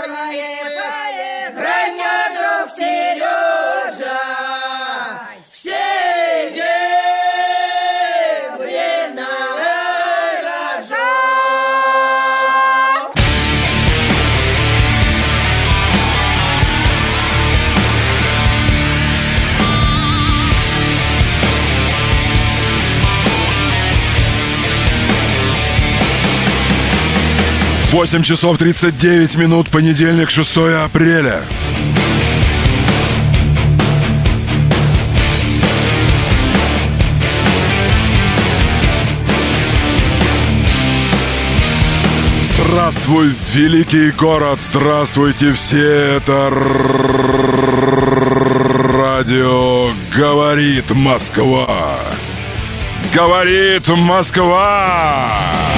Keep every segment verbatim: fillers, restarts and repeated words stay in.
восемь часов тридцать девять минут, понедельник, шестое апреля. Здравствуй, великий город, здравствуйте все, это радио «Говорит Москва». Говорит Москва.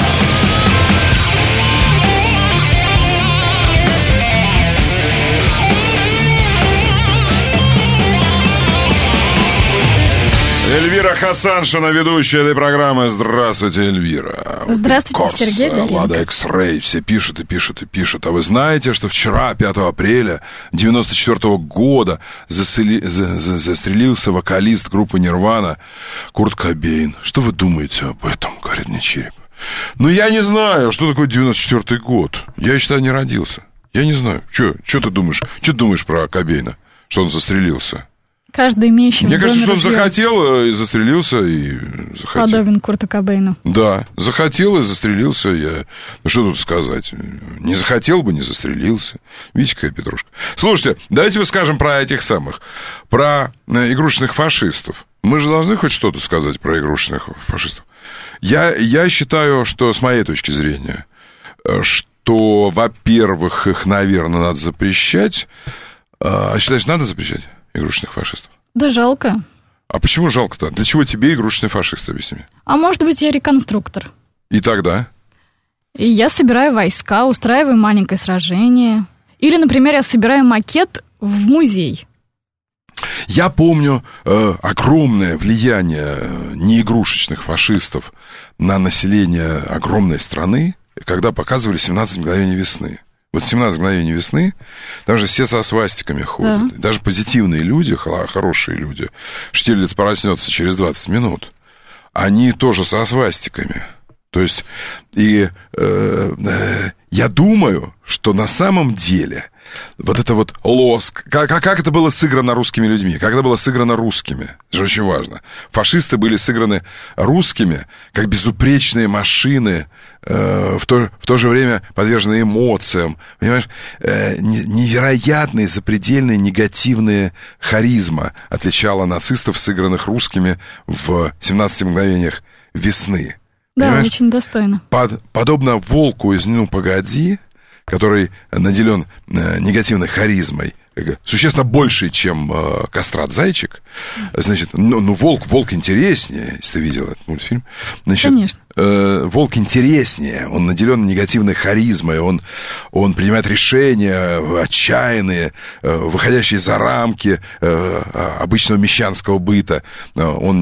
Эльвира Хасаншина, ведущая этой программы. Здравствуйте, Эльвира. Здравствуйте, Корса, Сергей Доренко. Лада X-Ray, все пишут и пишут и пишут. А вы знаете, что вчера, пятого апреля девяносто четвёртого года, засели... за... За... застрелился вокалист группы Нирвана Курт Кобейн? Что вы думаете об этом, говорит мне Череп? Ну, я не знаю, что такое девяносто четвёртый год. Я, считаю, не родился. Я не знаю. Что ты думаешь? Что ты думаешь про Кобейна? Что он застрелился? Каждый имеющий... Мне кажется, что он захотел и застрелился, и захотел. Подобен Курту Кобейну. Да, захотел и застрелился. Я... Ну, что тут сказать? Не захотел бы, не застрелился. Видите, какая петрушка. Слушайте, давайте мы скажем про этих самых, про игрушечных фашистов. Мы же должны хоть что-то сказать про игрушечных фашистов. Я, я считаю, что, с моей точки зрения, что, во-первых, их, наверное, надо запрещать. А считаешь, надо запрещать игрушечных фашистов? Да жалко. А почему жалко-то? Для чего тебе игрушечный фашист, объясни мне? А может быть, я реконструктор. И тогда? И я собираю войска, устраиваю маленькое сражение. Или, например, я собираю макет в музей. Я помню э, огромное влияние неигрушечных фашистов на население огромной страны, когда показывали «семнадцать мгновений весны». Вот «семнадцать мгновений весны», там же все со свастиками ходят. Да. Даже позитивные люди, хорошие люди, Штирлиц проснется через двадцать минут, они тоже со свастиками. То есть, и э, э, я думаю, что на самом деле вот это вот лоск, как, как это было сыграно русскими людьми, как это было сыграно русскими, это же очень важно. Фашисты были сыграны русскими, как безупречные машины, э, в, то, в то же время подвержены эмоциям, понимаешь, э, невероятная, запредельная негативная харизма отличала нацистов, сыгранных русскими в «семнадцати мгновениях весны». Да, понимаешь? Очень достойно. Под, подобно волку из «Ну, погоди», который наделен э, негативной харизмой, существенно больше, чем э, Кастрат-зайчик. Значит, ну, ну, волк, волк интереснее, если ты видел этот мультфильм. Значит, конечно. Э, волк интереснее, он наделен негативной харизмой, он, он принимает решения отчаянные, э, выходящие за рамки э, обычного мещанского быта. Он,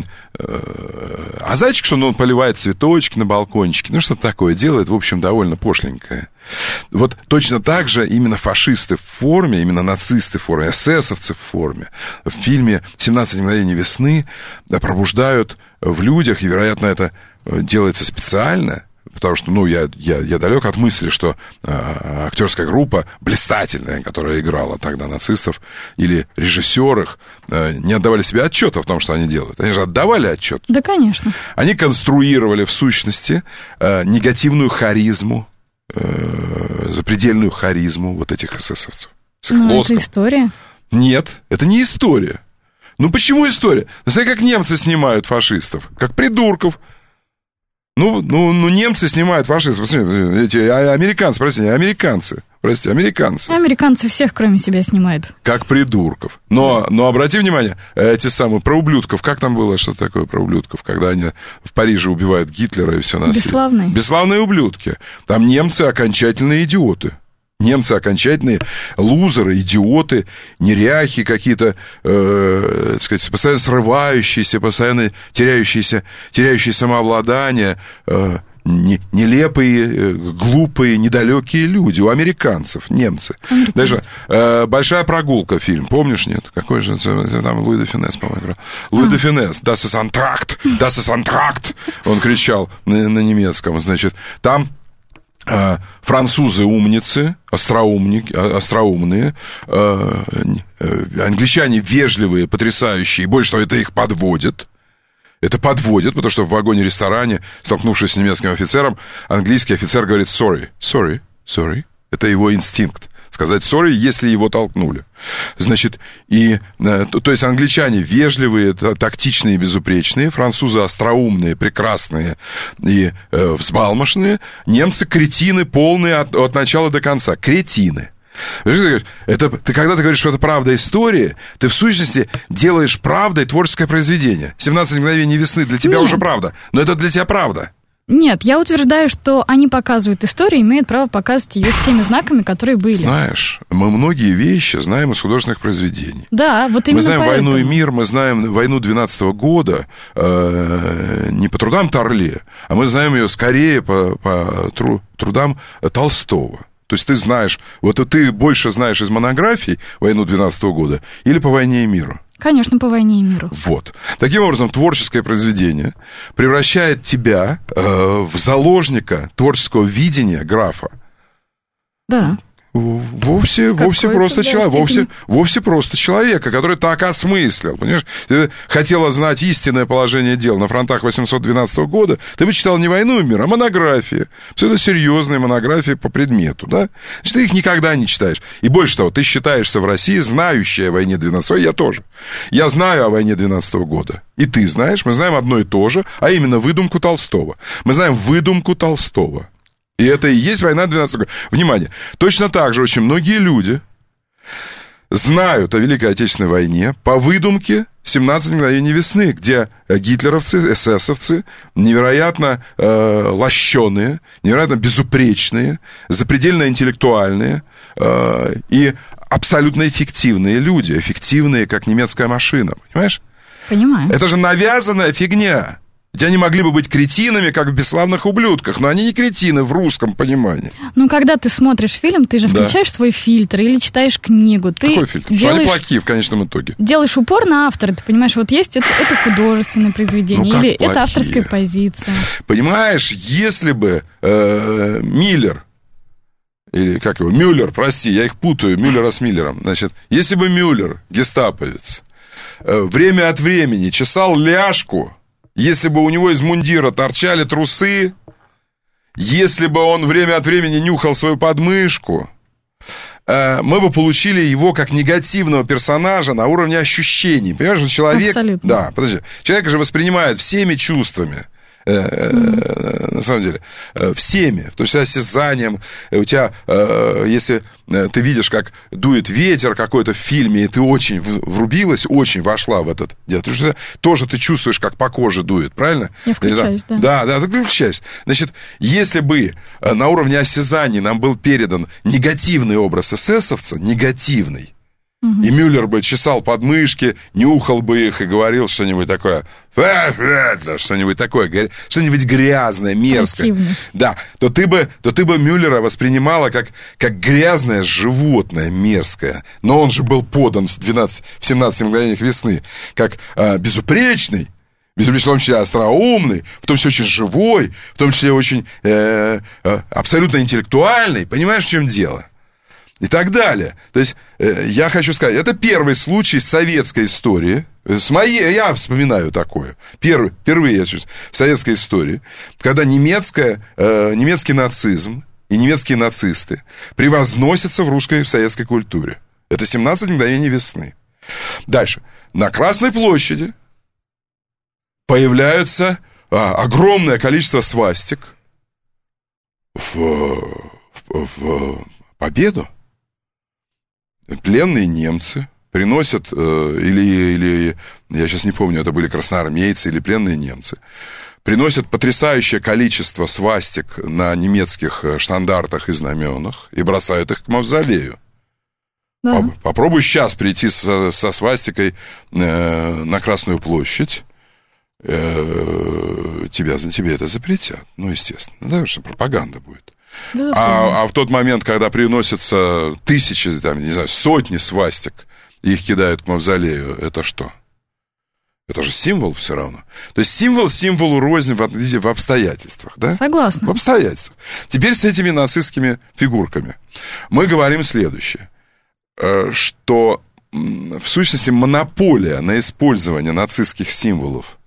э, а зайчик, что он, он поливает цветочки на балкончике, ну, что-то такое делает, в общем, довольно пошленькое. Вот точно так же именно фашисты в форме, именно нацисты в форме, эсэсовцы в форме в фильме «семнадцать мгновений весны» пробуждают в людях, и, вероятно, это делается специально, потому что, ну, я, я, я далек от мысли, что э, актерская группа блистательная, которая играла тогда нацистов, или режиссеры их, э, не отдавали себе отчета в том, что они делают. Они же отдавали отчет. Да, конечно. Они конструировали, в сущности, э, негативную харизму, э, запредельную харизму вот этих эсэсовцев. С их Ну, лоском. это история. Нет, это не история. Ну, почему история? Знаете, как немцы снимают фашистов? Как придурков. Ну, ну, ну немцы снимают фашистов. Эти американцы, простите, американцы. Простите, американцы. Американцы всех, кроме себя, снимают. Как придурков. Но, но обрати внимание, эти самые, про ублюдков. Как там было, что такое про ублюдков? Когда они в Париже убивают Гитлера и все на свете. Бесславные. Бесславные ублюдки. Там немцы окончательные идиоты. Немцы окончательные лузеры, идиоты, неряхи какие-то, э, так сказать, постоянно срывающиеся, постоянно теряющиеся, теряющие самообладание. Э, не, нелепые, глупые, недалекие люди, у американцев, немцы. Американцы. Даже э, «Большая прогулка» фильм, помнишь, нет? Какой же там Луи де Фюнес, по-моему, играл. Луи а. де Фюнес, «Das ist Antrakt», «Das ist Antrakt», он кричал на, на немецком, значит, там э, французы умницы, остроумники, остроумные, э, э, англичане вежливые, потрясающие, и больше того, это их подводит. Это подводит, потому что в вагоне-ресторане, столкнувшись с немецким офицером, английский офицер говорит «sorry», «sorry», «sorry». Это его инстинкт. Сказать «sorry», если его толкнули. Значит, и, то, то есть англичане вежливые, тактичные, безупречные, французы остроумные, прекрасные и э, взбалмошные, немцы кретины полные от, от начала до конца. Кретины. Это, ты, когда ты говоришь, что это правда истории, ты в сущности делаешь правдой творческое произведение. «семнадцать мгновений весны» для тебя Нет. уже правда, но это для тебя правда. Нет, я утверждаю, что они показывают историю, имеют право показывать ее с теми знаками, которые были. Знаешь, мы многие вещи знаем из художественных произведений. Да, вот именно Мы знаем поэтому. «Войну и мир», мы знаем «Войну двенадцатого года» э, не по трудам Торле, а мы знаем ее скорее по, по тру, трудам Толстого. То есть ты знаешь, вот ты больше знаешь из монографий «Войну двенадцатого года» или по «Войне и миру»? Конечно, по «Войне и миру». Вот. Таким образом, творческое произведение превращает тебя э, в заложника творческого видения графа. Да. Вовсе, вовсе просто человек, вовсе, вовсе просто человека, который так осмыслил, понимаешь? Ты хотела знать истинное положение дел на фронтах восемьсот двенадцатого года, ты бы читал не «Войну и мир», а монографии. Все это серьезные монографии по предмету, да? Значит, ты их никогда не читаешь. И больше того, ты считаешься в России знающей о войне двенадцатого года, я тоже. Я знаю о войне двенадцатого года. И ты знаешь, мы знаем одно и то же, а именно выдумку Толстого. Мы знаем выдумку Толстого. И это и есть «Война двенадцатого года». Внимание, точно так же очень многие люди знают о Великой Отечественной войне по выдумке «семнадцать мгновений весны», где гитлеровцы, эсэсовцы, невероятно э, лощеные, невероятно безупречные, запредельно интеллектуальные э, и абсолютно эффективные люди, эффективные, как немецкая машина, понимаешь? Понимаю. Это же навязанная фигня. Ведь они могли бы быть кретинами, как в «Бесславных ублюдках», но они не кретины в русском понимании. Ну, когда ты смотришь фильм, ты же включаешь да. свой фильтр или читаешь книгу. Ты Какой фильтр? Делаешь, что они плохие в конечном итоге. Делаешь упор на автора, ты понимаешь, вот есть это, это художественное произведение ну, или плохие? Это авторская позиция. Понимаешь, если бы э, Миллер, или как его, Мюллер, прости, я их путаю, Мюллера с Миллером, значит, если бы Мюллер, гестаповец, э, время от времени чесал ляжку, если бы у него из мундира торчали трусы, если бы он время от времени нюхал свою подмышку, мы бы получили его как негативного персонажа на уровне ощущений. Понимаешь, человек... Абсолютно. Да, подожди. Человек же воспринимает всеми чувствами. Mm-hmm. На самом деле, всеми, в том числе осязанием. У тебя, если ты видишь, как дует ветер какой-то в фильме, и ты очень врубилась, очень вошла в этот дело, потому что тоже ты чувствуешь, как по коже дует, правильно? Я включаюсь, да. Да, да, ты включаешься. Значит, если бы на уровне осязаний нам был передан негативный образ эсэсовца, негативный, и Мюллер бы чесал подмышки, нюхал бы их и говорил что-нибудь такое, что-нибудь такое, что-нибудь грязное, мерзкое. Противный. Да, то ты бы, то ты бы Мюллера воспринимала как, как грязное животное, мерзкое. Но он же был подан в, двенадцать, в семнадцати мгновениях весны как а, безупречный, безупречный, в том числе остроумный, в том числе очень живой, в том числе очень э, э, абсолютно интеллектуальный. Понимаешь, в чем дело? И так далее. То есть, э, я хочу сказать, это первый случай советской истории, с моей, я вспоминаю такое, первый, впервые я чувствую, в советской истории, когда немецкая, э, немецкий нацизм и немецкие нацисты превозносятся в русской, в советской культуре. Это семнадцать мгновений весны. Дальше. На Красной площади появляются а, огромное количество свастик в, в, в победу. Пленные немцы приносят, э, или, или, я сейчас не помню, это были красноармейцы или пленные немцы, приносят потрясающее количество свастик на немецких штандартах и знаменах и бросают их к мавзолею. Да. Попробуй сейчас прийти со, со свастикой э, на Красную площадь, э, тебя, тебе это запретят. Ну, естественно. Да, потому что пропаганда будет. А, а в тот момент, когда приносятся тысячи, там, не знаю, сотни свастик, и их кидают к мавзолею, это что? Это же символ все равно. То есть символ символу рознь в, в обстоятельствах, да? Согласна. В обстоятельствах. Теперь с этими нацистскими фигурками мы говорим следующее, что в сущности монополия на использование нацистских символов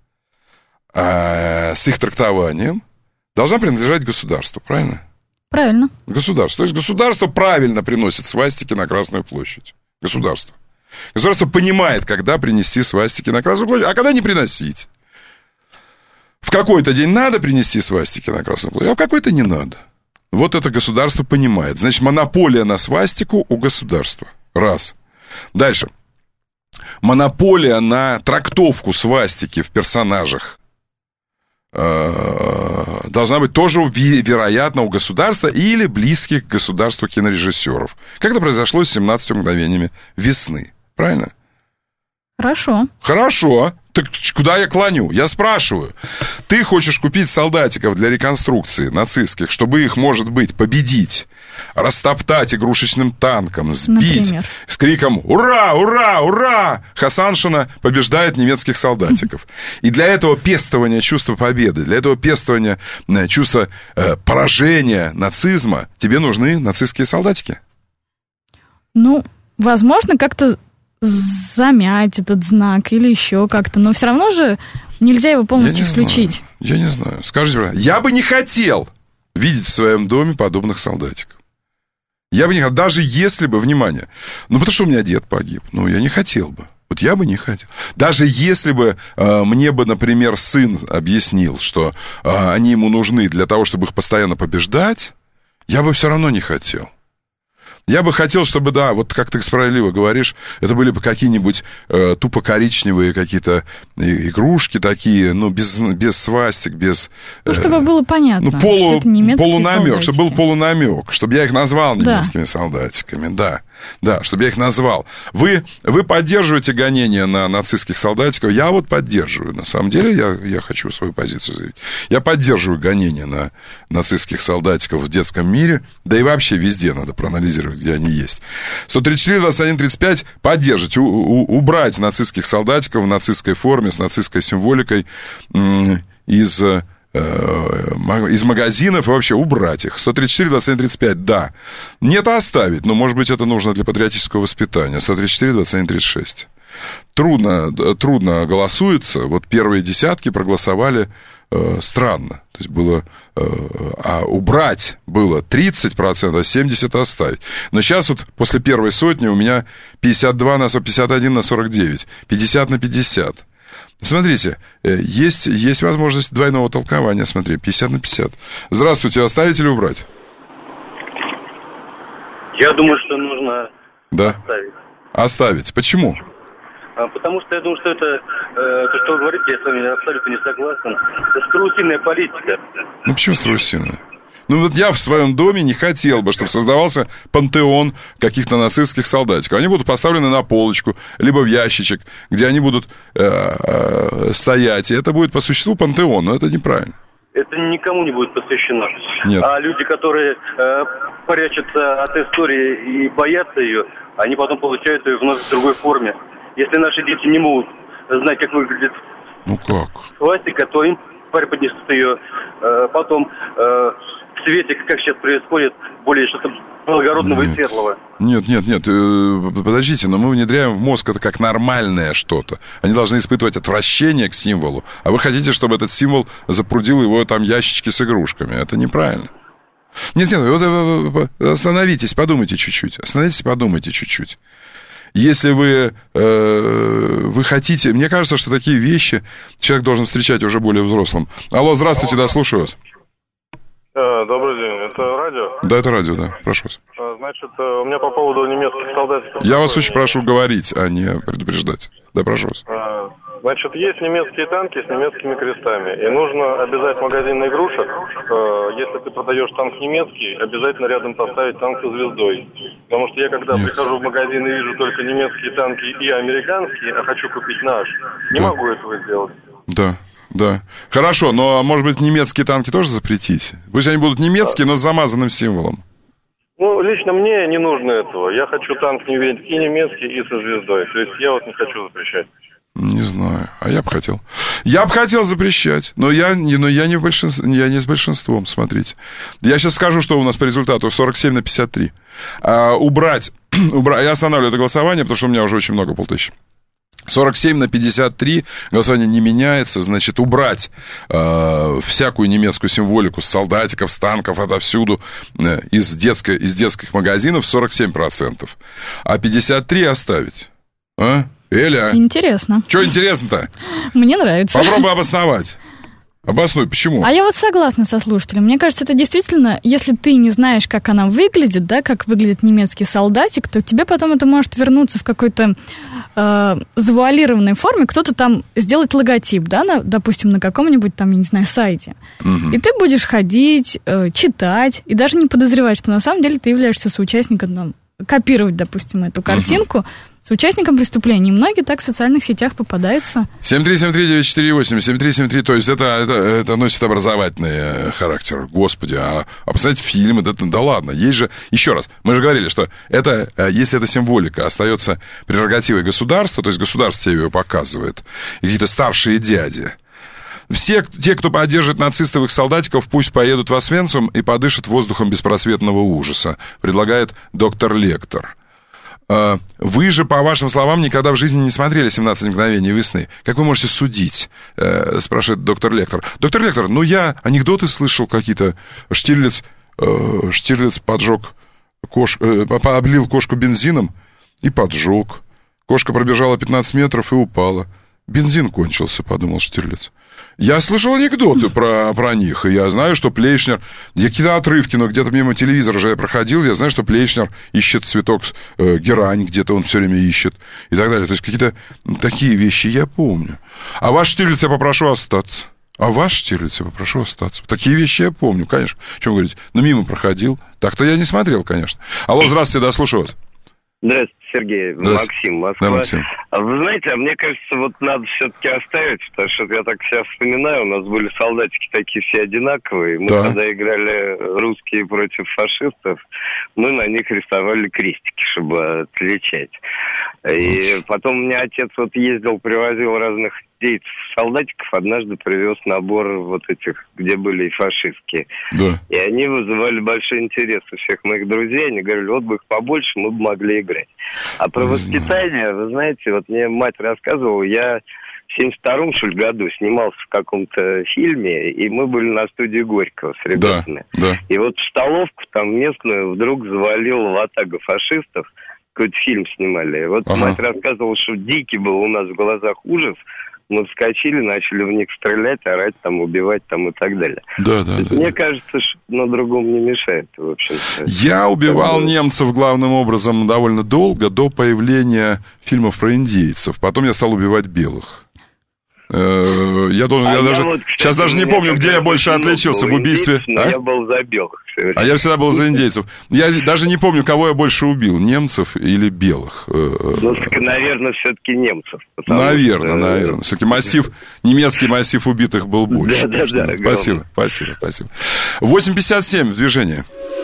с их трактованием должна принадлежать государству, правильно? Правильно. Государство. То есть государство правильно приносит свастики на Красную площадь. Государство. Государство понимает, когда принести свастики на Красную площадь, а когда не приносить. В какой-то день надо принести свастики на Красную площадь, а в какой-то не надо. Вот это государство понимает. Значит, монополия на свастику у государства. Раз. Дальше. Монополия на трактовку свастики в персонажах должна быть тоже, вероятно, у государства или близких к государству кинорежиссеров. Как это произошло с семнадцатью мгновениями весны. Правильно? Хорошо. Хорошо. Так куда я клоню? Я спрашиваю. Ты хочешь купить солдатиков для реконструкции нацистских, чтобы их, может быть, победить, растоптать игрушечным танком, сбить, например, с криком «Ура! Ура! Ура!» Хасаншина побеждает немецких солдатиков. И для этого пестования чувства победы, для этого пестования чувства э, поражения нацизма тебе нужны нацистские солдатики? Ну, возможно, как-то замять этот знак или еще как-то, но все равно же нельзя его полностью я исключить. Знаю. Я не знаю. Скажите, я бы не хотел видеть в своем доме подобных солдатиков. Я бы не хотел, даже если бы, внимание, ну потому что у меня дед погиб, ну я не хотел бы. Вот я бы не хотел. Даже если бы э, мне бы, например, сын объяснил, что э, они ему нужны для того, чтобы их постоянно побеждать, я бы все равно не хотел. Я бы хотел, чтобы, да, вот как ты справедливо говоришь, это были бы какие-нибудь э, тупо коричневые какие-то игрушки такие, ну, без, без свастик, без... Ну, чтобы э, было понятно, ну, полу, что это немецкие полунамек, солдатики. Чтобы был полунамек, чтобы я их назвал немецкими да. солдатиками, да. Да, чтобы я их назвал. Вы, вы поддерживаете гонения на нацистских солдатиков? Я вот поддерживаю. На самом деле, я, я хочу свою позицию заявить. Я поддерживаю гонения на нацистских солдатиков в детском мире. Да и вообще везде надо проанализировать, где они есть. сто тридцать четыре двадцать один тридцать пять. Поддержать, у, у, убрать нацистских солдатиков в нацистской форме, с нацистской символикой м- из... из магазинов и вообще убрать их. сто тридцать четыре двадцать один тридцать пять, да. Нет, оставить, но, может быть, это нужно для патриотического воспитания. сто тридцать четыре двадцать один тридцать шесть. Трудно, трудно голосуется. Вот первые десятки проголосовали э, странно. То есть было... Э, а убрать было тридцать процентов, а семьдесят процентов оставить. Но сейчас вот после первой сотни у меня пятьдесят два на пятьдесят один на сорок девять. пятьдесят на пятьдесят. Смотрите, есть, есть возможность двойного толкования. Смотри, пятьдесят на пятьдесят. Здравствуйте, оставить или убрать? Я думаю, что нужно да. оставить. Оставить. Почему? А, потому что я думаю, что это, э, то, что вы говорите, я с вами абсолютно не согласен. Это страусиная политика. Ну, почему страусиная? Ну, вот я в своем доме не хотел бы, чтобы создавался пантеон каких-то нацистских солдатиков. Они будут поставлены на полочку, либо в ящичек, где они будут э, э, стоять. И это будет по существу пантеон, но это неправильно. Это никому не будет посвящено. Нет. А люди, которые э, прячутся от истории и боятся ее, они потом получают ее вновь в другой форме. Если наши дети не могут знать, как выглядит ну как? свастика, то им преподнесут ее э, потом... Э, в свете, как сейчас происходит, более что-то благородного нет. и светлого. Нет, нет, нет, подождите, но мы внедряем в мозг это как нормальное что-то. Они должны испытывать отвращение к символу, а вы хотите, чтобы этот символ запрудил его там ящички с игрушками. Это неправильно. Нет, нет, вот остановитесь, подумайте чуть-чуть. Остановитесь, подумайте чуть-чуть. Если вы, э, вы хотите... Мне кажется, что такие вещи человек должен встречать уже более взрослым. Алло, здравствуйте, да, слушаю вас. Добрый день, это радио? Да, это радио, да, прошу вас. Значит, у меня по поводу немецких солдатиков... Я вас очень прошу говорить, а не предупреждать. Да, прошу вас. Значит, есть немецкие танки с немецкими крестами, и нужно обязать магазин игрушек, если ты продаешь танк немецкий, обязательно рядом поставить танк со звездой. Потому что я, когда Нет. прихожу в магазин и вижу только немецкие танки и американские, а хочу купить наш, не да. могу этого сделать. Да. Да. Хорошо, но, может быть, немецкие танки тоже запретить? Пусть они будут немецкие, но с замазанным символом. Ну, лично мне не нужно этого. Я хочу танк не видеть и немецкий, и со звездой. То есть я вот не хочу запрещать. Не знаю, а я бы хотел. Я бы хотел запрещать, но я, но я, не, в большинств, я не с большинством, смотрите. Я сейчас скажу, что у нас по результату сорок семь на пятьдесят три. А, убрать, убрать, я останавливаю это голосование, потому что у меня уже очень много, полтысячи. сорок семь на пятьдесят три, голосование не меняется, значит, убрать э, всякую немецкую символику с солдатиков, с танков, отовсюду, э, из, детской, из детских магазинов сорок семь процентов, а пятьдесят три оставить. А? Эля. Интересно. Что интересно-то? Мне нравится. Попробуй обосновать. Обоснуй, почему? А я вот согласна со слушателем. Мне кажется, это действительно, если ты не знаешь, как она выглядит, да, как выглядит немецкий солдатик, то тебе потом это может вернуться в какой-то э, завуалированной форме. Кто-то там сделает логотип, да, на, допустим, на каком-нибудь там, я не знаю, сайте. Угу. И ты будешь ходить, э, читать, и даже не подозревать, что на самом деле ты являешься соучастником, ну, копировать, допустим, эту картинку, угу. с участником преступления. И многие так в социальных сетях попадаются. семь три семь три девять четыре восемь, семь три семь три, то есть это, это, это носит образовательный характер. Господи, а, а посмотрите фильмы, да, да ладно, есть же, еще раз, мы же говорили, что это, если эта символика остается прерогативой государства, то есть государство тебе ее показывает, и какие-то старшие дяди, все те, кто поддержит нацистовых солдатиков, пусть поедут в Освенцим и подышат воздухом беспросветного ужаса, предлагает доктор Лектор. Вы же, по вашим словам, никогда в жизни не смотрели «семнадцать мгновений весны». Как вы можете судить? Спрашивает доктор Лектор. Доктор Лектор, ну я анекдоты слышал какие-то. Штирлиц, Штирлиц поджег, кош, облил кошку бензином и поджег. Кошка пробежала пятнадцать метров и упала. Бензин кончился, подумал Штирлиц. Я слышал анекдоты про, про них, и я знаю, что Плейшнер... Я какие-то отрывки, но где-то мимо телевизора же я проходил, я знаю, что Плейшнер ищет цветок, э, герань, где-то он все время ищет, и так далее. То есть какие-то такие вещи я помню. А ваш Штирлиц я попрошу остаться. А ваш Штирлиц я попрошу остаться. Такие вещи я помню, конечно. О чем вы говорите? Ну, мимо проходил. Так-то я не смотрел, конечно. Алло, здравствуйте, да, слушаю вас. Здравствуйте, Сергей. Максим, Москва. Да, Максим. Вы знаете, а мне кажется, вот надо все-таки оставить, потому что я так себя вспоминаю, у нас были солдатики такие все одинаковые. Мы да. когда играли русские против фашистов, мы на них рисовали крестики, чтобы отличать. И потом у меня отец вот ездил, привозил разных дейцев, солдатиков, однажды привез набор вот этих, где были и фашистские. Да. И они вызывали большой интерес у всех моих друзей. Они говорили, вот бы их побольше, мы бы могли играть. А про не воспитание, знаю. Вы знаете, вот мне мать рассказывала, я в семьдесят втором, что ли, году снимался в каком-то фильме, и мы были на студии Горького с ребятами. Да, да. И вот в столовку там местную вдруг завалила ватага фашистов, какой-то фильм снимали. Вот ага. мать рассказывала, что дикий был у нас в глазах ужас. Мы вскочили, начали в них стрелять, орать, там, убивать там, и так далее. Да, да, да. Мне кажется, что на другом не мешает, в общем-то. Я убивал немцев главным образом довольно долго, до появления фильмов про индейцев. Потом я стал убивать белых. Я должен, а я, я даже, вот, кстати, сейчас даже не помню, где я больше отличился в убийстве. Индейцев, а? Я был за белых. А я всегда был за индейцев. Я даже не помню, кого я больше убил, немцев или белых. Ну, так, наверное, все-таки немцев. Наверное, что... наверное. Все-таки массив, немецкий массив убитых был больше. Да, да, да. Спасибо, спасибо, спасибо. восемь пятьдесят семь в движении.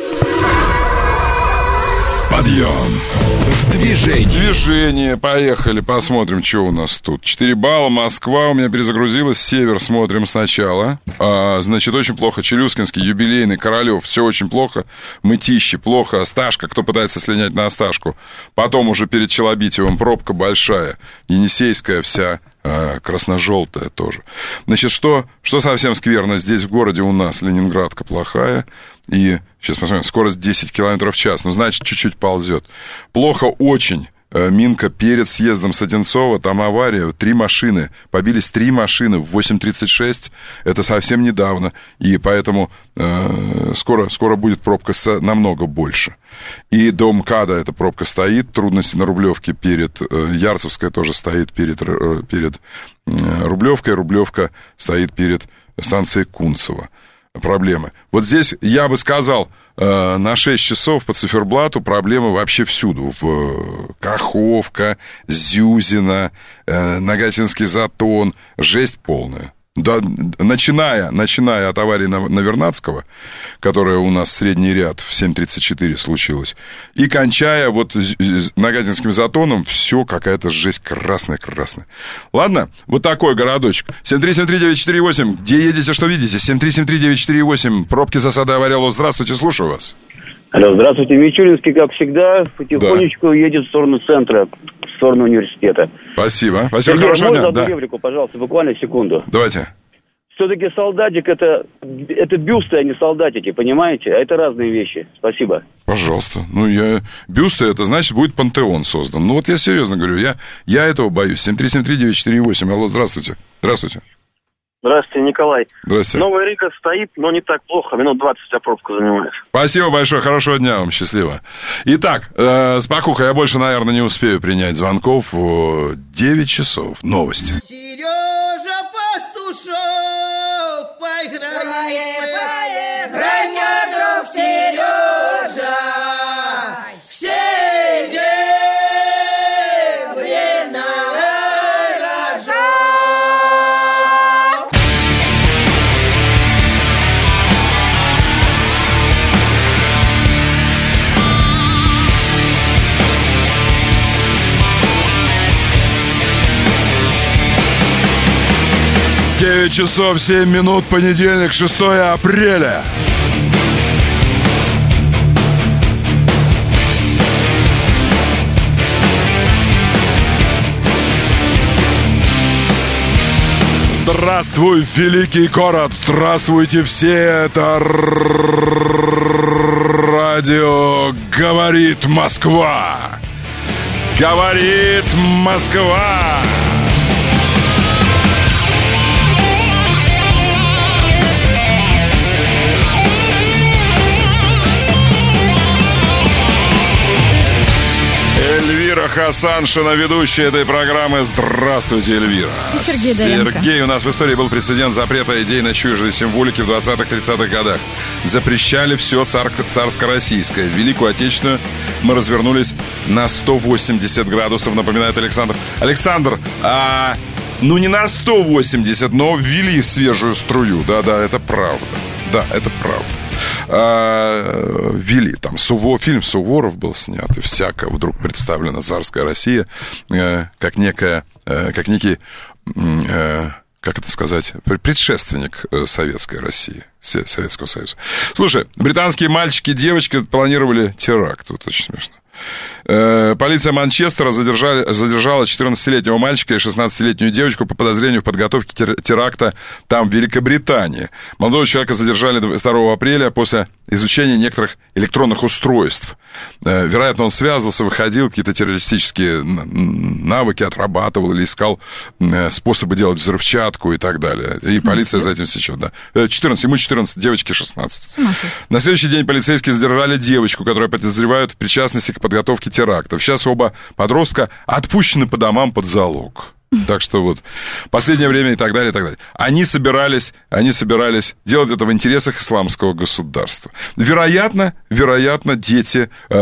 Подъем. В движении. Движение. Поехали, посмотрим, что у нас тут. четыре балла. Москва у меня перезагрузилась. Север смотрим сначала. А, значит, очень плохо. Челюскинский, юбилейный, Королев. Все очень плохо. Мытищи, плохо. Осташка, кто пытается слинять на Осташку. Потом уже перед Челобитевым пробка большая. Енисейская вся. Красно-желтая тоже. Значит, что, что совсем скверно? Здесь в городе у нас Ленинградка плохая. И, сейчас посмотрим, скорость десять километров в час. Ну, значит, чуть-чуть ползет. Плохо очень. Минка перед съездом с Одинцова, там авария, три машины, побились три машины в восемь тридцать шесть, это совсем недавно, и поэтому э, скоро, скоро будет пробка с, намного больше. И до МКАДа эта пробка стоит, трудности на Рублевке перед, э, Ярцевская тоже стоит перед, э, перед э, Рублевкой, Рублевка стоит перед станцией Кунцево. Проблемы. Вот здесь я бы сказал, э, на шесть часов по циферблату проблемы вообще всюду. В Каховка, Зюзино, э, Нагатинский Затон. Жесть полная. Да, начиная, начиная от аварии на, на Вернадского, которая у нас средний ряд в семь тридцать четыре случилась, и кончая вот Нагатинским затоном, все какая-то жесть красная-красная. Ладно, вот такой городочек. семь три семь три девять четыре восемь. Где едете, что видите? семь три семь три девять четыре восемь. Пробки, засады, авария. Алло, здравствуйте, слушаю вас. Алло, здравствуйте. Мичуринский, как всегда, потихонечку да. едет в сторону центра, в сторону университета. Спасибо. Спасибо, Сергей, хорошего дня. Можно да. одну реплику, пожалуйста, буквально секунду. Давайте. Все-таки солдатик это, это бюсты, а не солдатики, понимаете? А это разные вещи. Спасибо. Пожалуйста. Ну, я... Бюсты, это значит, будет пантеон создан. Ну, вот я серьезно говорю, я, я этого боюсь. семь три семь три девять четыре восемь. Алло, здравствуйте. Здравствуйте. Здравствуйте, Николай. Здравствуйте. Новая Рига стоит, но не так плохо. Минут двадцать вся пробка занимает. Спасибо большое. Хорошего дня вам. Счастливо. Итак, э, спокуха, я больше, наверное, не успею принять звонков. девять часов. Новости. Сережа Пастушок, поиграй, поиграй, мне, друг Сережа, девять часов семь минут, понедельник, шестое апреля. Здравствуй, великий город! Здравствуйте все! Это радио «Говорит Москва». Говорит Москва. Эльвира Хасаншина, ведущая этой программы. Здравствуйте, Эльвира. И Сергей Доленко. Сергей, у нас в истории был прецедент запрета идейно-чуждой символики в двадцатых-тридцатых годах. Запрещали все цар- царско-российское. Великую Отечественную мы развернулись на сто восемьдесят градусов, напоминает Александр. Александр, а, ну не на сто восемьдесят, но ввели свежую струю. Да-да, это правда. Да, это правда. А, ввели там Суво, фильм Суворов был снят, и всяко вдруг представлена царская Россия э, как некая, э, как некий, э, как это сказать, предшественник советской России, Советского Союза. Слушай, британские мальчики и девочки планировали теракт, вот очень смешно. Полиция Манчестера задержали, задержала четырнадцатилетнего мальчика и шестнадцатилетнюю девочку по подозрению в подготовке теракта там, в Великобритании. Молодого человека задержали второго апреля после изучения некоторых электронных устройств. Вероятно, он связывался, выходил, какие-то террористические навыки отрабатывал или искал способы делать взрывчатку и так далее. И полиция за этим сейчас, да. четырнадцать, ему четырнадцать, девочке шестнадцать. На следующий день полицейские задержали девочку, которую подозревают в причастности к подготовке терактов. Сейчас оба подростка отпущены по домам под залог. Так что вот, последнее время и так далее, и так далее. Они собирались, они собирались делать это в интересах исламского государства. Вероятно, вероятно, дети э,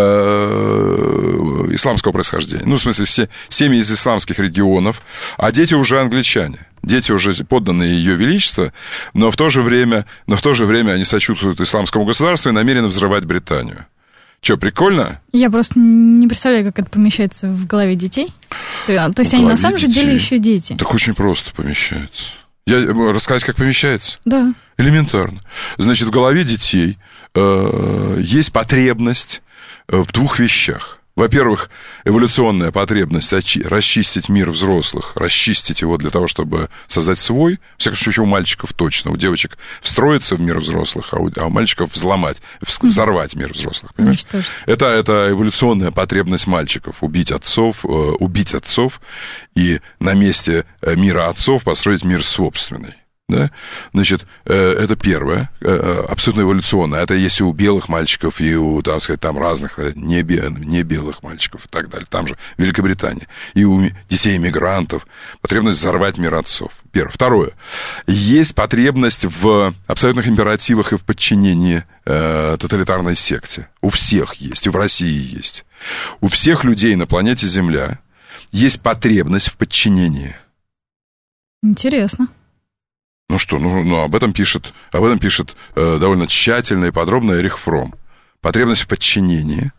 исламского происхождения. Ну, в смысле, все семьи из исламских регионов, а дети уже англичане. Дети уже подданные Ее Величества, но в то же время, но в то же время они сочувствуют исламскому государству и намерены взрывать Британию. Что, прикольно? Я просто не представляю, как это помещается в голове детей. То есть они на самом же деле еще дети. Так очень просто помещается. Я рассказать, как помещается? Да. Элементарно. Значит, в голове детей э, есть потребность в двух вещах. Во-первых, эволюционная потребность расчистить мир взрослых, расчистить его для того, чтобы создать свой, в всяком случае, у мальчиков точно, у девочек встроиться в мир взрослых, а у, а у мальчиков взломать, взорвать мир взрослых, понимаешь? Это, это эволюционная потребность мальчиков, убить отцов, э, убить отцов и на месте мира отцов построить мир собственный. Да? Значит, это первое, абсолютно эволюционно. Это есть и у белых мальчиков, и у, там сказать, там разных не, не белых мальчиков и так далее. Там же в Великобритании. И у детей-иммигрантов потребность взорвать мир отцов. Первое. Второе. Есть потребность в абсолютных императивах и в подчинении э, тоталитарной секте. У всех есть, и в России есть. У всех людей на планете Земля есть потребность в подчинении. Интересно. Ну что, ну, ну об этом пишет, об этом пишет э, довольно тщательно и подробно Эрих Фромм. Потребность в подчинении,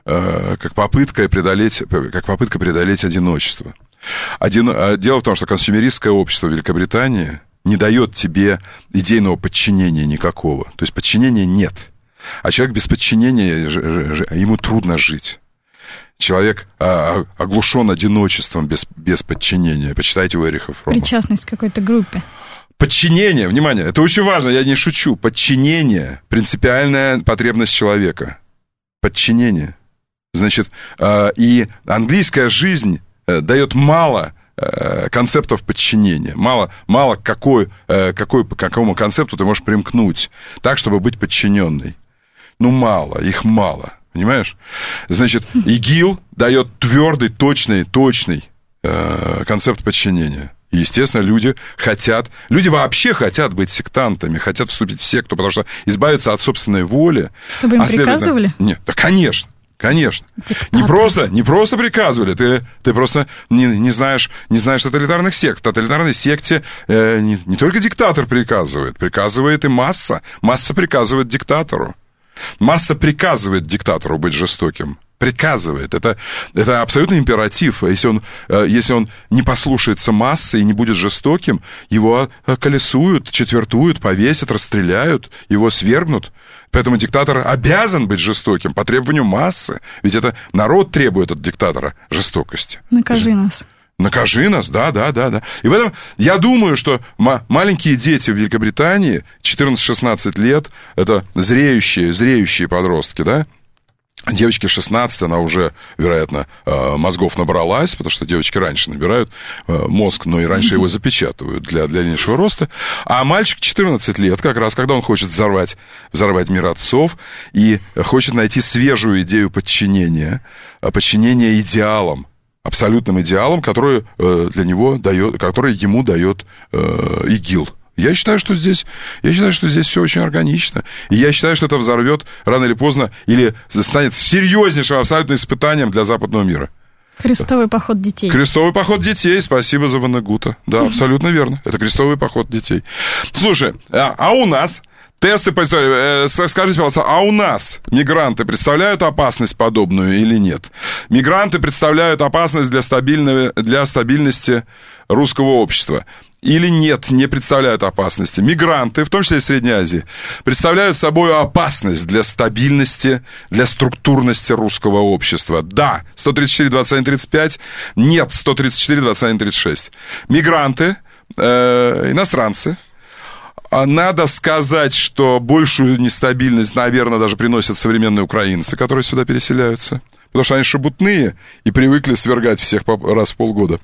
э, как попытка преодолеть, как попытка преодолеть одиночество. Один, дело в том, что консюмеристское общество Великобритании не дает тебе идейного подчинения никакого. То есть подчинения нет. А человек без подчинения, ему трудно жить. Человек оглушен одиночеством без, без подчинения. Почитайте у Эриха Фромма. Причастность к какой-то группе. Подчинение, внимание, это очень важно, я не шучу. Подчинение – принципиальная потребность человека. Подчинение. Значит, и английская жизнь дает мало концептов подчинения. Мало, мало какой, какой, по какому концепту ты можешь примкнуть так, чтобы быть подчиненной. Ну, мало, их мало. Понимаешь? Значит, ИГИЛ дает твердый, точный, точный э, концепт подчинения. И, естественно, люди хотят, люди вообще хотят быть сектантами, хотят вступить в секту, потому что избавиться от собственной воли. Чтобы им а приказывали? Нет, да, конечно. Конечно. Диктатор. Не просто, не просто приказывали, ты, ты просто не, не, знаешь, не знаешь тоталитарных сект. В тоталитарной секте э, не, не только диктатор приказывает, приказывает и масса. Масса приказывает диктатору. Масса приказывает диктатору быть жестоким. Приказывает. Это, это абсолютно императив. Если он, если он не послушается массы и не будет жестоким, его колесуют, четвертуют, повесят, расстреляют, его свергнут. Поэтому диктатор обязан быть жестоким по требованию массы. Ведь это народ требует от диктатора жестокости. Накажи нас. Накажи нас, да, да, да, да. И в этом я думаю, что ма- маленькие дети в Великобритании, четырнадцать-шестнадцать лет, это зреющие, зреющие подростки, да. Девочке шестнадцать, она уже, вероятно, мозгов набралась, потому что девочки раньше набирают мозг, но и раньше его запечатывают для, для дальнейшего роста. А мальчик четырнадцать лет, как раз, когда он хочет взорвать, взорвать мир отцов и хочет найти свежую идею подчинения, подчинения идеалам, абсолютным идеалом, который для него дает, который ему дает э, ИГИЛ. Я считаю, что здесь, я считаю, что здесь все очень органично. И я считаю, что это взорвет рано или поздно или станет серьезнейшим абсолютно испытанием для западного мира. Крестовый поход детей. Крестовый поход детей, спасибо за Ванегута. Да, абсолютно верно. Это крестовый поход детей. Слушай, а, а у нас... Тесты по истории. Скажите, пожалуйста, а у нас мигранты представляют опасность подобную или нет? Мигранты представляют опасность для, стабильного, для стабильности русского общества. Или нет, не представляют опасности. Мигранты, в том числе из Средней Азии, представляют собой опасность для стабильности, для структурности русского общества. Да, сто тридцать четыре двадцать один тридцать пять, нет, сто тридцать четыре двадцать один тридцать шесть. Мигранты, э, иностранцы. Надо сказать, что большую нестабильность, наверное, даже приносят современные украинцы, которые сюда переселяются. Потому что они шебутные и привыкли свергать всех раз в полгода.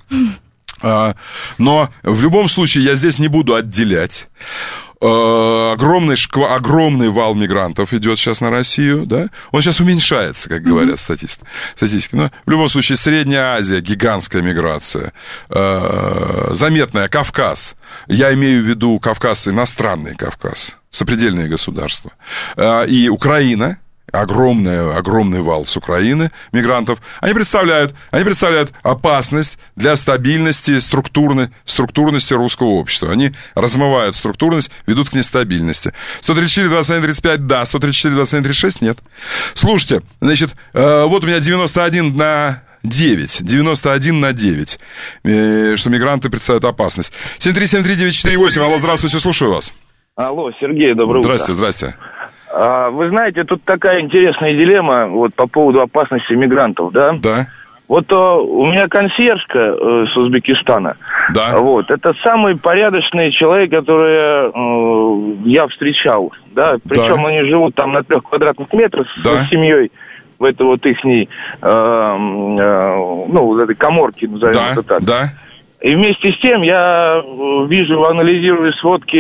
Но в любом случае я здесь не буду отделять. Огромный, шква, огромный вал мигрантов идет сейчас на Россию, да? Он сейчас уменьшается, как говорят статисты, статистики. Но в любом случае Средняя Азия, гигантская миграция, э, заметная, Кавказ. Я имею в виду Кавказ, иностранный Кавказ, сопредельные государства. Э, и Украина. Огромный, огромный вал с Украины мигрантов, они представляют, они представляют опасность для стабильности, структурной, структурности русского общества. Они размывают структурность, ведут к нестабильности. сто тридцать четыре двадцать один тридцать пять, да, сто тридцать четыре двадцать один тридцать шесть, нет. Слушайте, значит, э, вот у меня девяносто один на девять, девяносто один на девять, э, что мигранты представляют опасность. семь три семь три девять четыре восемь, алло, здравствуйте, слушаю вас. Алло, Сергей, доброе утро. Здрасте, здрасте. Вы знаете, тут такая интересная дилемма вот по поводу опасности мигрантов, да? Да. Вот у меня консьержка э, с Узбекистана. Да. Вот, это самый порядочный человек, который э, я встречал, да? Причем да. они живут там на трех квадратных метрах да. с семьей в этой вот ихней, э, э, ну, вот этой каморке, назовем да. это так. Да. И вместе с тем я вижу, анализирую сводки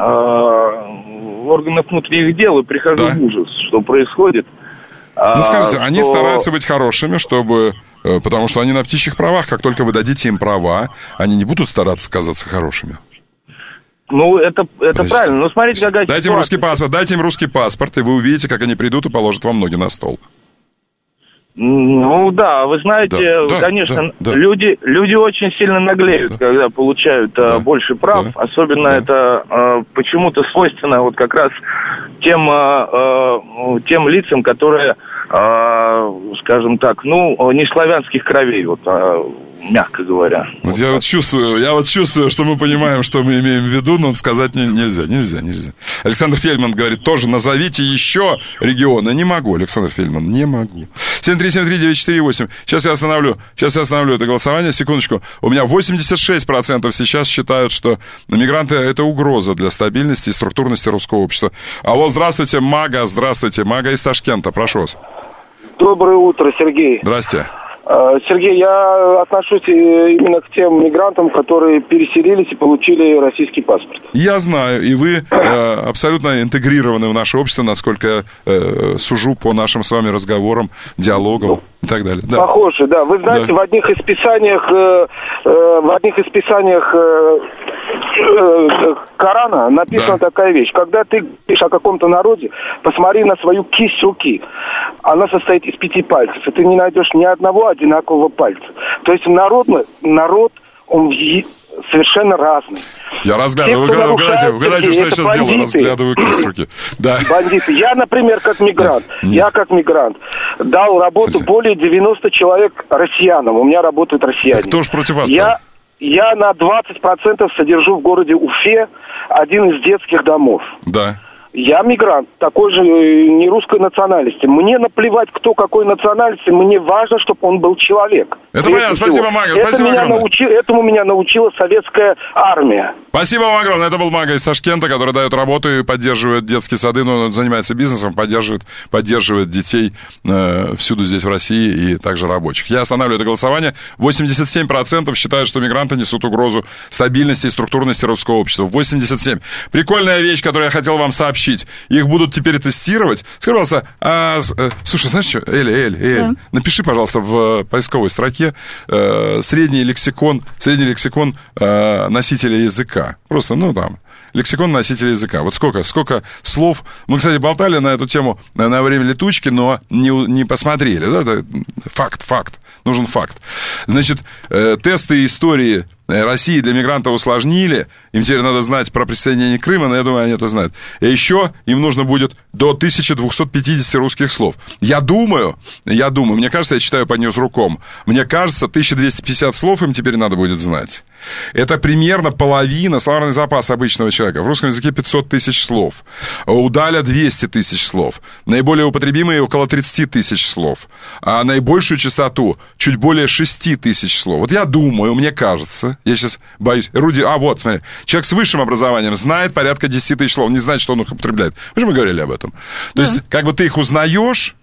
э, органов внутренних дел и прихожу да. в ужас, что происходит. Ну, скажите, а, они что... стараются быть хорошими, чтобы... Потому что они на птичьих правах. Как только вы дадите им права, они не будут стараться казаться хорошими. Ну, это, это правильно. Но смотрите, какая дайте ситуация. Им русский паспорт, дайте им русский паспорт, и вы увидите, как они придут и положат вам ноги на стол. Ну да, вы знаете, да, конечно, да, да, люди, люди очень сильно наглеют, да, когда получают да, больше прав, да, особенно да. это э, почему-то свойственно вот как раз тем, э, тем лицам, которые, э, скажем так, ну, не славянских кровей, вот, э, мягко говоря. Вот, вот я так. вот чувствую, я вот чувствую, что мы понимаем, что мы имеем в виду, но сказать не, нельзя, нельзя, нельзя. Александр Фельдман говорит, тоже назовите еще регионы. Не могу, Александр Фельдман, не могу. семь три семь три девять четыре восемь. Сейчас я остановлю, сейчас я остановлю это голосование, секундочку. У меня восемьдесят шесть процентов сейчас считают, что мигранты — это угроза для стабильности и структурности русского общества. Алло, здравствуйте, Мага, здравствуйте, Мага из Ташкента, прошу вас. Доброе утро, Сергей. Здрасте. Сергей, я отношусь именно к тем мигрантам, которые переселились и получили российский паспорт. Я знаю, и вы э, абсолютно интегрированы в наше общество, насколько я э, сужу по нашим с вами разговорам, диалогам и так далее. Да. Похоже, да. Вы знаете, да. в одних из писаниях, э, э, в одних из писаниях э, э, Корана написана да. такая вещь. Когда ты говоришь о каком-то народе, посмотри на свою кисть руки. Она состоит из пяти пальцев, и ты не найдешь ни одного одинакового пальца. То есть народ, народ он совершенно разный. Я разглядываю, Те, угадайте, угадайте, что я сейчас бандиты. делаю, разглядываю кисть руки. Да. Бандиты. Я, например, как мигрант, Нет. я как мигрант дал работу Кстати. более девяноста человек россиянам. У меня работают россияне. Так кто же против вас? Я, я на двадцать процентов содержу в городе Уфе один из детских домов. Да. Я мигрант, такой же не русской национальности. Мне наплевать, кто какой национальности, мне важно, чтобы он был человек. Это понятно, спасибо, Мага, это спасибо меня огромное. Научи, этому меня научила советская армия. Спасибо вам огромное. Это был Мага из Ташкента, который дает работу и поддерживает детские сады, но он занимается бизнесом, поддерживает, поддерживает детей э, всюду здесь в России и также рабочих. Я останавливаю это голосование. восемьдесят семь процентов считают, что мигранты несут угрозу стабильности и структурности русского общества. восемьдесят семь процентов. Прикольная вещь, которую я хотел вам сообщить. Их будут теперь тестировать. Скажи, пожалуйста, а, э, слушай, знаешь что, Эля, Эль, Эль, да. напиши, пожалуйста, в поисковой строке э, средний лексикон, средний лексикон э, носителя языка. Просто, ну, там, лексикон носителя языка. Вот сколько, сколько слов. Мы, кстати, болтали на эту тему на время летучки, но не, не посмотрели. Да? Это факт, факт. Нужен факт. Значит, э, тесты истории России для мигрантов усложнили. Им теперь надо знать про присоединение Крыма, но я думаю, они это знают. И еще им нужно будет до тысяча двести пятьдесят русских слов. Я думаю, я думаю, мне кажется, я читаю по Ньюсруком, мне кажется, тысяча двести пятьдесят слов им теперь надо будет знать. Это примерно половина словарный запас обычного человека. В русском языке пятьсот тысяч слов. У Даля двести тысяч слов. Наиболее употребимые около тридцать тысяч слов. А наибольшую частоту чуть более шесть тысяч слов. Вот я думаю, мне кажется, я сейчас боюсь. Руди, а вот, смотри, человек с высшим образованием знает порядка десять тысяч слов, не знает, что он их употребляет. Мы же мы говорили об этом. То да. есть, как бы ты их узнаешь,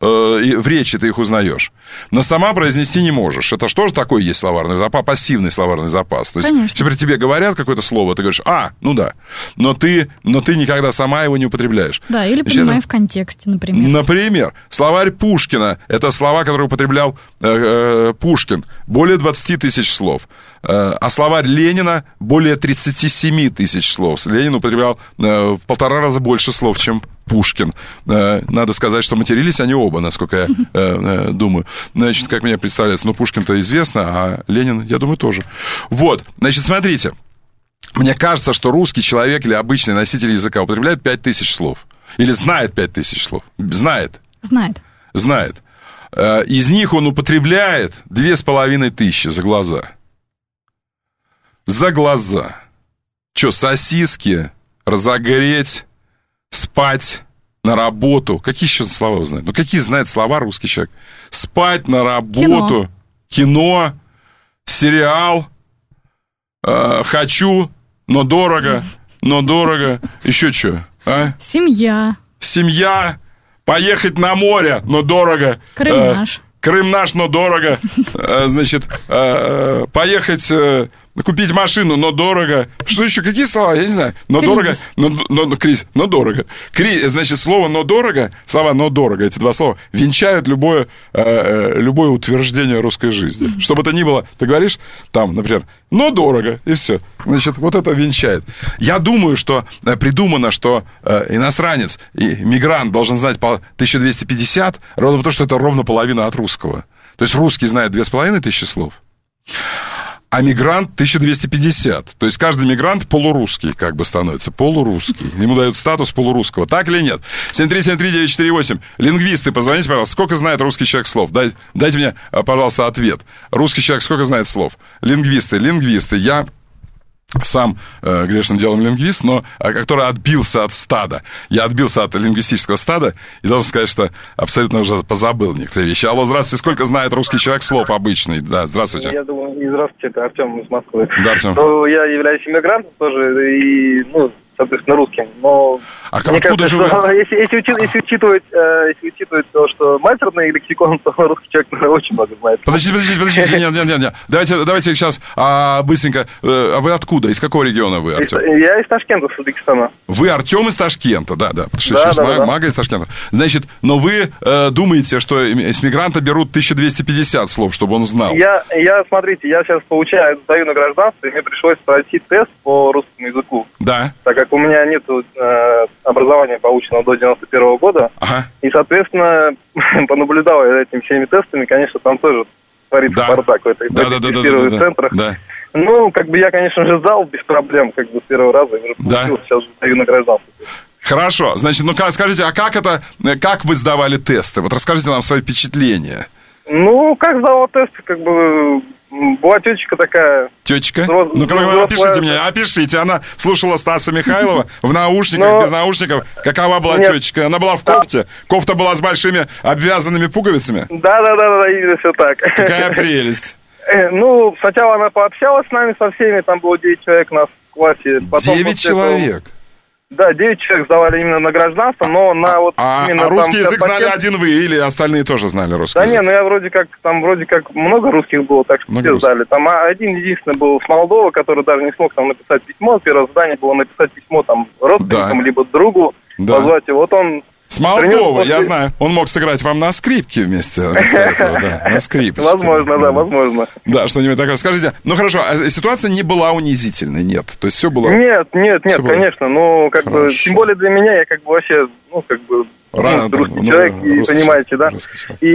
в речи ты их узнаешь, но сама произнести не можешь. Это что же такое есть словарный запас, пассивный словарный запас? То есть, Конечно. Теперь тебе говорят какое-то слово, ты говоришь, а, ну да, но ты, но ты никогда сама его не употребляешь. Да, или понимая в контексте, например. Например, словарь Пушкина, это слова, которые употреблял э, э, Пушкин, более двадцать тысяч слов. А словарь Ленина более тридцать семь тысяч слов. Ленин употреблял э, в полтора раза больше слов, чем Пушкин. Э, надо сказать, что матерились они оба, насколько я э, э, думаю. Значит, как мне представляется, ну, Пушкин-то известно, а Ленин, я думаю, тоже. Вот, значит, смотрите. Мне кажется, что русский человек или обычный носитель языка употребляет пять тысяч слов. Или знает пять тысяч слов. Знает. Знает. Знает. Э, из них он употребляет две с половиной тысячи за глаза. За глаза. Че, сосиски, разогреть, спать, на работу. Какие еще слова вы знаете? Ну, какие знает слова русский человек? Спать, на работу, кино, кино сериал, э, хочу, но дорого, но дорого. Еще что? А? Семья. Семья, поехать на море, но дорого. Крым э, наш. Крым наш, но дорого. Значит, поехать Купить машину, но дорого. Что еще? Какие слова? Я не знаю. Но кризис. Дорого, но, но, но, кризис, но дорого. Кри, значит, слово «но дорого», слова «но дорого», эти два слова венчают любое, э, любое утверждение русской жизни. Что бы то ни было, ты говоришь, там, например, «но дорого», и все. Значит, вот это венчает. Я думаю, что э, придумано, что э, иностранец и мигрант должен знать по тысяча двести пятьдесят, ровно потому, что это ровно половина от русского. То есть русский знает две с половиной тысячи слов, а мигрант тысяча двести пятьдесят. То есть каждый мигрант полурусский как бы становится. Полурусский. Ему дают статус полурусского. Так или нет? семь три семь три девять четыре восемь. Лингвисты, позвоните, пожалуйста. Сколько знает русский человек слов? Дай, дайте мне, пожалуйста, ответ. Русский человек сколько знает слов? Лингвисты, лингвисты. Я... сам э, грешным делом лингвист, но э, который отбился от стада. Я отбился от лингвистического стада и должен сказать, что абсолютно уже позабыл некоторые вещи. Алло, здравствуйте. Сколько знает русский человек слов обычный? Да, здравствуйте. Я думаю, и здравствуйте, это Артем из Москвы. Да, Артем. Ну, я являюсь иммигрантом тоже, и, ну, соответственно, русским, но... А мне откуда кажется, же вы? Если, если, учит, если, учитывать, э, если учитывать то, что матерный лексикон, то русский человек, наверное, очень много знает. Подождите, подождите, подождите, нет, нет, нет, нет. Давайте, давайте сейчас а, быстренько. А вы откуда? Из какого региона вы, Артем? Я из Ташкента, с Узбекистана. Вы Артем из Ташкента, да, да. Да, да, мага, да. мага из Ташкента. Значит, но вы э, думаете, что с мигранта берут тысяча двести пятьдесят слов, чтобы он знал? Я, я, смотрите, я сейчас получаю, сдаю на гражданство, и мне пришлось пройти тест по русскому языку. Да. Так как у меня нету э, образования, полученного до девяносто первого года. Ага. И, соответственно, понаблюдал я этими всеми тестами, конечно, там тоже творится да. бардак в этой да, да, да, да, да, да, центрах. Да. Ну, как бы я, конечно же, сдал без проблем, как бы с первого раза, и уже да. получил, сейчас сдаю на гражданство. Хорошо, значит, ну скажите, а как это, как вы сдавали тесты? Вот расскажите нам свои впечатления. Ну, как сдавал тесты, как бы... Была тетечка такая. Тетечка? Взрос... Ну-ка, опишите мне, опишите. Она слушала Стаса Михайлова в наушниках, Но... без наушников. Какова была Нет. тетечка? Она была в кофте? Кофта была с большими обвязанными пуговицами? Да-да-да, именно все так. Какая прелесть. Ну, сначала она пообщалась с нами, со всеми. Там было девять человек у нас в классе. девять человек? Этого... Да, девять человек сдавали именно на гражданство, но на вот... А, именно а русский язык пакет... знали один вы или остальные тоже знали русский да язык? Да не, ну я вроде как, там вроде как много русских было, так что много все русских. Сдали. Там один единственный был с Молдовы, который даже не смог там написать письмо. Первое задание было написать письмо там родственникам, да. либо другу, да. позвать его. Вот он... С Молдовы, после... я знаю. Он мог сыграть вам на скрипке вместе, вместо этого, да, на скрипке. Возможно, да, возможно. Да, что-нибудь такое. Скажите, ну хорошо, а ситуация не была унизительной, нет? То есть все было... Нет, нет, нет, конечно, ну, как бы, тем более для меня, я как бы вообще, ну, как бы... Рано, ну, русский ну, человек, ну, русский, понимаете, да? И,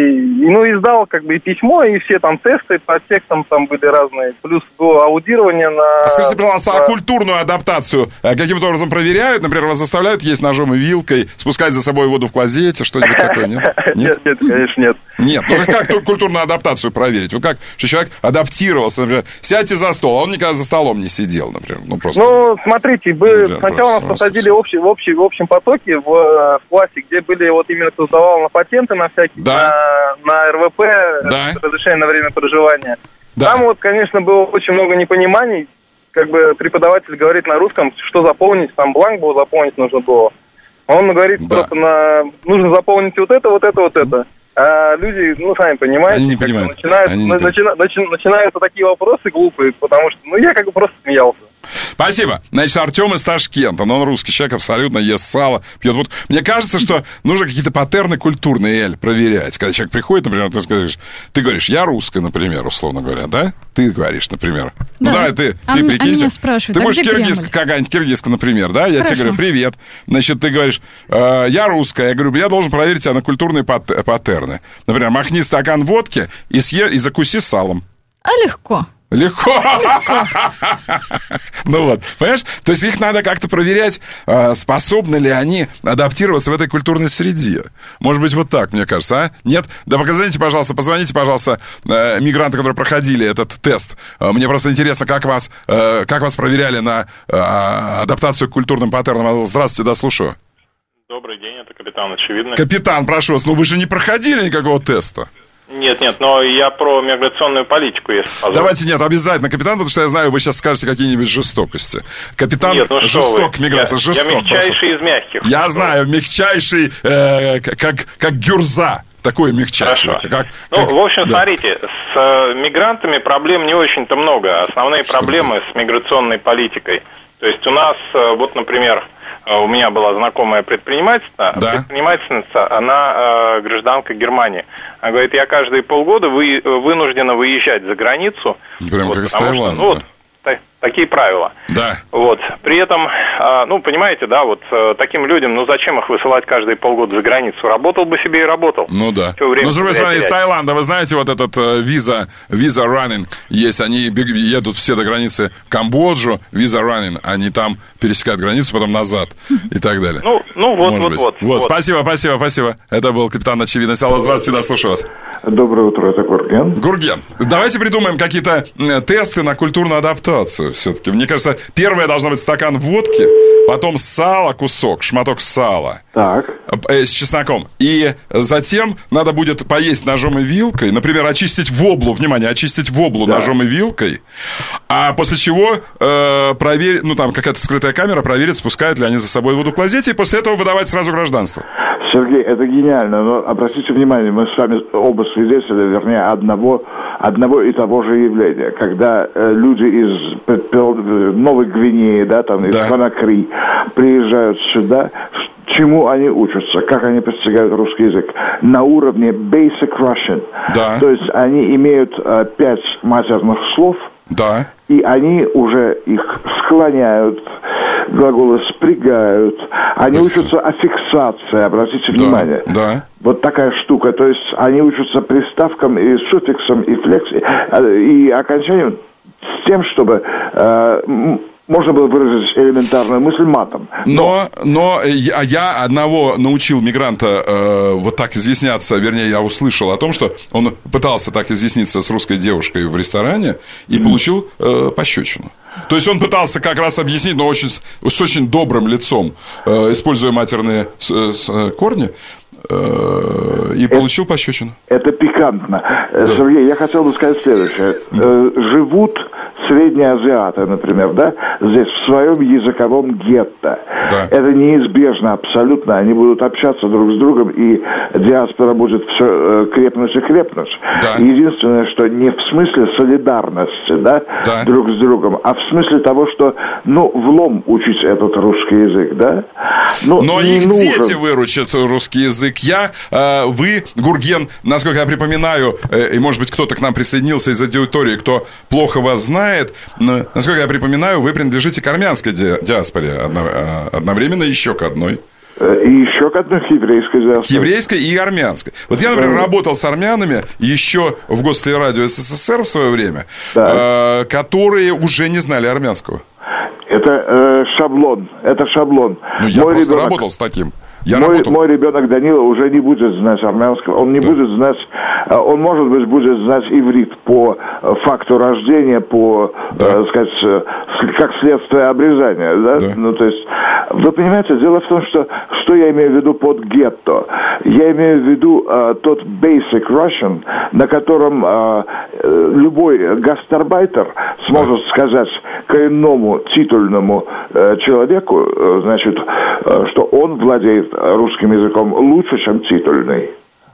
и, ну, издал как бы и письмо, и все там тесты по текстам там были разные. Плюс было аудирование на... А скажите, пожалуйста, на... а культурную адаптацию каким-то образом проверяют? Например, вас заставляют есть ножом и вилкой, спускать за собой воду в клозете, что-нибудь такое, нет? Нет, нет, конечно, нет. Нет, ну как культурную адаптацию проверить? Вот как, что человек адаптировался, например, сядьте за стол, а он никогда за столом не сидел, например, ну просто... Ну, смотрите, вы сначала нас посадили в общем потоке в классе, где были вот именно кто сдавал на патенты, на всякие, да. на, на эр вэ пэ, да. разрешение на время проживания. Да. Там вот, конечно, было очень много непониманий. Как бы преподаватель говорит на русском, что заполнить, там бланк был, заполнить нужно было. Он говорит, да. просто на, нужно заполнить вот это, вот это, вот это. А люди, ну, сами понимаете, Они не понимают. Начинают, Они не начи, начи, начинаются такие вопросы глупые, потому что, ну, я как бы просто смеялся. Спасибо. Значит, Артем из Ташкента, но он русский человек, абсолютно ест сало, пьет водку. Мне кажется, что нужно какие-то паттерны культурные, Эль, проверять. Когда человек приходит, например, ты говоришь, ты говоришь, я русская, например, условно говоря, да? Ты говоришь, например. Да. Ну, давай, ты, а ты м- прикинься. А спрашивают, ты а будешь киргизка, Кремль? какая-нибудь киргизка, например, да? Я Хорошо. тебе говорю, привет. Значит, ты говоришь, э, я русская. Я говорю, я должен проверить тебя на культурные пат- паттерны. Например, махни стакан водки и, съе- и закуси салом. А легко. Легко. Ну вот, понимаешь? То есть их надо как-то проверять, способны ли они адаптироваться в этой культурной среде. Может быть, вот так, мне кажется, а? Нет? Да позвоните, пожалуйста, позвоните, пожалуйста, мигранты, которые проходили этот тест. Мне просто интересно, как вас, как вас проверяли на адаптацию к культурным паттернам. Здравствуйте, да, слушаю. Добрый день, это капитан Очевидный. Капитан, прошу вас, ну вы же не проходили никакого теста. Нет, нет, но я про миграционную политику, если позволите. Давайте, нет, обязательно, капитан, потому что я знаю, вы сейчас скажете какие-нибудь жестокости. Капитан нет, ну жесток к миграции, я, жесток. Я мягчайший прошу. из мягких. Я знаю, мягчайший, э, как, как гюрза. такое мягчайшее. Как, ну, как... в общем, да. смотрите, с э, мигрантами проблем не очень-то много. Основные Что проблемы с миграционной политикой. То есть у нас, э, вот, например, э, у меня была знакомая предпринимательница, да. предпринимательница, она э, гражданка Германии. Она говорит, я каждые полгода вы, вынуждена выезжать за границу. Прям вот, как из Таиланда. Ну, вот, такие правила. Да. Вот. При этом, ну, понимаете, да, вот таким людям, ну, зачем их высылать каждые полгода за границу? Работал бы себе и работал. Ну, да. Ну, с другой стороны, из Таиланда, вы знаете, вот этот виза, виза running есть, они едут все до границы в Камбоджу, виза running, они там пересекают границу, потом назад и так далее. Ну, ну вот, вот, вот, вот. Вот, спасибо, спасибо, спасибо. Это был капитан Очевидность. Алло, здравствуйте, да, слушаю вас. Доброе утро, это Гурген. Гурген, давайте придумаем какие-то тесты на культурную адаптацию все-таки. Мне кажется, первое должно быть стакан водки, потом сало, кусок, шматок сала. Так. Э, с чесноком. И затем надо будет поесть ножом и вилкой, например, очистить воблу, внимание, очистить воблу да. ножом и вилкой, а после чего э, проверить, ну там какая-то скрытая камера проверит, спускают ли они за собой воду в клозете, и после этого выдавать сразу гражданство. Сергей, это гениально, но обратите внимание, мы с вами оба свидетели, вернее, одного, одного и того же явления, когда э, люди из Новой Гвинеи, да, там, из да. Конакри приезжают сюда, чему они учатся, как они постигают русский язык, на уровне basic Russian. Да. То есть они имеют э, пять матерных слов, да. и они уже их склоняют, глаголы спрягают, они Быстро. учатся аффиксации, обратите да, внимание. Да. Вот такая штука, то есть они учатся приставкам и суффиксам, и флексиям, и окончанием с тем, чтобы... Э, можно было выразить элементарную мысль матом. Но, но я, я одного научил мигранта э, вот так изъясняться, вернее, я услышал о том, что он пытался так изъясниться с русской девушкой в ресторане и mm-hmm. получил э, пощечину. То есть он пытался как раз объяснить, но очень, с очень добрым лицом, э, используя матерные с, с, корни, э, и получил это, пощечину. Это пикантно. Да. Сергей, я хотел бы сказать следующее. Э, живут средние азиаты, например, да, здесь в своем языковом гетто. Да. Это неизбежно абсолютно. Они будут общаться друг с другом, и диаспора будет все э, крепнуть и крепнуть. Да. Единственное, что не в смысле солидарности, да, да, друг с другом, а в смысле того, что, ну, влом учить этот русский язык, да. Но, Но их нужен. Дети выручат русский язык. Я, э, вы, Гурген, насколько я припоминаю, э, и, может быть, кто-то к нам присоединился из аудитории, кто плохо вас знает, но, насколько я припоминаю, вы принадлежите к армянской ди- диаспоре одновременно еще к одной. И еще к одной еврейской диаспоре. Еврейской и армянской. Вот я, например, работал с армянами еще в Гостелерадио СССР в свое время, да. э, которые уже не знали армянского. Это э, шаблон, это шаблон. Ну, я Мой просто ребенок... работал с таким. Я мой, работал... мой ребенок Данила уже не будет знать армянского, он не да. будет знать, он, может быть, будет знать иврит по факту рождения, по, да. э, сказать, как следствие обрезания, да? Да. Ну, то есть, вы понимаете, дело в том, что, что я имею в виду под гетто? Я имею в виду э, тот basic Russian, на котором э, любой гастарбайтер сможет да. сказать коренному титульному э, человеку, э, значит, э, что он владеет русским языком лучше, чем титульный.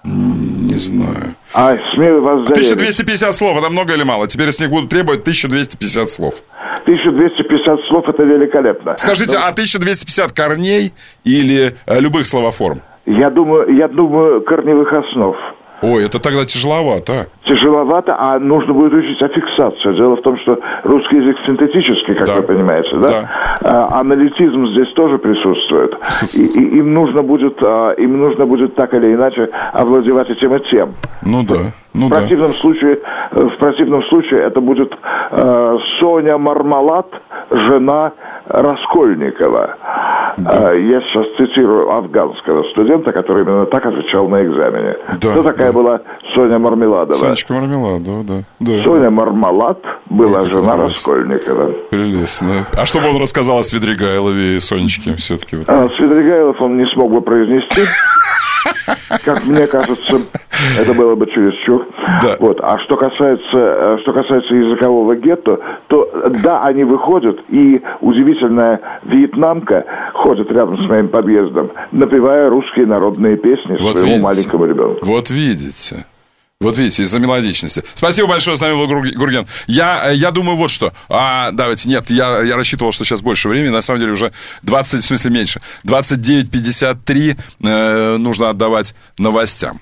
Не знаю. А смею вас заверить. тысяча двести пятьдесят слов, это много или мало? Теперь с них будут требовать тысяча двести пятьдесят слов. тысяча двести пятьдесят слов, это великолепно. Скажите, Но... а тысяча двести пятьдесят корней или э, любых словоформ? Я думаю, я думаю, корневых основ. Ой, это тогда тяжеловато. Тяжеловато, а нужно будет учить аффиксацию. Дело в том, что русский язык синтетический, как да. вы понимаете, да? да. А, аналитизм здесь тоже присутствует. И, и им нужно будет, а, им нужно будет так или иначе овладевать этим и тем. Ну да. Ну, в противном да. случае, в противном случае это будет а, Соня Мармалад, жена Раскольникова. Да. А, я сейчас цитирую афганского студента, который именно так отвечал на экзамене. Да, Кто такая да. была Соня Мармеладова? Сонечка Мармеладова, да. да. Соня Мармалад была Ой, жена Раскольникова. Прелестно. А что бы он рассказал о Свидригайлове и Сонечке все-таки? А, Свидригайлов он не смог бы произнести, как мне кажется. Это было бы чересчур. Да. Вот. А что касается, что касается языкового гетто, то да, они выходят, и удивительная вьетнамка ходит рядом с моим подъездом, напевая русские народные песни вот своему видите. маленькому ребенку. Вот видите. Вот видите, из-за мелодичности. Спасибо большое, с нами был Гурген. Я, я думаю, вот что. А, давайте, нет, я, я рассчитывал, что сейчас больше времени. На самом деле уже двадцать, в смысле меньше. двадцать девять пятьдесят три э, нужно отдавать новостям.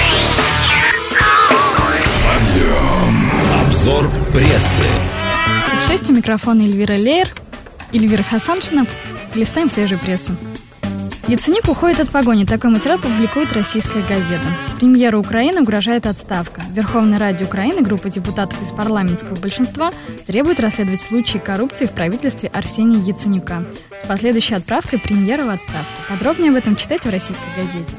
Обзор прессы. тридцать шесть, у микрофона Эльвира Лейер, Эльвира Хасаншина. Листаем свежую прессу. Яценюк уходит от погони. Такой материал публикует российская газета. Премьеру Украины угрожает отставка. Верховная Рада Украины, группа депутатов из парламентского большинства, требует расследовать случаи коррупции в правительстве Арсения Яценюка с последующей отправкой премьера в отставку. Подробнее об этом читайте в российской газете.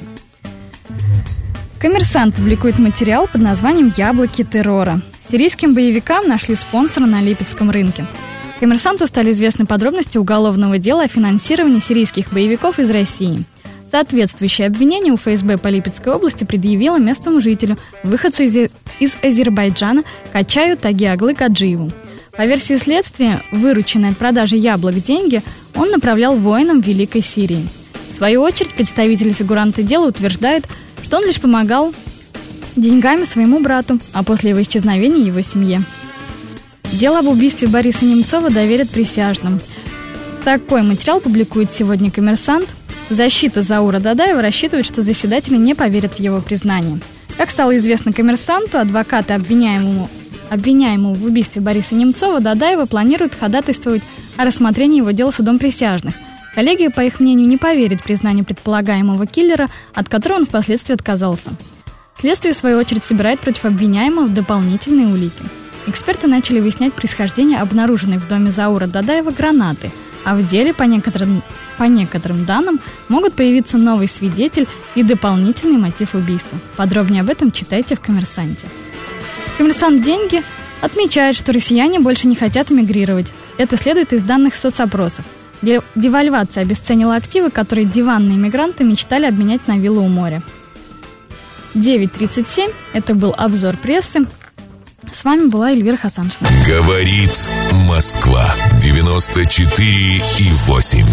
«Коммерсант» публикует материал под названием «Яблоки террора». Сирийским боевикам нашли спонсора на Липецком рынке. «Коммерсанту» стали известны подробности уголовного дела о финансировании сирийских боевиков из России. Соответствующее обвинение у эф эс бэ по Липецкой области предъявило местному жителю, выходцу из, из Азербайджана, Качаю Таги-Аглы Каджиеву. По версии следствия, вырученные от продажи яблок деньги он направлял воинам Великой Сирии. В свою очередь, представители фигуранта дела утверждают, что он лишь помогал деньгами своему брату, а после его исчезновения его семье. Дело об убийстве Бориса Немцова доверят присяжным. Такой материал публикует сегодня «Коммерсант». Защита Заура Дадаева рассчитывает, что заседатели не поверят в его признание. Как стало известно «Коммерсанту», адвокаты обвиняемому, обвиняемому в убийстве Бориса Немцова Дадаева планируют ходатайствовать о рассмотрении его дела судом присяжных. Коллегия, по их мнению, не поверит признанию предполагаемого киллера, от которого он впоследствии отказался. Следствие, в свою очередь, собирает против обвиняемого дополнительные улики. Эксперты начали выяснять происхождение обнаруженной в доме Заура Дадаева гранаты, а в деле, по некоторым, по некоторым данным, могут появиться новый свидетель и дополнительный мотив убийства. Подробнее об этом читайте в «Коммерсанте». «Коммерсант. Деньги» отмечает, что россияне больше не хотят эмигрировать. Это следует из данных соцопросов. Девальвация обесценила активы, которые диванные мигранты мечтали обменять на виллу у моря. девять тридцать семь. Это был обзор прессы. С вами была Эльвира Хасаншина. Говорит Москва. девяносто четыре и восемь.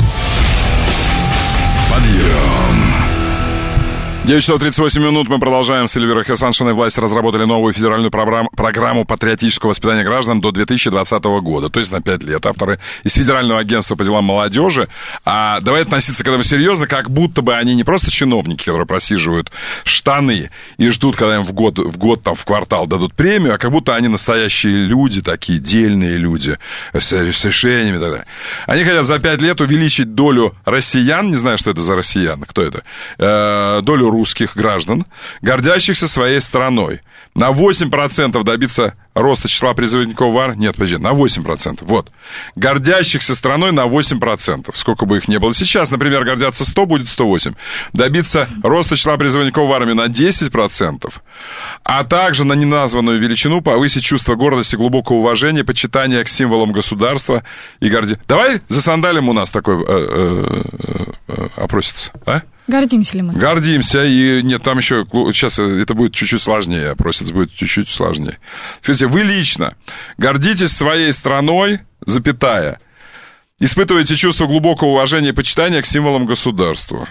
Подъем. девять часов тридцать восемь минут. Мы продолжаем с Эльвирой Хасаншиной. Власти разработали новую федеральную программу, программу патриотического воспитания граждан до две тысячи двадцатого года, то есть на пять лет. Авторы из Федерального агентства по делам молодежи. А давай относиться к этому серьезно, как будто бы они не просто чиновники, которые просиживают штаны и ждут, когда им в год, в год там, в квартал дадут премию, а как будто они настоящие люди, такие дельные люди с, с решениями и так далее. Они хотят за пять лет увеличить долю россиян, не знаю, что это за россияне, кто это, э, долю русских граждан, гордящихся своей страной. На восемь процентов добиться роста числа призывников в армии. Нет, подожди, на восемь процентов. Вот. Гордящихся страной на восемь процентов. Сколько бы их ни было. Сейчас, например, гордятся сто, будет сто восемь. Добиться роста числа призывников в армии на десять процентов. А также на неназванную величину повысить чувство гордости, глубокого уважения, почитания к символам государства и горди... Давай засандалим у нас такой э, э, э, опросится, а? Гордимся ли мы? Гордимся, и нет, там еще, сейчас это будет чуть-чуть сложнее, опроситься будет чуть-чуть сложнее. Скажите, вы лично гордитесь своей страной, запятая, испытываете чувство глубокого уважения и почитания к символам государства?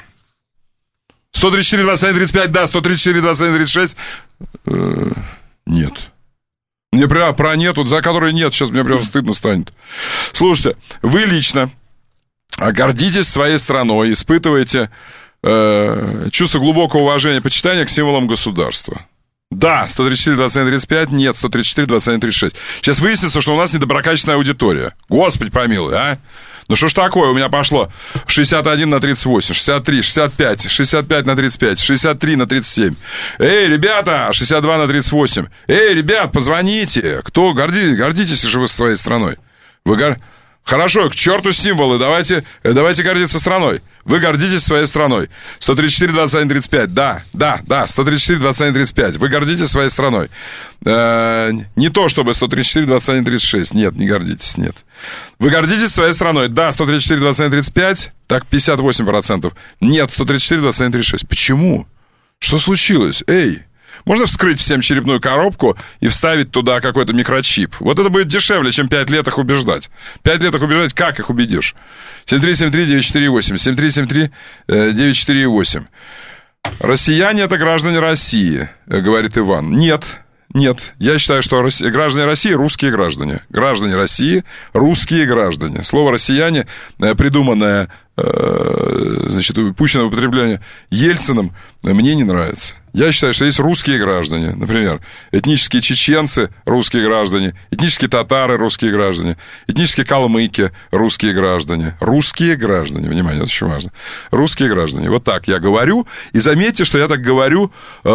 сто тридцать четыре двадцать один тридцать пять, да, сто тридцать четыре двадцать один тридцать шесть, э, нет. Мне прям про нет, вот за который нет, сейчас мне прям стыдно станет. Слушайте, вы лично гордитесь своей страной, испытываете чувство глубокого уважения и почитания к символам государства. Да, сто тридцать четыре двадцать один тридцать пять, нет, сто тридцать четыре двадцать один тридцать шесть. Сейчас выяснится, что у нас недоброкачественная аудитория. Господи помилуй, а? Ну что ж такое, у меня пошло шестьдесят один на тридцать восемь, шестьдесят три, шестьдесят пять, шестьдесят пять на тридцать пять, шестьдесят три на тридцать семь. Эй, ребята, шестьдесят два на тридцать восемь. Эй, ребят, позвоните. Кто гордитесь, гордитесь же вы своей страной? Вы гор... Хорошо, к черту символы, давайте, давайте гордиться страной. Вы гордитесь своей страной. сто тридцать четыре двадцать один тридцать пять, да, да, да, сто тридцать четыре двадцать один тридцать пять. Вы гордитесь своей страной. Э, не то, чтобы сто тридцать четыре двадцать один тридцать шесть, нет, не гордитесь, нет. Вы гордитесь своей страной, да, сто тридцать четыре двадцать один тридцать пять, так, пятьдесят восемь процентов. Нет, сто тридцать четыре двадцать один тридцать шесть. Почему? Что случилось? Эй, Можно вскрыть всем черепную коробку и вставить туда какой-то микрочип. Вот это будет дешевле, чем пять лет их убеждать. пять лет их убеждать, как их убедишь? семь три семь три девять четыре восемь, семь три семь три девять четыре восемь. Россияне — это граждане России, говорит Иван. Нет. Нет, я считаю, что граждане России — русские граждане. Граждане России — русские граждане. Слово «россияне», придуманное, значит, пущенное в употребление Ельциным, мне не нравится. Я считаю, что есть русские граждане. Например, этнические чеченцы — русские граждане, этнические татары — русские граждане, этнические калмыки — русские граждане. Русские граждане, внимание, это очень важно. Русские граждане. Вот так я говорю. И заметьте, что я так говорю...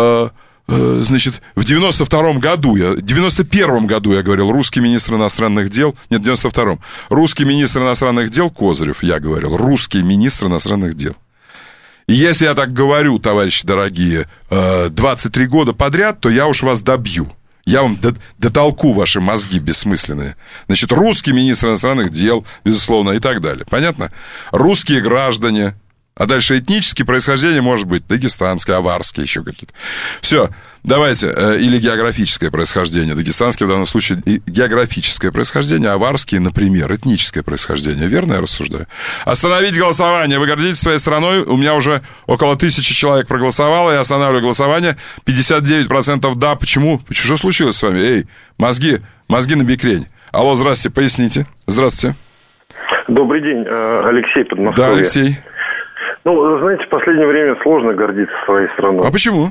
Значит, в девяносто втором году, я, в девяносто первом году я говорил, русский министр иностранных дел, нет, в девяносто втором, русский министр иностранных дел Козырев, я говорил, русский министр иностранных дел. И если я так говорю, товарищи дорогие, двадцать три года подряд, то я уж вас добью. Я вам дотолку ваши мозги бессмысленные. Значит, русский министр иностранных дел, безусловно, и так далее. Понятно? Русские граждане. А дальше этнические происхождения может быть дагестанские, аварские, еще какие-то. Все, давайте. Или географическое происхождение. Дагестанские в данном случае географическое происхождение, аварские, например, этническое происхождение. Верно я рассуждаю? Остановить голосование. Вы гордитесь своей страной? У меня уже около тысячи человек проголосовало. Я останавливаю голосование. пятьдесят девять процентов да. Почему? Что случилось с вами? Эй, мозги, мозги на бекрень. Алло, здрасте, поясните. Здравствуйте. Добрый день, Алексей, Подмосковье. Да, Алексей. Ну, знаете, в последнее время сложно гордиться своей страной. А почему?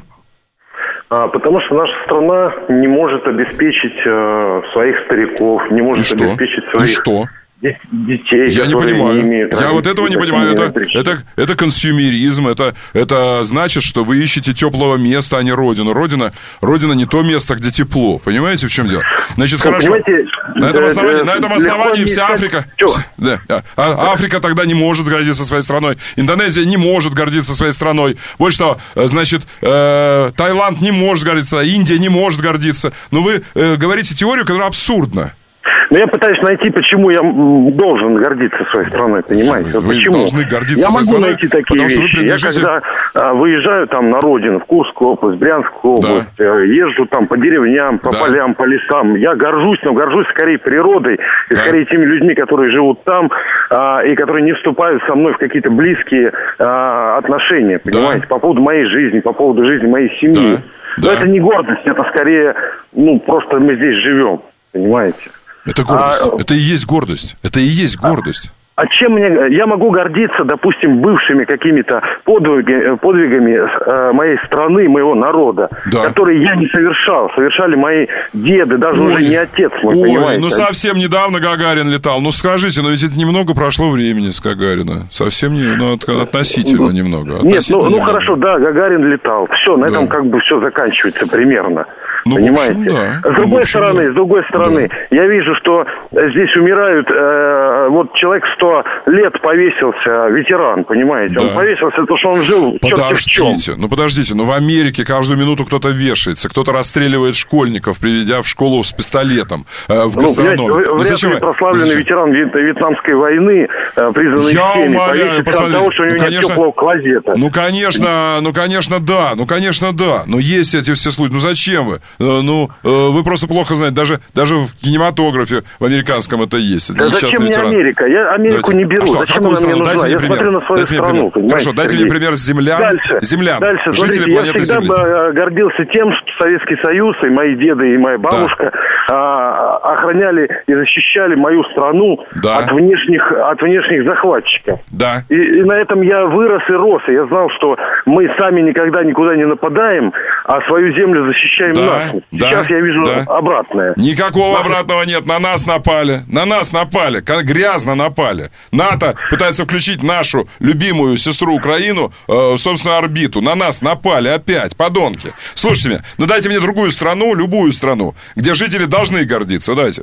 А, потому что наша страна не может обеспечить э, своих стариков, не может И обеспечить что? своих... И что? детей, я не понимаю. Не имеют, я вот этого не понимаю. Это, это, это консюмеризм. Это, это значит, что вы ищете теплого места, а не родину. Родина, родина не то место, где тепло. Понимаете, в чем дело? Значит, ну, хорошо. На этом основании, на этом основании вся Африка... Да, а, Африка тогда не может гордиться своей страной. Индонезия не может гордиться своей страной. Больше того, значит, э, Таиланд не может гордиться, Индия не может гордиться. Но вы э, говорите теорию, которая абсурдна. Но я пытаюсь найти, почему я должен гордиться своей страной, понимаете? Вы почему? должны гордиться я своей могу страной, найти такие вещи. Принадлежите... Я когда а, выезжаю там на родину, в Курскую область, Брянскую область, да. езжу там по деревням, по да. полям, по лесам, я горжусь, но горжусь скорее природой, и да. скорее теми людьми, которые живут там, а, и которые не вступают со мной в какие-то близкие а, отношения, понимаете? Да. По поводу моей жизни, по поводу жизни моей семьи. Да. Но да. это не гордость, это скорее, ну, просто мы здесь живем, понимаете? Это гордость. А, это и есть гордость. Это и есть гордость. А, а чем мне... Я могу гордиться, допустим, бывшими какими-то подвигами, подвигами э, моей страны, моего народа, да. которые я не совершал. Совершали мои деды, даже ой, уже не отец мой, ой, понимаете? Ну, совсем недавно Гагарин летал. Ну, скажите, но ведь это немного прошло времени с Гагарина. Совсем не... Ну, относительно немного. Относительно Нет, ну, ну немного. Хорошо, да, Гагарин летал. Все, на да. этом как бы все заканчивается примерно. Ну, понимаете? В общем, да. С другой общем, стороны, да. с другой стороны, да. я вижу, что здесь умирают, э, вот человек сто лет повесился, ветеран, понимаете? Да. Он повесился, потому что он жил черти в чем. Подождите, ну подождите, ну в Америке каждую минуту кто-то вешается, кто-то расстреливает школьников, приведя в школу с пистолетом, э, в гастрономе. Ну, ну, вряд ли прославленный зачем? ветеран Вьетнамской войны, э, признанный я всеми, повесится от того, что у него ну, нет теплого клозета. Ну, конечно, ну, конечно, да, ну, конечно, да, но есть эти все случаи, ну, зачем вы? Ну, вы просто плохо знаете, даже, даже в кинематографе в американском это есть. Да зачем мне ветеран. Америка? Я Америку Давайте. не беру. А что, зачем она мне нужна? Дайте Я мне смотрю на свою дайте страну. Мне Хорошо, дайте мне пример землян. Дальше, землян. Дальше, жители смотрите, планеты я всегда Земли. гордился тем, что Советский Союз и мои деды, и моя бабушка да. а, охраняли и защищали мою страну да. от внешних, от внешних захватчиков. Да. И, и на этом я вырос и рос. И я знал, что мы сами никогда никуда не нападаем, а свою землю защищаем да. нас. Сейчас да. я вижу да. обратное. Никакого обратного нет. На нас напали. На нас напали. Грязно напали. НАТО пытается включить нашу любимую сестру Украину э, в собственную орбиту. На нас напали опять. Подонки. Слушайте меня. Ну дайте мне другую страну, любую страну, где жители должны гордиться. Давайте.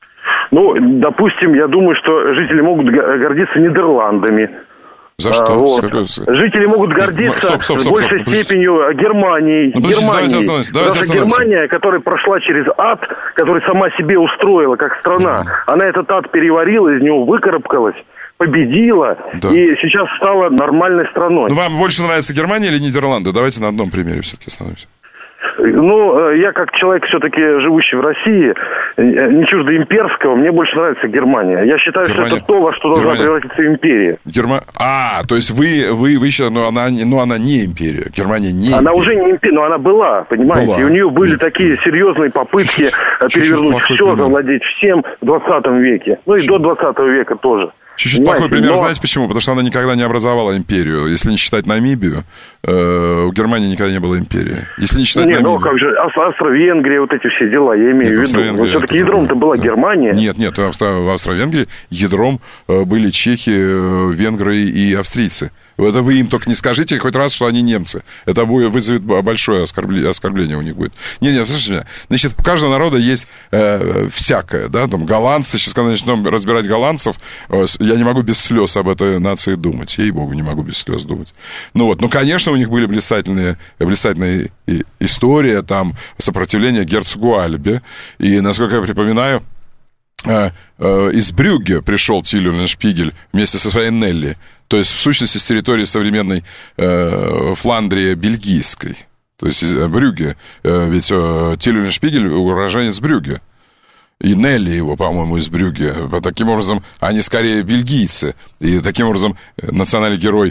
Ну, допустим, я думаю, что жители могут гордиться Нидерландами. За что? А, вот. Какой... Жители могут гордиться стоп, стоп, стоп, в большей стоп, степенью Германией. Ну, Германией. Давайте остановимся. Давайте остановимся. Германия, которая прошла через ад, который сама себе устроила как страна, mm. она этот ад переварила, из него выкарабкалась, победила да. и сейчас стала нормальной страной. Ну, вам больше нравится Германия или Нидерланды? Давайте на одном примере все-таки остановимся. Ну, я как человек, все-таки живущий в России, не чуждо имперского, мне больше нравится Германия. Я считаю, Германия. что это то, во что должна Германия. превратиться империя. Герма... А, то есть вы, вы, вы считаете, но она, но она не империя. Германия не Она империя. уже не империя, но она была, понимаете? Была. И у нее были Нет. такие серьезные попытки Чуть-чуть перевернуть все, пример. завладеть всем в двадцатом веке. Ну и Чуть-чуть. до двадцатого века тоже. Чуть-чуть Понимаете? плохой пример, но... знаете почему? Потому что она никогда не образовала империю. Если не считать Намибию, э, у Германии никогда не было империи. Если не считать не, Намибию... ну как же, Австро-Венгрия, вот эти все дела, я имею нет, в виду. Но все-таки ядром-то была да. Германия. Нет, нет, в Австро-Венгрии ядром были чехи, венгры и австрийцы. Это вы им только не скажите хоть раз, что они немцы. Это будет, вызовет большое оскорбление, оскорбление у них будет. Нет, нет, слушайте меня. Значит, у каждого народа есть э, всякое, да, там, голландцы, сейчас, когда начнем разбирать голландцев, э, я не могу без слез об этой нации думать. Ей-богу, не могу без слез думать. Ну вот, ну, конечно, у них были блистательные, блистательные истории, там, сопротивление герцогу Альбе. И, насколько я припоминаю, э, э, из Брюгге пришел Тиль Уллиншпигель вместе со своей Нелли. То есть, в сущности, с территории современной э, Фландрии бельгийской. То есть, Брюгге. Э, ведь э, Тиль Уллиншпигель уроженец Брюгге. И Нелли его, по-моему, из Брюгге. Таким образом, они скорее бельгийцы. И таким образом, национальный герой,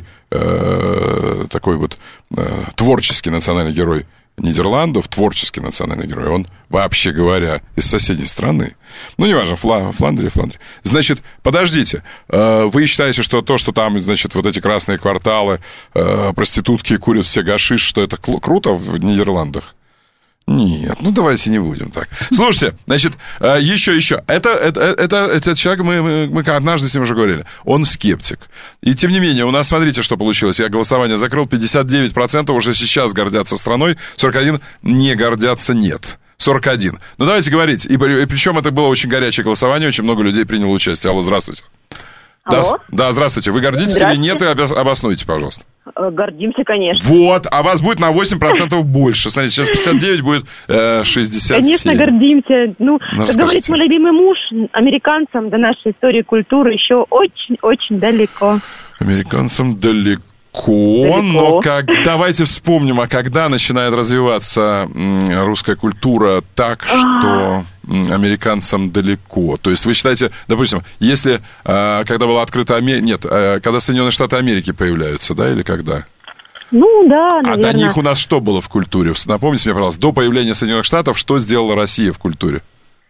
э, такой вот э, творческий национальный герой Нидерландов, творческий национальный герой, он, вообще говоря, из соседней страны. Ну, неважно, Фла, Фландрия, Фландрия. Значит, подождите, э, вы считаете, что то, что там, значит, вот эти красные кварталы, э, проститутки курят все гашиш, что это круто в Нидерландах? Нет, ну давайте не будем так. Слушайте, значит, еще, еще. Это, это, это, этот человек, мы, мы, мы однажды с ним уже говорили, он скептик. И тем не менее, у нас, смотрите, что получилось. Я голосование закрыл, пятьдесят девять процентов уже сейчас гордятся страной, сорок один процент не гордятся, нет. сорок один процент. Ну давайте говорить. И, и причем это было очень горячее голосование, очень много людей приняло участие. Алло, здравствуйте. Да, да, здравствуйте. Вы гордитесь или нет? И обоснуйте, пожалуйста. Гордимся, конечно. Вот, а вас будет на восемь процентов больше. Смотрите, сейчас пятьдесят девять будет э, шестьдесят семь. Конечно, гордимся. Ну, ну как говорит мой любимый муж, американцам до нашей истории и культуры еще очень-очень далеко. Американцам далеко. Далеко. Но как, давайте вспомним, а когда начинает развиваться русская культура так, что американцам далеко? То есть вы считаете, допустим, если, когда была открыта Америка, нет, когда Соединенные Штаты Америки появляются, да, или когда? Ну, да, наверное. А до них у нас что было в культуре? Напомните мне, пожалуйста, до появления Соединенных Штатов, что сделала Россия в культуре?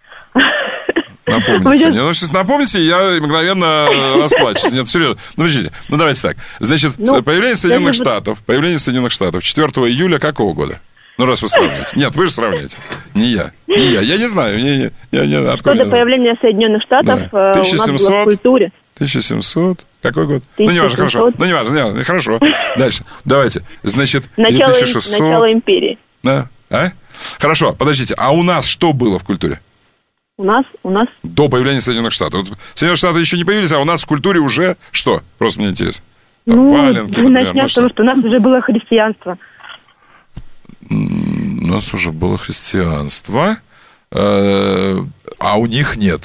Напомните. Сейчас... Ну, сейчас напомните, я мгновенно расплачусь. Нет, серьезно. Ну, подождите. Ну, давайте так. Значит, ну, появление Соединенных даже... Штатов, появление Соединенных Штатов четвёртого июля какого года? Ну, раз вы сравниваете. Нет, вы же сравните. Не я. Не я. Я не знаю. Не, не, я, не, что до появления Соединенных Штатов да. тысяча семьсот, у нас было в культуре. тысяча семьсот. Какой год? тысяча семьсот. Ну, не важно, хорошо. Ну, не важно, не важно. Хорошо. Дальше. Давайте. Значит, начало, тысяча шестьсот. Начало империи. Да. А? Хорошо, подождите. А у нас что было в культуре? У нас, у нас... До появления Соединенных Штатов. Вот Соединенные Штаты еще не появились, а у нас в культуре уже что? Просто мне интересно. Там ну, валенки, например. Начнем с того, что у нас уже было христианство. У нас уже было христианство, а у них нет.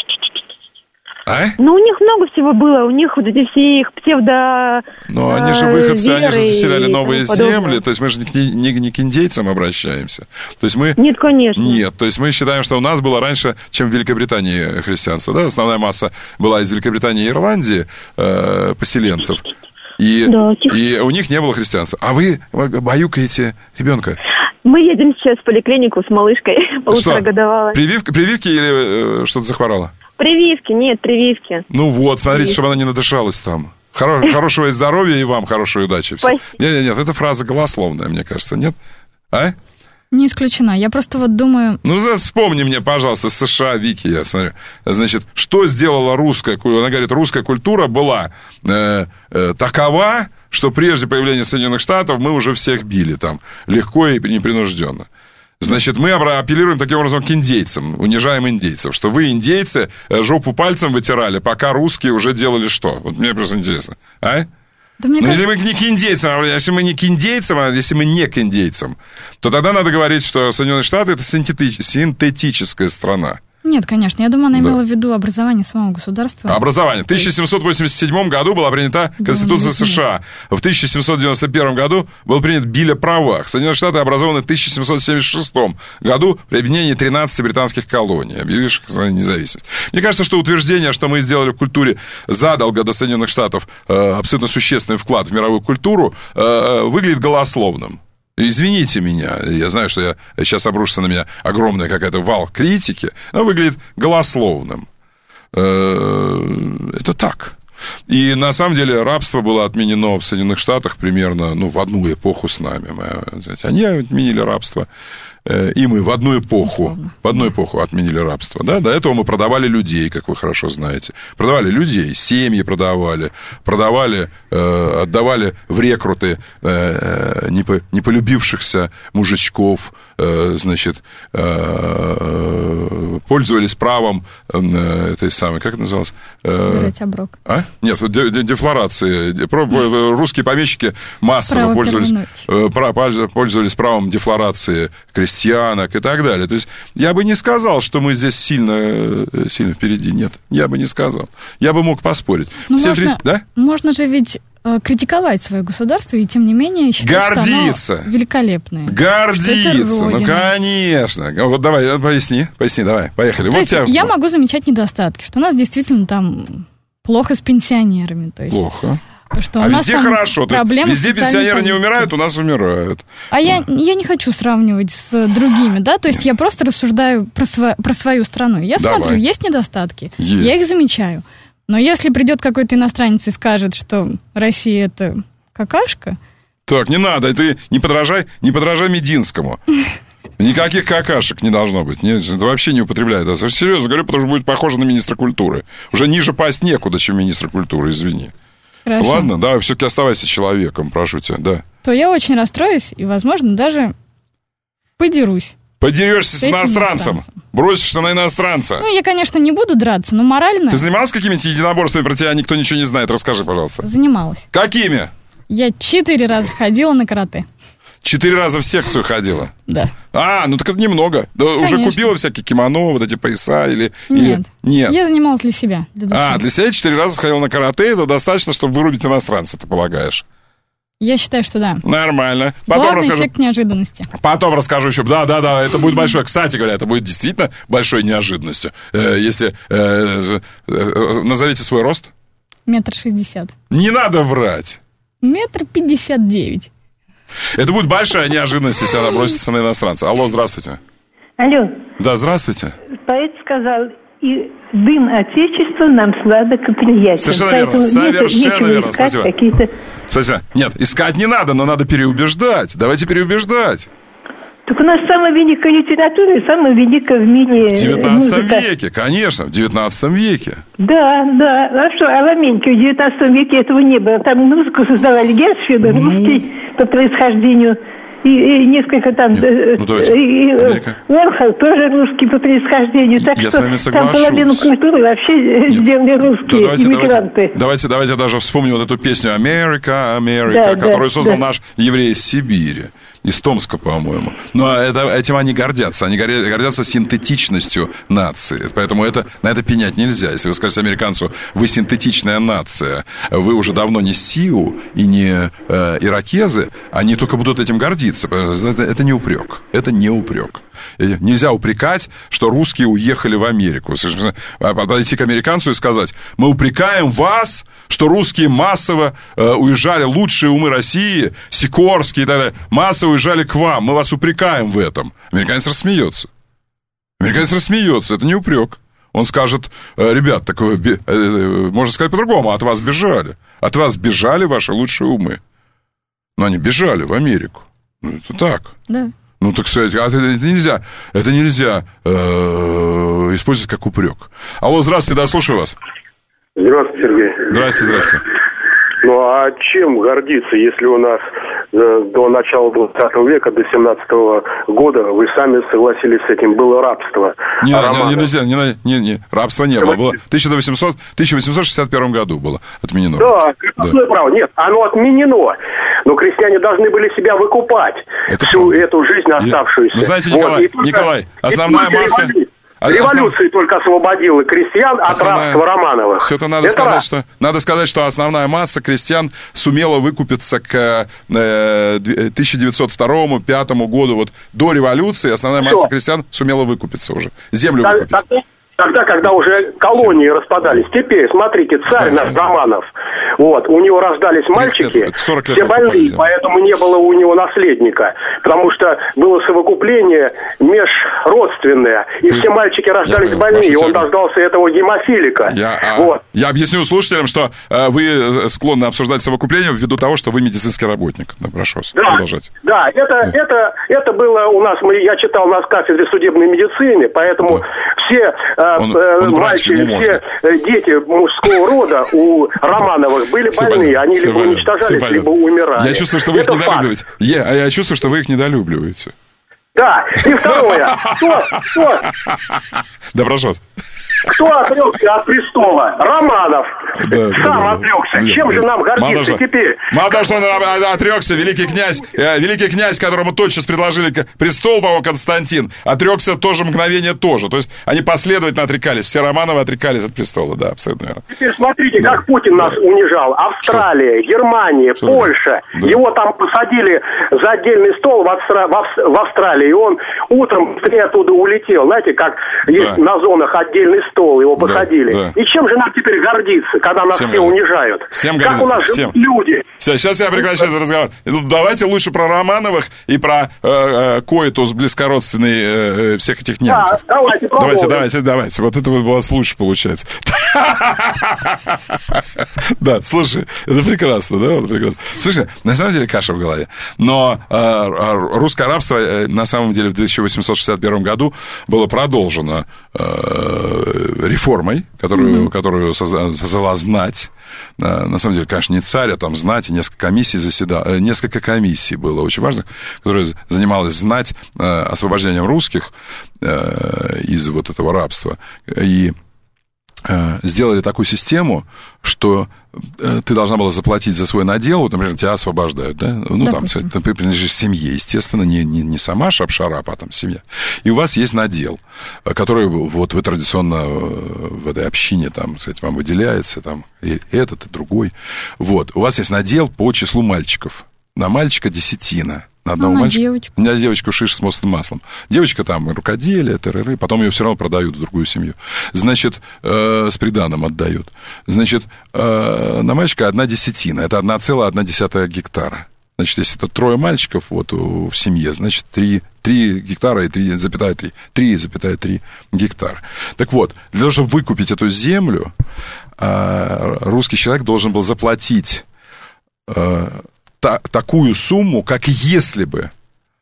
А? Ну, у них много всего было. У них вот эти все их псевдо... Но они же выходцы, они же заселяли новые земли. То есть мы же не к, не, не к индейцам обращаемся. То есть мы... Нет, конечно. Нет, то есть мы считаем, что у нас было раньше, чем в Великобритании христианство. Да? Основная масса была из Великобритании и Ирландии, э, поселенцев. И, да, и у них не было христианства. А вы баюкаете ребенка. Мы едем сейчас в поликлинику с малышкой полуторагодовалой. Прививки, прививки или э, что-то захворало? Прививки, нет, прививки. Ну вот, смотрите, прививки. Чтобы она не надышалась там. Хоро- хорошего здоровья и вам хорошей удачи. Нет, нет, нет, это фраза голословная, мне кажется, нет? А? Не исключена. Я просто вот думаю... Ну, вспомни мне, пожалуйста, США, Вики, я смотрю. Значит, что сделала русская культура? Она говорит, русская культура была э, э, такова, что прежде появления Соединенных Штатов мы уже всех били там легко и непринужденно. Значит, мы апеллируем таким образом к индейцам, унижаем индейцев, что вы, индейцы, жопу пальцем вытирали, пока русские уже делали что? Вот мне просто интересно. А? Да, ну, кажется... Если мы не к индейцам, а если мы не к индейцам, а если мы не к индейцам, то тогда надо говорить, что Соединенные Штаты – это синтетическая страна. Нет, конечно. Я думаю, она имела да. в виду образование самого государства. Образование. В тысяча семьсот восемьдесят седьмом году была принята Конституция да, США. В тысяча семьсот девяносто первом году был принят Биль о правах. Соединенные Штаты образованы в тысяча семьсот семьдесят шестом году при объединении тринадцати британских колоний, объявивших свою независимость. Мне кажется, что утверждение, что мы сделали в культуре задолго до Соединенных Штатов э, абсолютно существенный вклад в мировую культуру, э, выглядит голословным. Извините меня, я знаю, что я, сейчас обрушится на меня огромная какая-то вал критики, но выглядит голословным. Это так. И на самом деле рабство было отменено в Соединенных Штатах примерно ну, в одну эпоху с нами. Они отменили рабство, и мы в одну эпоху, в одну эпоху отменили рабство. Да? До этого мы продавали людей, как вы хорошо знаете. Продавали людей, семьи продавали, продавали, э, отдавали в рекруты э, не, по, не полюбившихся мужичков, э, значит, э, пользовались правом э, этой самой, как это называлось? Собирать оброк. А? Нет, дефлорации. Русские помещики массово пользовались, пользовались правом дефлорации крестьянок и так далее. То есть я бы не сказал, что мы здесь сильно, сильно впереди. Нет, я бы не сказал. Я бы мог поспорить. Ну, можно, да? можно же ведь э, критиковать свое государство и, тем не менее, считать, гордиться. Что оно великолепное. Гордиться. Ну, конечно. Вот давай, поясни. Поясни, давай. Поехали. То вот есть тебя... я могу замечать недостатки, что у нас действительно там плохо с пенсионерами. То есть... Плохо. Что а везде хорошо, то есть везде пенсионеры политики. Не умирают, у нас умирают. А я, я не хочу сравнивать с другими, да, то есть я просто рассуждаю про, сво, про свою страну. Я Давай. смотрю, есть недостатки, есть. Я их замечаю. Но если придет какой-то иностранец и скажет, что Россия это какашка... Так, не надо, ты не подражай, не подражай Мединскому. Никаких какашек не должно быть. Нет, это вообще не употребляет. Я серьезно говорю, потому что будет похоже на министра культуры. Уже ниже пасть некуда, чем министр культуры, извини. Хорошо. Ладно, да, все-таки оставайся человеком, прошу тебя, да. То я очень расстроюсь и, возможно, даже подерусь. Подерешься с, с иностранцем, иностранцем, бросишься на иностранца. Ну, я, конечно, не буду драться, но морально... Ты занималась какими-то единоборствами, про тебя никто ничего не знает, расскажи, пожалуйста. Занималась. Какими? Я четыре раза ходила на карате. Четыре раза в секцию ходила? Да. А, ну так это немного. Да, уже купила всякие кимоно, вот эти пояса или... Нет. Или... Нет. Я занималась для себя. Для а, для себя четыре раза сходила на карате, это достаточно, чтобы вырубить иностранца, ты полагаешь? Я считаю, что да. Нормально. Потом Главный расскажу... эффект неожиданности. Потом расскажу еще. Да, да, да, это будет большое. Кстати говоря, это будет действительно большой неожиданностью. Э, если... Э, э, назовите свой рост. Метр шестьдесят. Не надо врать. Метр пятьдесят девять. Это будет большая неожиданность, если она бросится на иностранца. Алло, здравствуйте. Алло. Да, здравствуйте. Поэт сказал, и дым Отечества нам сладок и приятен. Совершенно верно, совершенно верно, спасибо. Какие-то... Спасибо. Нет, искать не надо, но надо переубеждать. Давайте переубеждать. Так у нас самая великая литература и самая великая в мире в девятнадцатом веке, конечно, в девятнадцатом веке. Да, да. А что, а в Америке в девятнадцатом веке этого не было. Там музыку создавали Гершвин, ну... русский по происхождению. И, и несколько там... Нет, ну, давайте, и Уорхол тоже русский по происхождению. Так я что там половину культуры вообще Нет. сделали русские ну, давайте, иммигранты. Давайте, давайте, давайте даже вспомним вот эту песню «Америка, Америка», да, которую да, создал да. наш еврей из Сибири. Из Томска, по-моему. Но это, этим они гордятся. Они гордятся синтетичностью нации. Поэтому это, на это пенять нельзя. Если вы скажете американцу, вы синтетичная нация, вы уже давно не сиу и не э, иракезы, они только будут этим гордиться. Это, это не упрек. Это не упрек. Нельзя упрекать, что русские уехали в Америку. Подойти к американцу и сказать, мы упрекаем вас, что русские массово э, уезжали, лучшие умы России, Сикорский и так далее, массово уезжали к вам, мы вас упрекаем в этом. Американец рассмеется. Американец рассмеется, это не упрек. Он скажет, ребят, так, можно сказать по-другому, от вас бежали. От вас бежали ваши лучшие умы. Но они бежали в Америку. Ну, это так. Да. Ну, так сказать, это нельзя, это нельзя э, использовать как упрек. Алло, здравствуйте, да, слушаю вас. Здравствуйте, Сергей. Здравствуйте, здравствуйте. Ну, а чем гордиться, если у нас до начала двадцатого века, до семнадцатого года, вы сами согласились с этим, было рабство? Не, а не, нельзя, не, не, не, рабства не было. было тысяча восемьсот шестьдесят первом году было отменено. Да, крепостное да. право. Нет, оно отменено. Но крестьяне должны были себя выкупать это всю правда. Эту жизнь оставшуюся. Ну, знаете, Николай, вот, только, Николай основная масса... Революция основ... только освободила крестьян от Основная... рабства Романовых. Все это надо это сказать, раз. что надо сказать, что основная масса крестьян сумела выкупиться к э, тысяча девятьсот второму — пятому году, вот до революции основная Все. масса крестьян сумела выкупиться уже, землю так, выкупить. Так, Тогда, когда уже колонии Все. распадались. Теперь, смотрите, царь наш Романов, вот, у него рождались мальчики, лет, все больные, поэтому не было у него наследника, потому что было совокупление межродственное, и Вы... все мальчики рождались больные, и он дождался этого гемофилика. Я, а, вот. я объясню слушателям, что а, вы склонны обсуждать совокупление ввиду того, что вы медицинский работник. Да, прошу вас, да, продолжайте. Да, это, да. Это, это было у нас, мы, я читал на кафедре судебной медицины, поэтому да. все... Он, он мальчики, все дети мужского рода у Романовых были все больные. Они либо понятно, уничтожались, либо умирали. Я чувствую, что вы Это их недолюбливаете. Я, я чувствую, что вы их недолюбливаете. Да, и второе. Кто, кто? Да, прошу вас. Кто отрекся от престола? Романов. Да, Сам да, отрекся. Да, Чем да, же нам гордиться теперь? Мало того, что он отрекся, великий князь, э, великий князь, которому тотчас предложили престол, по-моему, Константин, отрекся тоже мгновение тоже. То есть они последовательно отрекались. Все Романовы отрекались от престола, да, абсолютно верно. Теперь смотрите, да. как Путин да. нас унижал. Австралия, что? Германия, что? Польша. Да. Его там посадили за отдельный стол в, Австра... в Австралии, и он утром оттуда улетел. Знаете, как да. есть на зонах отдельный стол, его посадили. Да, да. И чем же нам теперь гордиться, когда нас всем все гордиться. унижают? Всем как гордиться. у нас Всем. живут люди? Все, сейчас я прекращаю этот разговор. Давайте лучше про Романовых и про э, э, коитус близкородственный э, всех этих немцев. Да, давайте, давайте, давайте, давайте. Вот это вот у вас лучше получается. Да, слушай, это прекрасно, да? Это прекрасно. Слушай, на самом деле каша в голове. Но русское рабство, на самом деле, в тысяча восемьсот шестьдесят первом году было продолжено реформой, которую, mm-hmm. которую создала знать. На самом деле, конечно, не царь, а там знать, и несколько комиссий заседало, несколько комиссий было очень важных, которые занималась знать освобождением русских из вот этого рабства. И сделали такую систему, что ты должна была заплатить за свой надел, вот, например, тебя освобождают, да? Ну, да, там, ты принадлежишь семье, естественно, не, не, не сама Шапшарап, а там семья. И у вас есть надел, который вот вы традиционно в этой общине, там, кстати, вам выделяется, там, и этот, и другой. Вот, у вас есть надел по числу мальчиков. На мальчика десятина. На одного а мальчика. На девочку? На девочку шиш с мостным маслом. Девочка там рукоделие, ТРР, потом ее все равно продают в другую семью. Значит, э, с приданым отдают. Значит, э, на мальчика одна десятина. Это одна целая одна десятая гектара. Значит, если это трое мальчиков вот, в семье, значит, три, три гектара и три запятая три. три запятая три гектара. Так вот, для того, чтобы выкупить эту землю, э, русский человек должен был заплатить... Э, Та, такую сумму, как если бы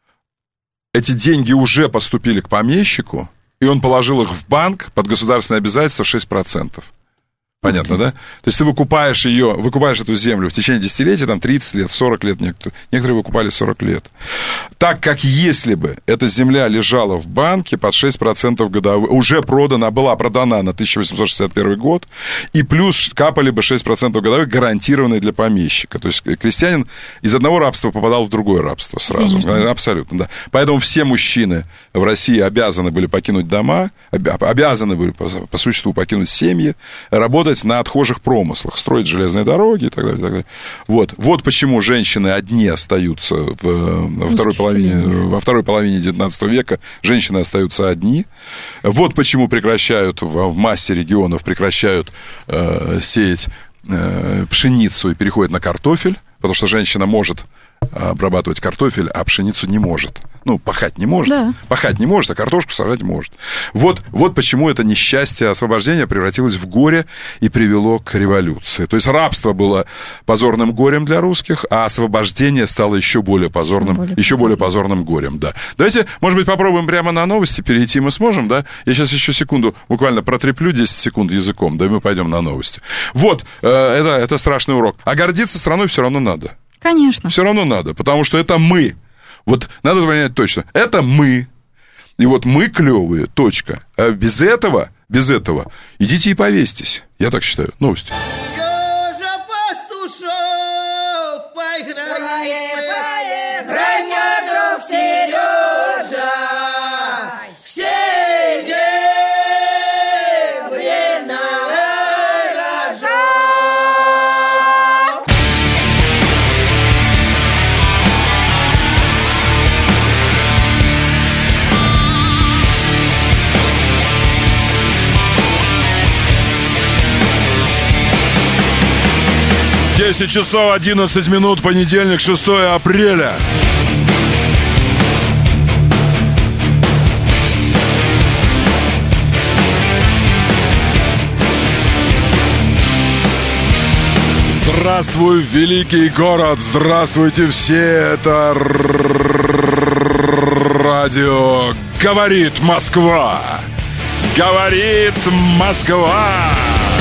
эти деньги уже поступили к помещику, и он положил их в банк под государственное обязательство шесть процентов. Понятно, да? То есть ты выкупаешь ее, выкупаешь эту землю в течение десятилетия, там тридцать лет, сорок лет, некоторые, некоторые выкупали сорок лет. Так как если бы эта земля лежала в банке под шесть процентов годовых, уже продана, была продана на тысяча восемьсот шестьдесят первый год, и плюс капали бы шесть процентов годовых, гарантированные для помещика. То есть крестьянин из одного рабства попадал в другое рабство сразу. Конечно. Абсолютно, да. Поэтому все мужчины в России обязаны были покинуть дома, обязаны были по, по существу покинуть семьи, работать на отхожих промыслах, строить железные дороги и так далее, и так далее. Вот. Вот почему женщины одни остаются в, во, второй половине, во второй половине девятнадцатого века, женщины остаются одни. Вот почему прекращают, в, в массе регионов прекращают э, сеять э, пшеницу и переходят на картофель, потому что женщина может обрабатывать картофель, а пшеницу не может. Ну, пахать не может. Да. Пахать не может, а картошку сажать может. Вот, вот почему это несчастье освобождения превратилось в горе и привело к революции. То есть рабство было позорным горем для русских, а освобождение стало еще более позорным, более еще более позорным горем, да. Давайте, может быть, попробуем прямо на новости перейти, мы сможем, да? Я сейчас еще секунду буквально протреплю десять секунд языком, да, и мы пойдем на новости. Вот, э, это, это страшный урок. А гордиться страной все равно надо. Конечно. Все равно надо, потому что это мы. Вот надо понять точно. Это мы. И вот мы клевые, точка. А без этого, без этого, идите и повесьтесь. Я так считаю. Новости. десять часов одиннадцать минут, понедельник, шестое апреля. Здравствуй, великий город! Здравствуйте все! Это радио «Говорит Москва». Говорит Москва.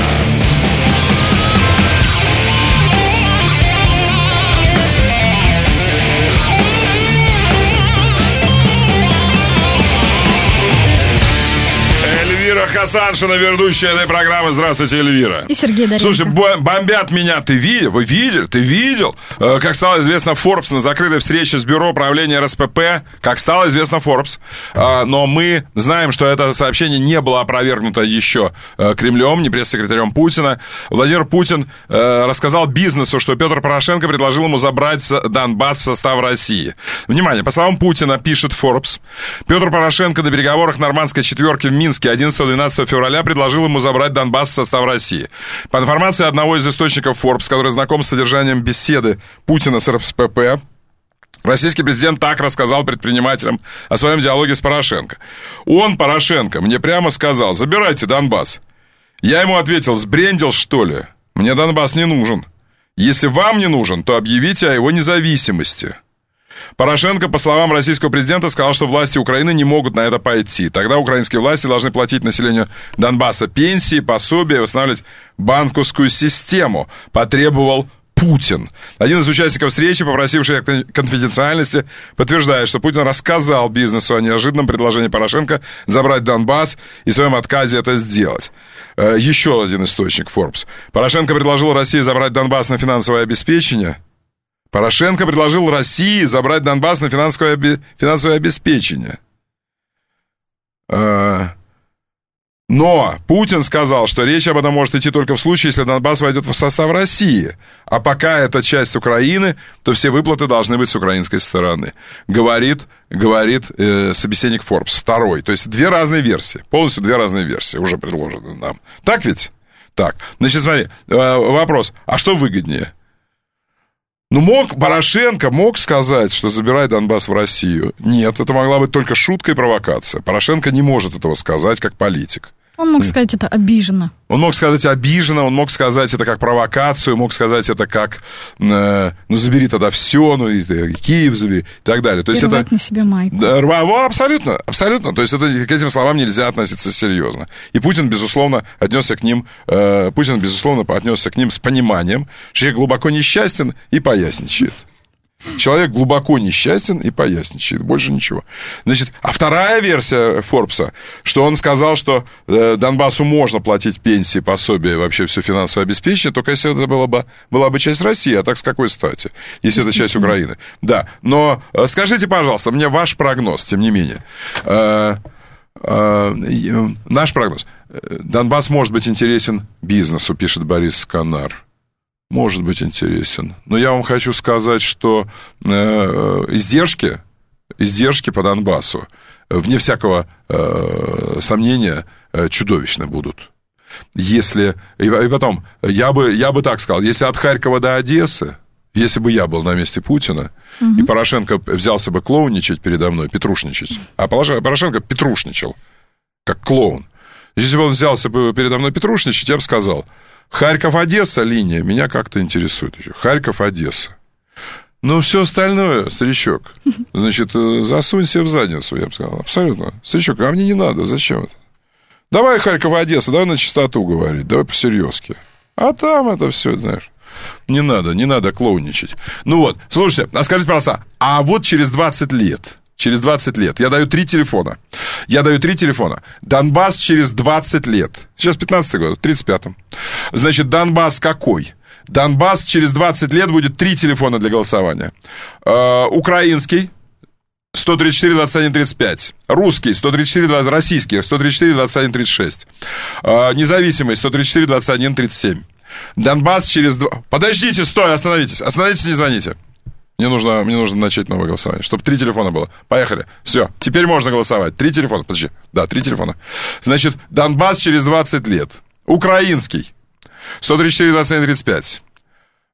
Эльвира Хасаншина, ведущая этой программы. Здравствуйте, Эльвира. И Сергей Доренко. Слушай, бомбят меня. Ты видел? Вы видели? Ты видел? Как стало известно, Forbes на закрытой встрече с бюро управления эр эс пэ пэ, как стало известно, Forbes. Но мы знаем, что это сообщение не было опровергнуто еще Кремлем, не пресс-секретарем Путина. Владимир Путин рассказал бизнесу, что Петр Порошенко предложил ему забрать Донбасс в состав России. Внимание, по словам Путина, пишет Forbes, Петр Порошенко на переговорах нормандской четверки в Минске одиннадцатого-двенадцатого февраля предложил ему забрать Донбасс в состав России. По информации одного из источников Forbes, который знаком с содержанием беседы Путина с эр эс пэ пэ, российский президент так рассказал предпринимателям о своем диалоге с Порошенко. Он, Порошенко, мне прямо сказал: забирайте Донбасс. Я ему ответил: сбрендил, что ли? Мне Донбасс не нужен. Если вам не нужен, то объявите о его независимости. Порошенко, по словам российского президента, сказал, что власти Украины не могут на это пойти. Тогда украинские власти должны платить населению Донбасса пенсии, пособия, восстанавливать банковскую систему, потребовал Путин. Один из участников встречи, попросивший конфиденциальности, подтверждает, что Путин рассказал бизнесу о неожиданном предложении Порошенко забрать Донбасс и в своем отказе это сделать. Еще один источник Forbes. Порошенко предложил России забрать Донбасс на финансовое обеспечение. Порошенко предложил России забрать Донбасс на финансовое, финансовое обеспечение. Но Путин сказал, что речь об этом может идти только в случае, если Донбасс войдет в состав России. А пока это часть Украины, то все выплаты должны быть с украинской стороны. Говорит, говорит э, собеседник Forbes. Второй. То есть две разные версии. Полностью две разные версии уже предложены нам. Так ведь? Так. Значит, смотри. Э, вопрос. А что выгоднее? Ну, мог, Порошенко мог сказать, что забирай Донбасс в Россию. Нет, это могла быть только шутка и провокация. Порошенко не может этого сказать как политик. Он мог сказать это обиженно. Он мог сказать обиженно, он мог сказать это как провокацию, мог сказать это как, э, ну, забери тогда все, ну, и, и Киев забери, и так далее. То есть это... на себе майку. Да, абсолютно, абсолютно. То есть это, к этим словам нельзя относиться серьезно. И Путин, безусловно, отнесся к ним, э, Путин, безусловно, отнесся к ним с пониманием, что человек глубоко несчастен и поясничает. Человек глубоко несчастен и поясничает. Больше ничего. Значит, а вторая версия Форбса, что он сказал, что э, Донбассу можно платить пенсии, пособия, вообще все финансовое обеспечение, только если это была бы, была бы часть России, а так с какой стати, если это часть Украины. Да, но э, скажите, пожалуйста, мне ваш прогноз, тем не менее. Э, э, э, наш прогноз. Донбасс может быть интересен бизнесу, пишет Борис Канар. Может быть интересен. Но я вам хочу сказать, что э, издержки, издержки по Донбассу, вне всякого э, сомнения, э, чудовищны будут. Если... И, и потом, я бы, я бы так сказал, если от Харькова до Одессы, если бы я был на месте Путина, угу. и Порошенко взялся бы клоуничать передо мной, петрушничать, а Порошенко петрушничал, как клоун. Если бы он взялся бы передо мной петрушничать, я бы сказал... Харьков-Одесса линия меня как-то интересует еще. Харьков-Одесса. Ну, все остальное, старичок, значит, засунь себе в задницу, я бы сказал. Абсолютно. Старичок, а мне не надо, зачем это? Давай Харьков-Одесса, давай на чистоту говорить, давай по-серьезки. А там это все, знаешь, не надо, не надо клоуничать. Ну вот, слушайте, а скажите, пожалуйста, а вот через двадцать лет... Через двадцать лет. Я даю три телефона. Я даю три телефона. Донбасс через двадцать лет. Сейчас пятнадцатый год, в тридцать пятом. Значит, Донбасс какой? Донбасс через двадцать лет будет три телефона для голосования. Э, украинский сто тридцать четыре двадцать один тридцать пять. Русский сто тридцать четыре двадцать, российский сто тридцать четыре двадцать один тридцать шесть. Э, независимый сто тридцать четыре двадцать один тридцать семь. Донбасс через два... Подождите, стой, остановитесь. Остановитесь, не звоните. Мне нужно, мне нужно начать новое голосование, чтобы три телефона было. Поехали. Все, теперь можно голосовать. Три телефона, подожди. Да, три телефона. Значит, Донбасс через двадцать лет. Украинский. сто тридцать четыре двадцать один тридцать пять.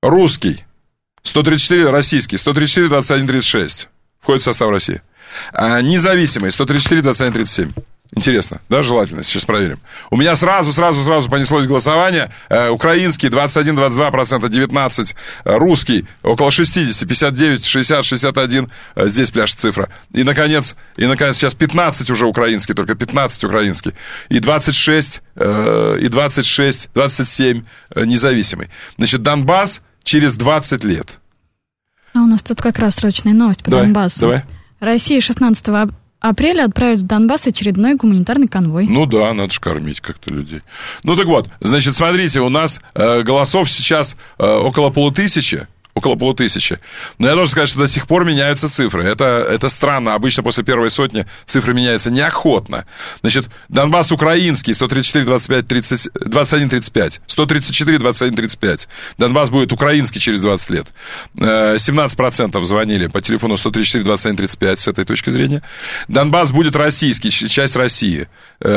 русский, сто тридцать четыре российский, сто тридцать четыре двадцать один тридцать шесть. Входит в состав России. А, независимый, сто тридцать четыре двадцать один тридцать семь. Интересно, да, желательно, сейчас проверим. У меня сразу, сразу, сразу понеслось голосование. Э, украинский двадцать один двадцать два процента, девятнадцать. Э, русский около шестьдесят, пятьдесят девять, шестьдесят, шестьдесят один. Э, здесь пляшет цифра. И, наконец, и, наконец, сейчас пятнадцать уже украинский, только пятнадцать украинский. И двадцать шесть, э, и двадцать шесть, двадцать семь э, независимый. Значит, Донбасс через двадцать лет. А у нас тут как раз срочная новость по давай, Донбассу. Давай. Россия шестнадцатого апреля отправит в Донбасс очередной гуманитарный конвой. Ну да, надо же кормить как-то людей. Ну так вот, значит, смотрите, у нас э, голосов сейчас э, около полутысячи. Около полутысячи. Но я должен сказать, что до сих пор меняются цифры. Это, это странно. Обычно после первой сотни цифры меняются неохотно. Значит, Донбасс украинский сто тридцать четыре двадцать пять тридцать, двадцать один тридцать пять. сто тридцать четыре двадцать один тридцать пять. Донбасс будет украинский через двадцать лет. семнадцать процентов звонили по телефону сто тридцать четыре двадцать один тридцать пять с этой точки зрения. Донбасс будет российский, часть России.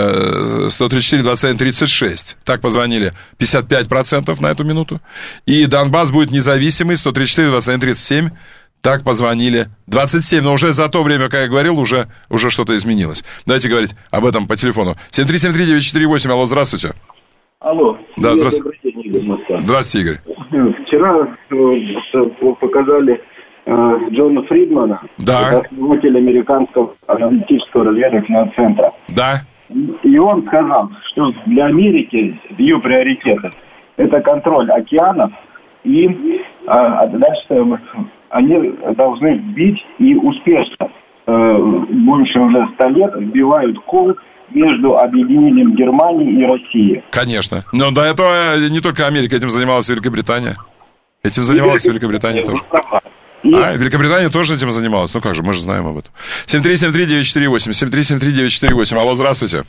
сто тридцать четыре двадцать один тридцать шесть. Так позвонили пятьдесят пять процентов на эту минуту. И Донбасс будет независимый сто тридцать четыре двадцать один тридцать семь. Так позвонили двадцать семь, но уже за то время, как я говорил, уже, уже что-то изменилось. Давайте говорить об этом по телефону. семь три семь три девять четыре восемь. Алло, здравствуйте. Алло. Да, здравствуйте. День, Игорь Москва. Здравствуйте, Игорь. Вчера э, показали э, Джона Фридмана, да. основатель американского аналитического разведывательного центра. Да. И он сказал, что для Америки ее приоритеты – это контроль океанов, и а, дальше они должны вбить и успешно, э, больше уже ста лет, вбивают кол между объединением Германии и России. Конечно. Но до этого не только Америка, этим занималась Великобритания. Этим занималась и Великобритания тоже. И... А, Великобритания тоже этим занималась. Ну как же, мы же знаем об этом. семь три семь три девять четыре восемь. семь три семь три девять четыре восемь. Алло, здравствуйте.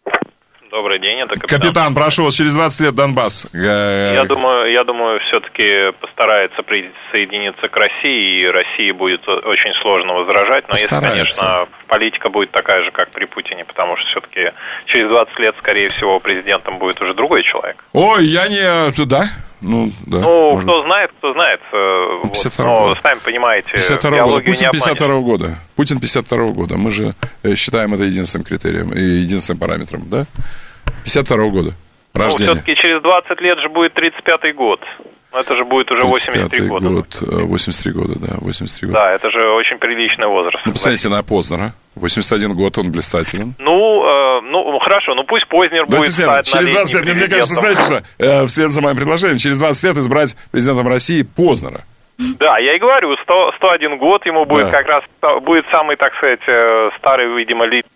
Добрый день, это капитан. Капитан, прошу вас, через двадцать лет Донбасс. Я думаю, я думаю, все-таки постарается присоединиться к России, и России будет очень сложно возражать. Но постарается. Если, конечно, политика будет такая же, как при Путине, потому что все-таки через двадцать лет, скорее всего, президентом будет уже другой человек. Ой, я не туда. Ну, да, ну кто знает, кто знает. Вот, но, сами понимаете, пятьдесят второго года. Путин пятьдесят второго года. Путин пятьдесят второго года. Мы же считаем это единственным критерием и единственным параметром, да? пятьдесят второго года рождения. Ну, все-таки через двадцать лет же будет тридцать пятый год. Это же будет уже восемьдесят три года. Год, восемьдесят три года, да, восемьдесят три года. Да, это же очень приличный возраст. Ну, посмотрите на Познера. восемьдесят один год, он блистателен. Ну, э, ну хорошо, ну пусть Познер будет стать через двадцать лет, мне кажется, знаете что, э, вслед за моим предложением, через двадцать лет избрать президентом России Познера. Да, я и говорю, сто, сто один год ему будет, да. Как раз, будет самый, так сказать, старый, видимо, лидер.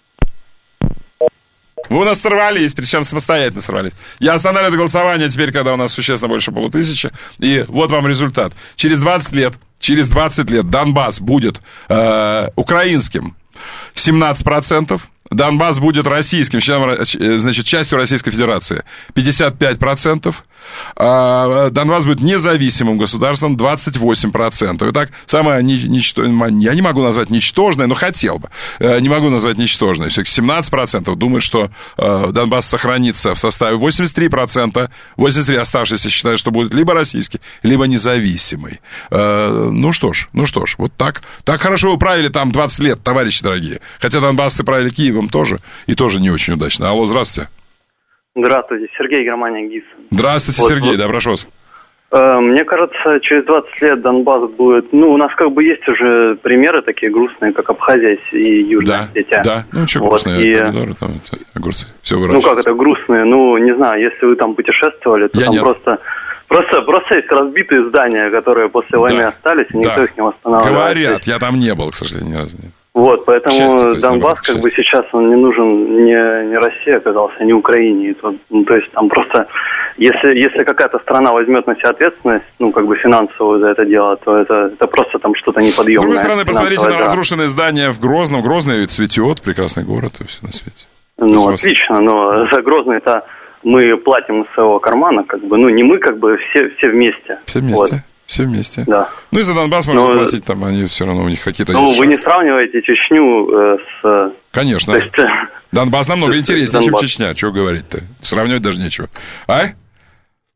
Вы у нас сорвались, причем самостоятельно сорвались. Я останавливаю голосование теперь, когда у нас существенно больше полутысячи. И вот вам результат. Через двадцать лет, через двадцать лет Донбасс будет э, украинским семнадцать процентов. Донбасс будет российским, значит, частью Российской Федерации пятьдесят пять процентов. А Донбасс будет независимым государством двадцать восемь процентов. Итак, самое ничтожное, я не могу назвать ничтожное, но хотел бы. Не могу назвать ничтожное. Все-таки семнадцать процентов думают, что Донбасс сохранится в составе восемьдесят три процента. восемьдесят три процента оставшиеся считают, что будет либо российский, либо независимый. Ну что ж, ну что ж, вот так. Так хорошо вы правили там двадцать лет, товарищи дорогие. Хотя донбассы правили Киевом тоже, и тоже не очень удачно. Алло, здравствуйте. Здравствуйте, Сергей, Германия, ГИС. Здравствуйте, вот, Сергей, вот. Да, прошу вас. Мне кажется, через двадцать лет Донбасс будет... Ну, у нас как бы есть уже примеры такие грустные, как Абхазия и Южная Осетия. Да, да, ну что грустные, вот, и... помидоры, там, огурцы, все выращивается. Ну, как это грустные? Ну, не знаю, если вы там путешествовали, то Я там нет. просто... Просто, просто есть разбитые здания, которые после войны да. остались, и никто да. их не восстанавливает. Говорят, я там не был, к сожалению, ни разу нет. Вот, поэтому счастье, Донбасс, наоборот, как счастье. бы сейчас он не нужен не, не России оказался, не Украине. То, ну, то есть там просто, если, если какая-то страна возьмет на себя ответственность, ну, как бы финансовую за это дело, то это, это просто там что-то неподъемное. С другой стороны, посмотрите на разрушенные здания в Грозном. Грозный ведь цветет, прекрасный город, и все на свете. Ну, отлично, вас... но за Грозный-то мы платим из своего кармана, как бы, ну, не мы, как бы, все, все вместе. Все вместе. Вот. Все вместе. Да. Ну и за Донбасс можно Но... платить, там они все равно, у них какие-то ну, есть. Ну, вы не сравниваете Чечню э, с... Конечно. То есть... Донбасс намного есть, интереснее, Донбасс. чем Чечня. Чего говорить-то? Сравнивать даже нечего. А?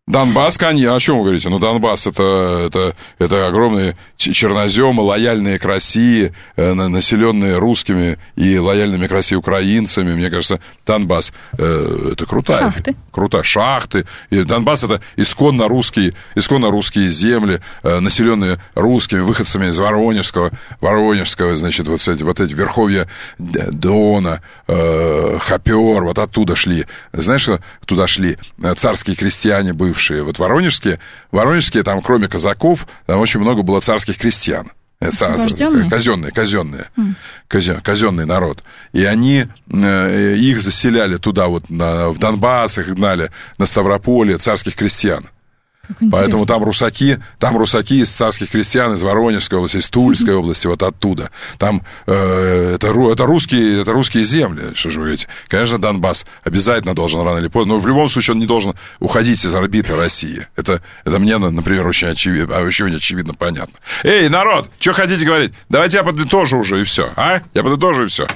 Донбасс, конечно, о чем вы говорите? Ну, Донбасс это, это, это огромные черноземы, лояльные к России, населенные русскими и лояльными к России украинцами. Мне кажется, Донбасс э, это крутая. Шахты. Крутая. Шахты. И Донбасс это исконно русские, исконно русские земли, э, населенные русскими, выходцами из Воронежского, Воронежского, значит, вот эти, вот эти верховья Дона, э, Хопер, вот оттуда шли. Знаешь, туда шли царские крестьяне бывшие. Вот воронежские, воронежские, там, кроме казаков, там очень много было царских крестьян. Казенные, казенные, mm. казенный народ. И они, их заселяли туда, вот, на, в Донбасс, их гнали на Ставрополье, царских крестьян. Поэтому там русаки, там русаки из царских крестьян, из Воронежской области, из Тульской mm-hmm. области, вот оттуда. Там э, это, это, русские, это русские земли, что же вы говорите. Конечно, Донбасс обязательно должен рано или поздно, но в любом случае он не должен уходить из орбиты России. Это, это мне, например, очень очевидно, очень очевидно понятно. Эй, народ, что хотите говорить? Давайте я подытожу уже, и все. А? Я подытожу, и все.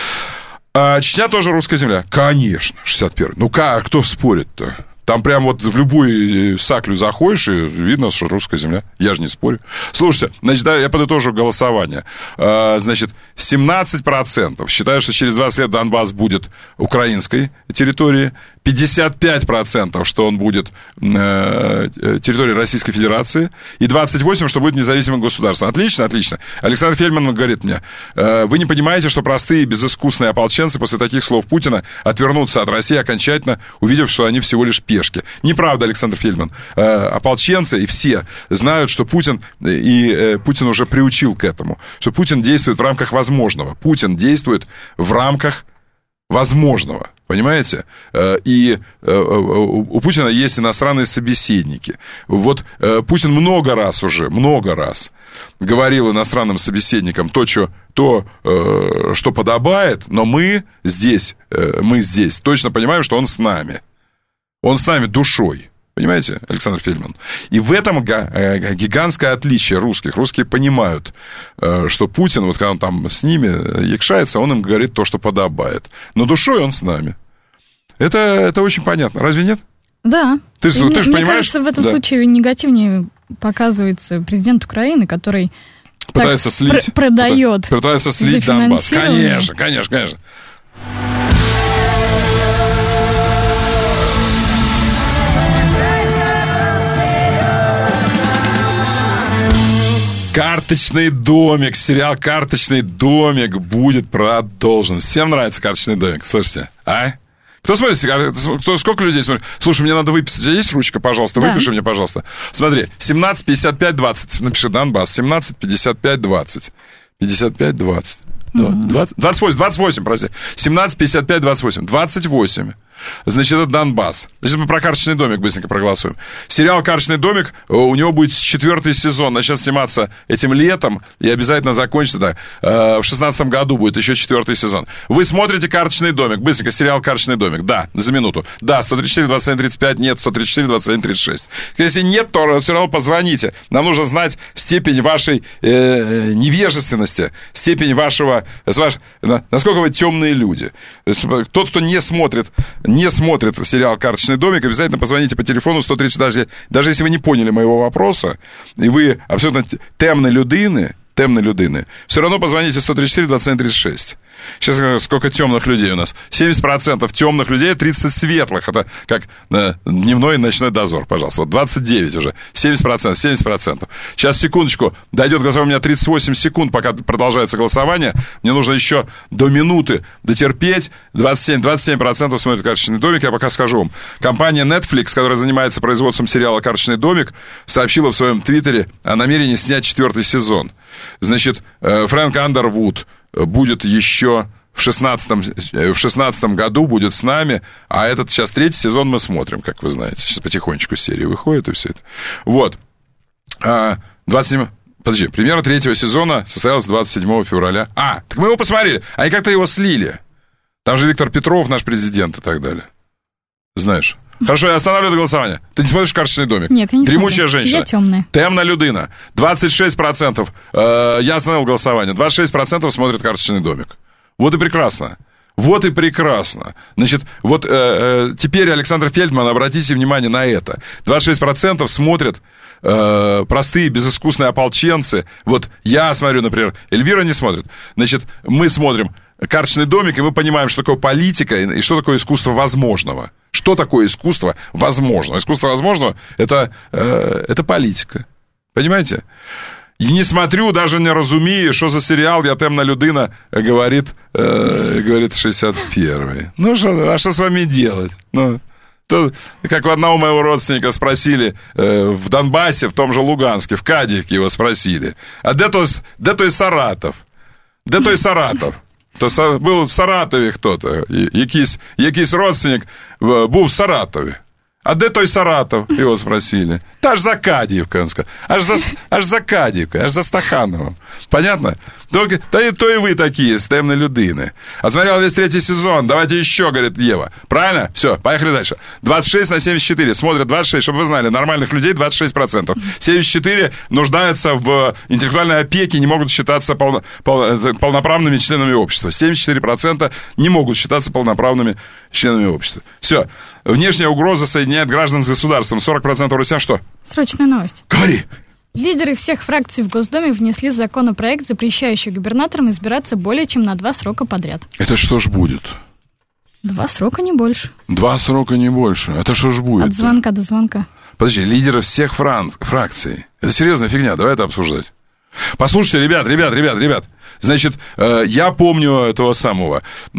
А, Чечня тоже русская земля? Конечно, шестьдесят первый. Ну как, кто спорит-то? Там прям вот в любую саклю заходишь, и видно, что русская земля. Я же не спорю. Слушайте, значит, да, я подытожу голосование. Значит, семнадцать процентов считают, что через двадцать лет Донбасс будет украинской территорией. пятьдесят пять процентов, что он будет территорией Российской Федерации. И двадцать восемь процентов, что будет независимым государством. Отлично, отлично. Александр Фельдман говорит мне, вы не понимаете, что простые безыскусные ополченцы после таких слов Путина отвернутся от России окончательно, увидев, что они всего лишь пешки. Неправда, Александр Фельдман. Ополченцы и все знают, что Путин, и Путин уже приучил к этому, что Путин действует в рамках возможного. Путин действует в рамках возможного, понимаете? И у Путина есть иностранные собеседники. Вот Путин много раз уже, много раз говорил иностранным собеседникам то, что, то, что подобает, но мы здесь, мы здесь точно понимаем, что он с нами. Он с нами душой. Понимаете, Александр Фельдман? И в этом гигантское отличие русских. Русские понимают, что Путин, вот когда он там с ними якшается, он им говорит то, что подобает. Но душой он с нами. Это, это очень понятно. Разве нет? Да. Ты, ты мне, же мне понимаешь? Кажется, в этом да. случае негативнее показывается президент Украины, который пытается слить, пр- продает. Пытается слить Донбасс. Конечно, конечно, конечно. «Карточный домик», сериал «Карточный домик» будет продолжен. Всем нравится «Карточный домик», слышите, а? Кто смотрит? Кто, сколько людей смотрит? Слушай, мне надо выписать. У тебя есть ручка, пожалуйста? Да. Выпиши мне, пожалуйста. Смотри, семнадцать пятьдесят пять двадцать. Напиши Донбасс. семнадцать пятьдесят пять двадцать. пятьдесят пять двадцать. двадцать, двадцать восемь, двадцать восемь, прости. семнадцать пятьдесят пять двадцать восемь. двадцать восемь. Значит, это Донбасс. Значит, мы про «Карточный домик» быстренько проголосуем. Сериал «Карточный домик», у него будет четвертый сезон. Начнет сниматься этим летом и обязательно закончится, да. В шестнадцатом году будет еще четвертый сезон. Вы смотрите «Карточный домик». Быстренько, сериал «Карточный домик». Да, за минуту. Да, сто тридцать четыре двадцать один тридцать пять, нет, сто тридцать четыре двадцать один тридцать шесть. Если нет, то все равно позвоните. Нам нужно знать степень вашей э, невежественности, степень вашего, ваш, насколько вы темные люди. Тот, кто не смотрит, не смотрит сериал «Карточный домик», обязательно позвоните по телефону сто тридцать, даже, даже если вы не поняли моего вопроса, и вы абсолютно темные людины, темные людины, все равно позвоните сто тридцать четыре двадцать один тридцать шесть. Сейчас сколько темных людей у нас. семьдесят процентов темных людей, тридцать светлых. Это как э, дневной и ночной дозор, пожалуйста. Вот двадцать девять уже. семьдесят процентов, семьдесят процентов. Сейчас, секундочку. Дойдет голосование. У меня тридцать восемь секунд, пока продолжается голосование. Мне нужно еще до минуты дотерпеть. двадцать семь, двадцать семь процентов смотрят «Карточный домик». Я пока скажу вам. Компания Netflix, которая занимается производством сериала «Карточный домик», сообщила в своем твиттере о намерении снять четвертый сезон. Значит, э, Фрэнк Андервуд будет еще в шестнадцатом, в шестнадцатом году будет с нами, а этот сейчас третий сезон мы смотрим, как вы знаете. Сейчас потихонечку серии выходит и все это. Вот. двадцать семь... Подожди, премьера третьего сезона состоялась двадцать седьмого февраля. А, так мы его посмотрели. Они как-то его слили. Там же Виктор Петров, наш президент и так далее. Знаешь. Хорошо, я останавливаю это голосование. Ты не смотришь «Карточный домик»? Нет, я не Дремучая смотрю. женщина. Я темная. Темна людина. двадцать шесть процентов. Э, я остановил голосование. двадцать шесть процентов смотрят «Карточный домик». Вот и прекрасно. Вот и прекрасно. Значит, вот э, э, теперь, Александр Фельдман, обратите внимание на это. двадцать шесть процентов смотрят э, простые, безыскусные ополченцы. Вот я смотрю, например, Эльвира не смотрит. Значит, мы смотрим «Карточный домик», и мы понимаем, что такое политика и что такое искусство возможного. Что такое искусство возможного? Искусство возможного – это, э, это политика. Понимаете? И не смотрю, даже не разумею, что за сериал «Я темна людина», говорит, э, говорит шестьдесят первый. Ну, что, а что с вами делать? Ну, то, как у одного моего родственника спросили э, в Донбассе, в том же Луганске, в Кадиевке его спросили, а где той, где той Саратов? Где той Саратов? То был в Саратове кто-то, якийсь, якийсь родственник был в Саратове. А де той Саратов? Его спросили. Та аж за Кадиевкой, он сказал. Аж за, аж за Кадиевкой, аж за Стахановым. Понятно? Только, да и то и вы такие, стемные людины. Отсмотрел весь третий сезон, давайте еще, говорит Ева. Правильно? Все, поехали дальше. двадцать шесть на семьдесят четыре. Смотрят двадцать шесть, чтобы вы знали, нормальных людей двадцать шесть процентов. семьдесят четыре нуждаются в интеллектуальной опеке, не могут считаться полно, пол, полноправными членами общества. семьдесят четыре процента не могут считаться полноправными членами общества. Все. Внешняя угроза соединяет граждан с государством. сорок процентов россиян что? Срочная новость. Говори. Лидеры всех фракций в Госдуме внесли законопроект, запрещающий губернаторам избираться более чем на два срока подряд. Это что ж будет? Два срока, не больше. Два срока, не больше. Это что ж будет? От звонка до звонка. Подожди, лидеры всех фран... фракций. Это серьезная фигня, давай это обсуждать. Послушайте, ребят, ребят, ребят, ребят. Значит, э, я помню этого самого э,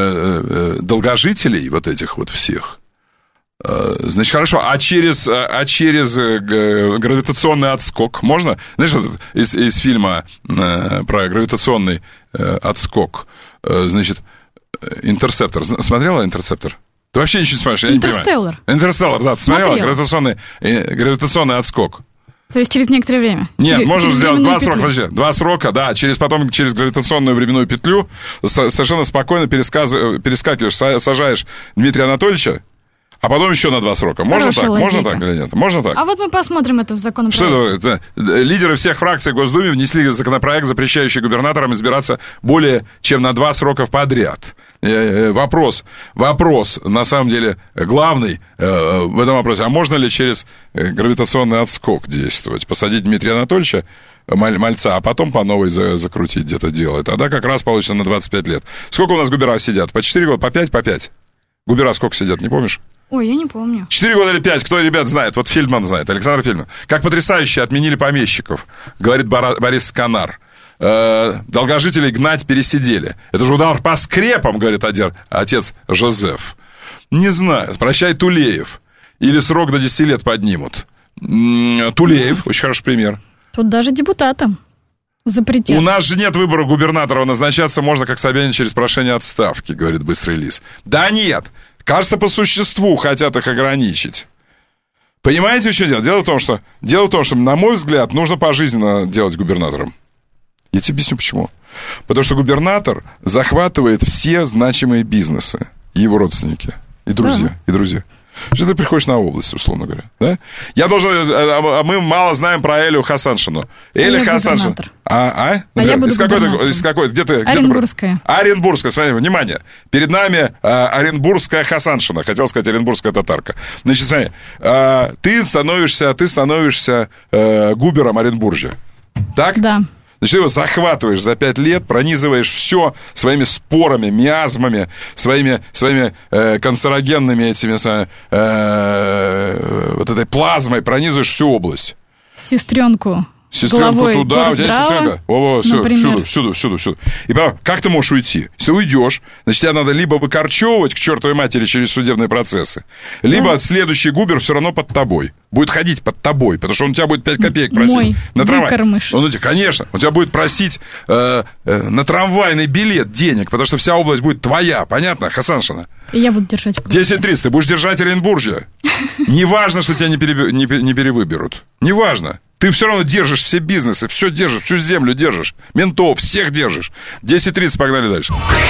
э, долгожителей вот этих вот всех. Значит, хорошо, а через, а через гравитационный отскок можно? Знаешь, из, из фильма про гравитационный отскок, значит, «Интерсептор». Смотрела «Интерсептор»? Ты вообще ничего не смотришь, я не понимаю. «Интерстеллар». «Интерстеллар», да, ты смотрела? Гравитационный, гравитационный отскок. То есть через некоторое время? Нет, через, можешь через сделать два срока, петлю. подожди, два срока, да, через, потом через гравитационную временную петлю совершенно спокойно пересказ, перескакиваешь, сажаешь Дмитрия Анатольевича, а потом еще на два срока. Можно так? Лазейка. Можно так или нет? Можно так? А вот мы посмотрим это в законопроекте. Что это? Лидеры всех фракций в Госдуме внесли законопроект, запрещающий губернаторам избираться более чем на два срока подряд. Вопрос, вопрос, на самом деле, главный в этом вопросе. А можно ли через гравитационный отскок действовать? Посадить Дмитрия Анатольевича, мальца, а потом по новой закрутить где-то дело. Тогда как раз получится на двадцать пять лет. Сколько у нас губера сидят? По четыре года? По пять? По пять? Губера сколько сидят, не помнишь? Ой, я не помню. Четыре года или пять, кто, ребят, знает? Вот Фельдман знает, Александр Фельдман. Как потрясающе отменили помещиков, говорит Борис Сканар. Э, долгожителей гнать пересидели. Это же удар по скрепам, говорит отец Жозеф. Не знаю, прощай, Тулеев. Или срок до десяти лет поднимут. Тулеев, очень хороший пример. Тут даже депутатам запретят. У нас же нет выбора губернатора, назначаться можно, как Собянин, через прошение отставки, говорит быстрый лис. Да нет, кажется, по существу хотят их ограничить. Понимаете, что дело? Дело в том, что, дело в том, что, на мой взгляд, нужно пожизненно делать губернатором. Я тебе объясню, почему. Потому что губернатор захватывает все значимые бизнесы, его родственники и друзья, да. и друзья. Что ты приходишь на область, условно говоря, да? Я должен... А мы мало знаем про Элю Хасаншину. Эля а Хасаншина. А, а? а я буду из какой-то, из какой-то, где ты, Оренбургская. Где ты... Оренбургская, смотри, внимание. Перед нами а, Оренбургская Хасаншина. Хотел сказать Оренбургская татарка. Значит, смотри, а, ты становишься, ты становишься а, губером Оренбуржья. Так? Да. Значит, ты его захватываешь за пять лет, пронизываешь все своими спорами, миазмами, своими, своими э, канцерогенными этими, э, вот этой плазмой, пронизываешь всю область. Сестренку. Сестренку туда, у тебя есть сестренка? О, все, всюду, всюду, всюду, всюду. И потом, как ты можешь уйти? Если уйдешь, значит, тебе надо либо выкорчевывать к чертовой матери через судебные процессы, либо да. следующий губер все равно под тобой. Будет ходить под тобой, потому что он у тебя будет пять копеек просить. Мой на трамвай. Выкормыш. Он, конечно, он тебя будет просить э, э, на трамвайный билет денег, потому что вся область будет твоя, понятно, Хасаншина? И я буду держать. десять тридцать, ты будешь держать Оренбуржье. Неважно, что тебя не, переб... не, не перевыберут. Неважно. Ты все равно держишь все бизнесы, все держишь, всю землю держишь. Ментов, всех держишь. десять тридцать, погнали дальше.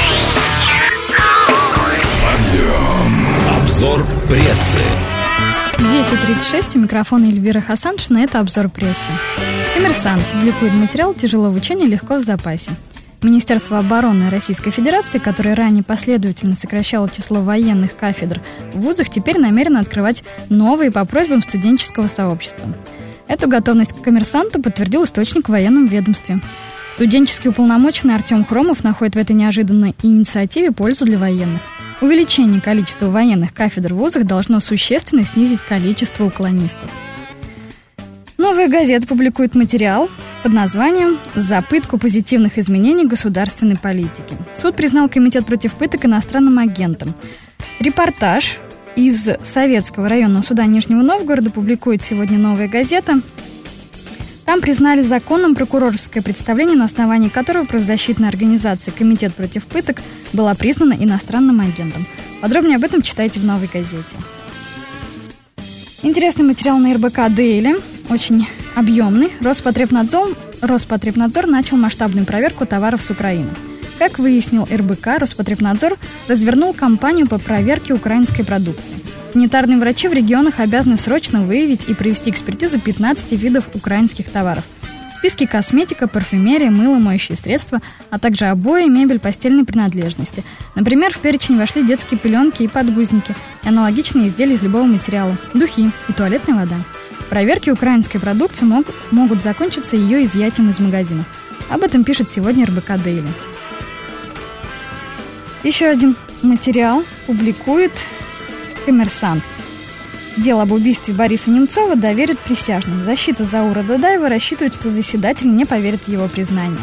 Обзор прессы. десять тридцать шесть, у микрофона Эльвира Хасаншина, это обзор прессы. «Коммерсант» публикует материал «Тяжело в учении, легко в запасе». Министерство обороны Российской Федерации, которое ранее последовательно сокращало число военных кафедр в вузах, теперь намерено открывать новые по просьбам студенческого сообщества. Эту готовность к коммерсанту подтвердил источник в военном ведомстве. Студенческий уполномоченный Артем Хромов находит в этой неожиданной инициативе пользу для военных. Увеличение количества военных кафедр в вузах должно существенно снизить количество уклонистов. «Новая газета» публикует материал под названием «За пытку позитивных изменений государственной политики». Суд признал Комитет против пыток иностранным агентом. Репортаж из Советского районного суда Нижнего Новгорода публикует сегодня «Новая газета». Там признали законным прокурорское представление, на основании которого правозащитная организация «Комитет против пыток» была признана иностранным агентом. Подробнее об этом читайте в «Новой газете». Интересный материал на эр бэ ка Дейли, очень объемный. Роспотребнадзор, Роспотребнадзор начал масштабную проверку товаров с Украины. Как выяснил эр бэ ка, Роспотребнадзор развернул кампанию по проверке украинской продукции. Санитарные врачи в регионах обязаны срочно выявить и провести экспертизу пятнадцати видов украинских товаров. В списке косметика, парфюмерия, мыло, моющие средства, а также обои, мебель, постельные принадлежности. Например, в перечень вошли детские пеленки и подгузники, и аналогичные изделия из любого материала, духи и туалетная вода. Проверки украинской продукции мог, могут закончиться ее изъятием из магазинов. Об этом пишет сегодня эр бэ ка Дейли. Еще один материал публикует «Коммерсант». Дело об убийстве Бориса Немцова доверят присяжным. Защита Заура Дадаева рассчитывает, что заседатель не поверит в его признание.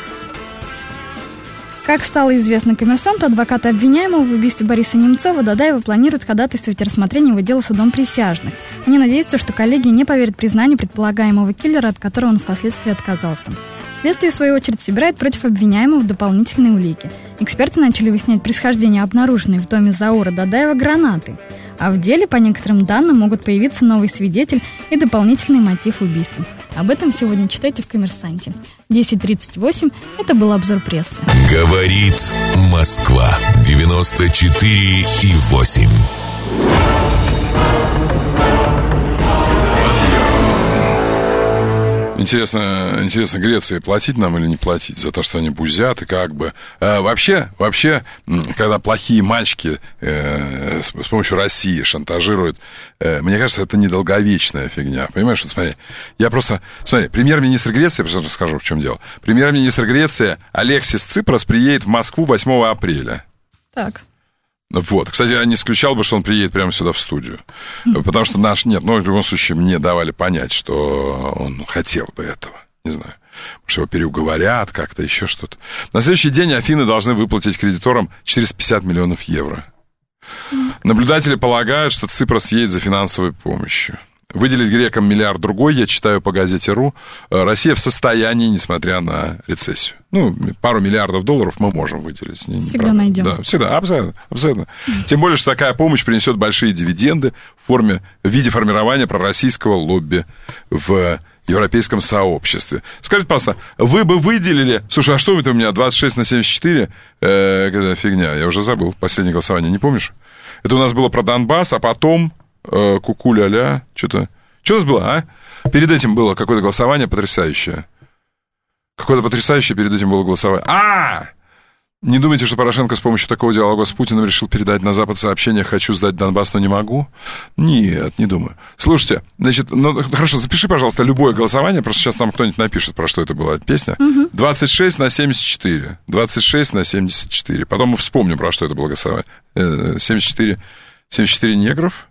Как стало известно «Коммерсанту», адвокаты обвиняемого в убийстве Бориса Немцова Дадаева планируют ходатайствовать о рассмотрении его дела судом присяжных. Они надеются, что коллеги не поверят признанию предполагаемого киллера, от которого он впоследствии отказался. Следствие, в свою очередь, собирает против обвиняемого дополнительные улики. Эксперты начали выяснять происхождение обнаруженной в доме Заура Дадаева гранаты. А в деле, по некоторым данным, могут появиться новый свидетель и дополнительный мотив убийства. Об этом сегодня читайте в «Коммерсанте». десять тридцать восемь. Это был обзор прессы. Говорит Москва. девяносто четыре и восемь. Интересно, интересно, Греции платить нам или не платить за то, что они бузят и как бы... А, вообще, вообще, когда плохие мальчики э, с, с помощью России шантажируют, э, мне кажется, это недолговечная фигня. Понимаешь, вот смотри, я просто... Смотри, премьер-министр Греции, я просто расскажу, в чем дело. Премьер-министр Греции Алексис Ципрос приедет в Москву восьмого апреля. Так. Вот. Кстати, я не исключал бы, что он приедет прямо сюда в студию. Mm. Потому что наш... Нет, ну, в любом случае, мне давали понять, что он хотел бы этого. Не знаю. Может, его переуговорят как-то, еще что-то. На следующий день Афины должны выплатить кредиторам четыреста пятьдесят миллионов евро. Mm. Наблюдатели полагают, что Ципрос едет за финансовой помощью. Выделить грекам миллиард другой, я читаю по газете РУ, Россия в состоянии, несмотря на рецессию. Ну, пару миллиардов долларов мы можем выделить. Не, всегда не найдем. Да, всегда, абсолютно, абсолютно. Тем более, что такая помощь принесет большие дивиденды в форме, в виде формирования пророссийского лобби в европейском сообществе. Скажите, пожалуйста, вы бы выделили... Слушай, а что это у меня, двадцать шесть на семьдесят четыре? Э, фигня, я уже забыл, последнее голосование, не помнишь? Это у нас было про Донбасс, а потом... Ку-ку-ля-ля, что-то... Что у нас было, а? Перед этим было какое-то голосование потрясающее. Какое-то потрясающее перед этим было голосование. А! Не думайте, что Порошенко с помощью такого диалога с Путиным решил передать на Запад сообщение «хочу сдать Донбасс, но не могу»? Нет, не думаю. Слушайте, значит, ну, хорошо, запиши, пожалуйста, любое голосование, просто сейчас нам кто-нибудь напишет, про что это была песня. Угу. двадцать шесть на семьдесят четыре. двадцать шесть на семьдесят четыре. Потом мы вспомним, про что это было голосование. семьдесят четыре, семьдесят четыре негров?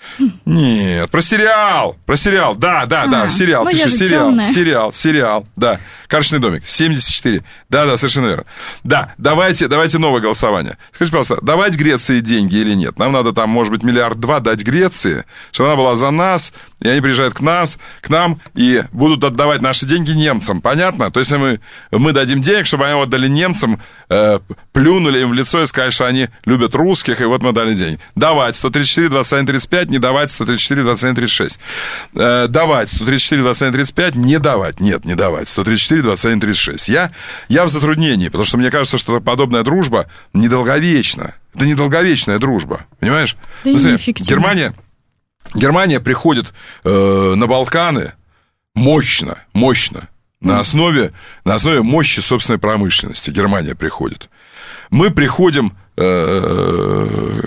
Нет, про сериал, про сериал, да, да, а, да, сериал, ну пиши, сериал, темная. сериал, сериал, да, «Карточный домик», семьдесят четыре, да, да, совершенно верно. Да, давайте, давайте новое голосование. Скажите, пожалуйста, давать Греции деньги или нет? Нам надо там, может быть, миллиард два дать Греции, чтобы она была за нас, и они приезжают к нам, к нам и будут отдавать наши деньги немцам, понятно? То есть мы, мы дадим денег, чтобы они отдали немцам, э, плюнули им в лицо и сказали, что они любят русских, и вот мы дали деньги. Давать сто тридцать четыре двадцать один тридцать пять, не давать сто тридцать четыре двадцать один тридцать шесть. Э, давать сто тридцать четыре двадцать один тридцать пять, не давать, нет, не давать сто тридцать четыре двадцать один тридцать шесть. Я, я в затруднении, потому что мне кажется, что подобная дружба недолговечна. Это недолговечная дружба, понимаешь? Да, ну, смотри, Германия, Германия приходит э, на Балканы мощно, мощно. На основе, на основе мощи собственной промышленности Германия приходит. Мы приходим э, э,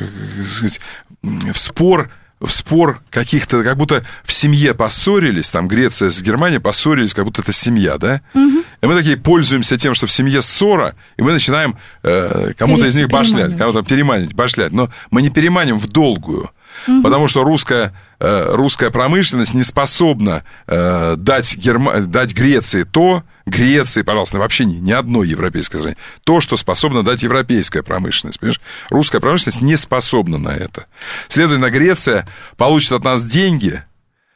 в спор, в спор каких-то, как будто в семье поссорились, там Греция с Германией поссорились, как будто это семья, да? Угу. И мы такие пользуемся тем, что в семье ссора, и мы начинаем э, кому-то Пере- из них башлять, кому-то переманить, башлять. Но мы не переманим в долгую. Угу. Потому что русская, э, русская промышленность не способна э, дать, Герма... дать Греции то, Греции, пожалуйста, вообще ни, ни одной европейской стране, то, что способна дать европейская промышленность. Понимаешь? Русская промышленность не способна на это. Следовательно, Греция получит от нас деньги,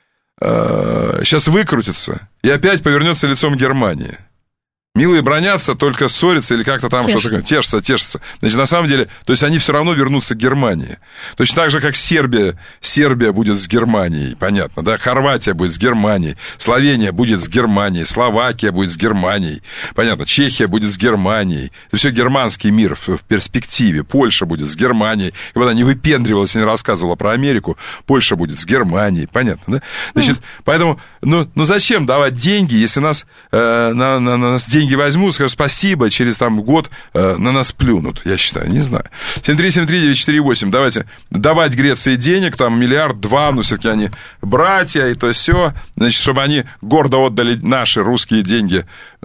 э, сейчас выкрутится и опять повернется лицом к Германии. Милые бронятся, только ссорятся или как-то там тешатся. что-то... Тешатся, тешатся. Значит, на самом деле, то есть они все равно вернутся к Германии. Точно так же, как Сербия, Сербия будет с Германией, понятно, да? Хорватия будет с Германией, Словения будет с Германией, Словакия будет с Германией, понятно, Чехия будет с Германией. Это все германский мир в, в перспективе. Польша будет с Германией. Когда она не выпендривалась и не рассказывала про Америку, Польша будет с Германией, понятно, да? Значит, mm. поэтому, ну, ну зачем давать деньги, если нас, э, на, на, на нас деньги возьмут, скажут спасибо, через там год э, на нас плюнут, я считаю, не знаю. семь три семь три девять четыре восемь, давайте давать Греции денег, там миллиард, два, ну все-таки они братья, и то все, значит, чтобы они гордо отдали наши русские деньги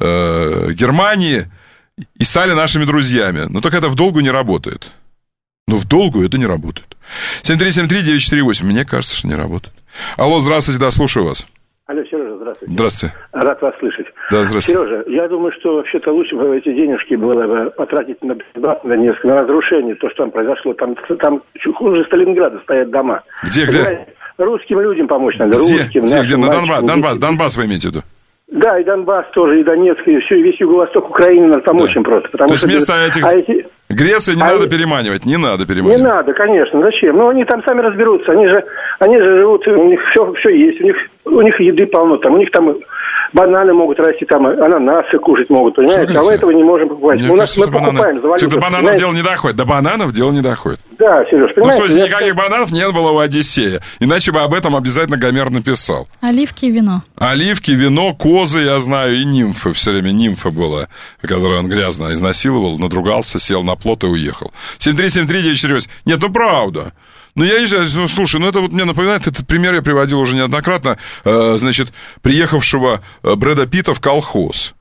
э, Германии и стали нашими друзьями. Но только это в долгу не работает. Ну, в долгу это не работает. семь три семь три девять четыре восемь, мне кажется, что не работает. Алло, здравствуйте, да, слушаю вас. Алло, Сережа, здравствуйте. Здравствуйте. Рад вас слышать. Да, здравствуйте. Сережа, я думаю, что вообще-то лучше бы эти денежки было бы потратить на, на несколько, на разрушение, то, что там произошло. Там, там хуже Сталинграда стоят дома. Где, где? Русским людям помочь надо. Где, русским, где, где? На Донбасс, Донбасс, детям. Донбасс вы имеете в виду? Да, и Донбасс тоже, и Донецк, и все, и весь юго-восток Украины надо помочь да. им просто. Потому то есть что вместо этих... А эти... Греции не а надо и... переманивать, не надо переманивать. Не надо, конечно, зачем? Ну, они там сами разберутся, они же, они же живут, у них все, все есть, у них, у них еды полно, там, у них там бананы могут расти, там, ананасы кушать могут, понимаете? А мы этого не можем покупать. У нас мы бананы... покупаем за валюту. До бананов понимаете? Дело не доходит, до бананов дело не доходит. Да, Сереж, понимаете? Ну, в смысле, никаких бананов не было у Одиссея, иначе бы об этом обязательно Гомер написал. Оливки и вино. Оливки, вино, козы, я знаю, и нимфы, все время нимфа была, которую он грязно изнасиловал, надругался, сел на плот и уехал. семь три семь три девять четыре восемь. Нет, ну правда. Ну, я не знаю, ну, слушай, ну это вот мне напоминает, этот пример я приводил уже неоднократно, э, значит, приехавшего Брэда Питта в колхоз.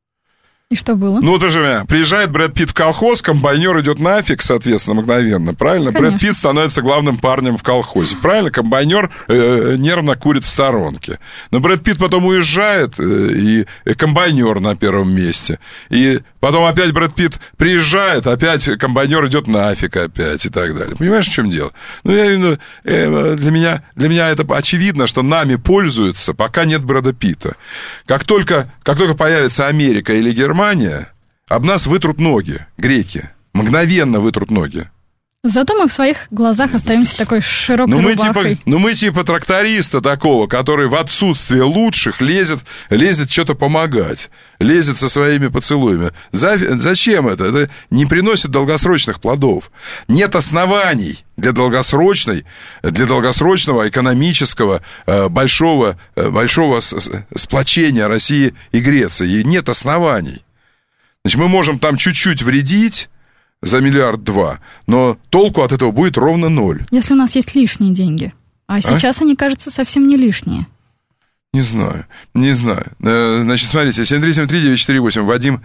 И что было? Ну, ты же, приезжает Брэд Питт в колхоз, комбайнер идет нафиг, соответственно, мгновенно, правильно? Конечно. Брэд Питт становится главным парнем в колхозе, правильно? Комбайнер э, нервно курит в сторонке. Но Брэд Питт потом уезжает, э, и, и комбайнер на первом месте. И потом опять Брэд Питт приезжает, опять комбайнер идет нафиг опять и так далее. Понимаешь, в чем дело? Ну, я, ну э, для, меня, для меня это очевидно, что нами пользуются, пока нет Брэда Питта. Как только, как только появится Америка или Германия, об нас вытрут ноги, греки. Мгновенно вытрут ноги. Зато мы в своих глазах остаемся такой широкой ну, мы рубахой. Типа, ну, мы типа тракториста такого, который в отсутствие лучших лезет, лезет что-то помогать. Лезет со своими поцелуями. За, зачем это? Это не приносит долгосрочных плодов. Нет оснований для долгосрочной, для долгосрочного экономического большого, большого сплочения России и Греции. И нет оснований. Значит, мы можем там чуть-чуть вредить за миллиард-два, но толку от этого будет ровно ноль. Если у нас есть лишние деньги. А сейчас а? они, кажется, совсем не лишние. Не знаю, не знаю. Значит, смотрите, семь три семь три девять четыре восемь. Вадим,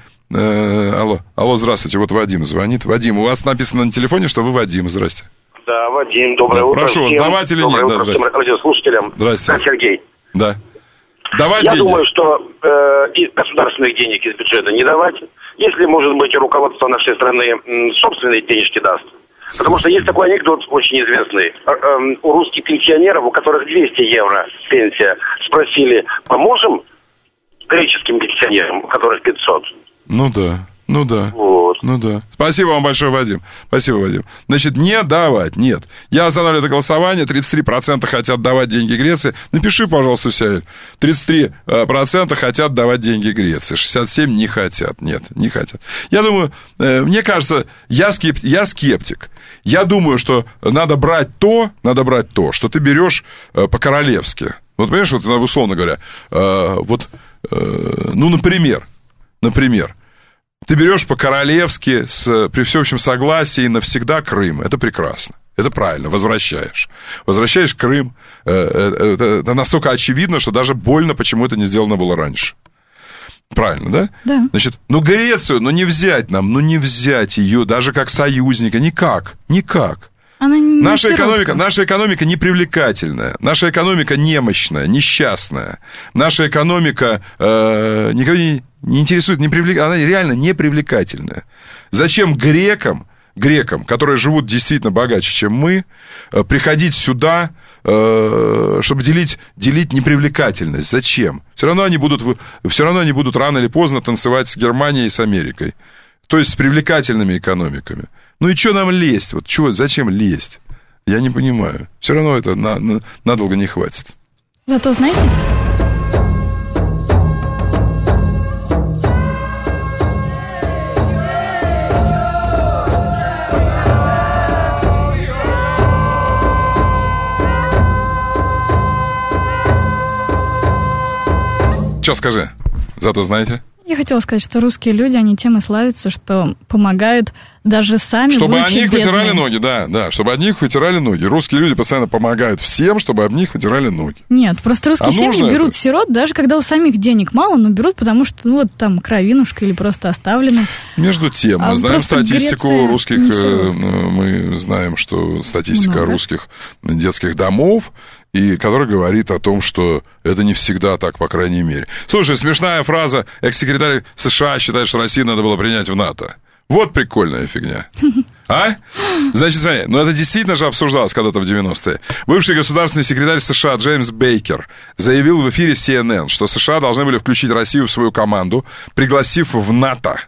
э, алло, алло, здравствуйте, вот Вадим звонит. Вадим, у вас написано на телефоне, что вы Вадим, здрасте. Да, Вадим, доброе да, утро. Прошу вас, давать или нет? Да, здрасте. Радиослушателям. Здрасте. Да, Сергей. Да. Давать Я деньги. думаю, что э, из государственных денег из бюджета не давать. Если, может быть, руководство нашей страны м, собственные денежки даст. Потому что есть такой анекдот очень известный. У русских пенсионеров, у которых двести евро пенсия, спросили, поможем греческим пенсионерам, у которых пятьсот? Ну да, ну да. Вот. Ну да. Спасибо вам большое, Вадим. Спасибо, Вадим. Значит, не давать, нет. Я останавливаю это голосование. тридцать три процента хотят давать деньги Греции. Напиши, пожалуйста, Сявель. тридцать три процента хотят давать деньги Греции. шестьдесят семь процентов не хотят. Нет, не хотят. Я думаю, мне кажется, я, скеп... я скептик. Я думаю, что надо брать то, надо брать то, что ты берешь по-королевски. Вот, понимаешь, вот, условно говоря, вот э, ну, например, например, ты берешь по-королевски, с, при всеобщем согласии навсегда Крым. Это прекрасно. Это правильно, возвращаешь. Возвращаешь Крым. Это настолько очевидно, что даже больно, почему это не сделано было раньше. Правильно, да? Да. Значит, ну Грецию, ну не взять нам, ну не взять ее даже как союзника. Никак, никак. Она не наша экономика, наша экономика непривлекательная, наша экономика немощная, несчастная, наша экономика э, никого не, не интересует, не привлек... она реально непривлекательная. Зачем грекам, грекам, которые живут действительно богаче, чем мы, э, приходить сюда, э, чтобы делить, делить непривлекательность? Зачем? Все равно они будут, все равно они будут рано или поздно танцевать с Германией и с Америкой, то есть с привлекательными экономиками. Ну и что нам лезть? Вот чего, зачем лезть? Я не понимаю. Все равно это на, на, надолго не хватит. Зато, знаете... Что скажи? Зато знаете... Я хотела сказать, что русские люди, они тем и славятся, что помогают даже сами, чтобы будучи о них бедные. вытирали ноги, да, да, чтобы об них вытирали ноги. Русские люди постоянно помогают всем, чтобы об них вытирали ноги. Нет, просто русские а семьи берут это? сирот, даже когда у самих денег мало, но берут, потому что, ну, вот там кровинушка или просто оставлены. Между тем, мы а знаем статистику Греция русских, мы знаем, что статистика Много. русских детских домов, и который говорит о том, что это не всегда так, по крайней мере. Слушай, смешная фраза. Экс-секретарь США считает, что Россию надо было принять в НАТО. Вот прикольная фигня. А? Значит, смотри, ну это действительно же обсуждалось когда-то в девяностые. Бывший государственный секретарь США Джеймс Бейкер заявил в эфире си эн эн, что США должны были включить Россию в свою команду, пригласив в НАТО.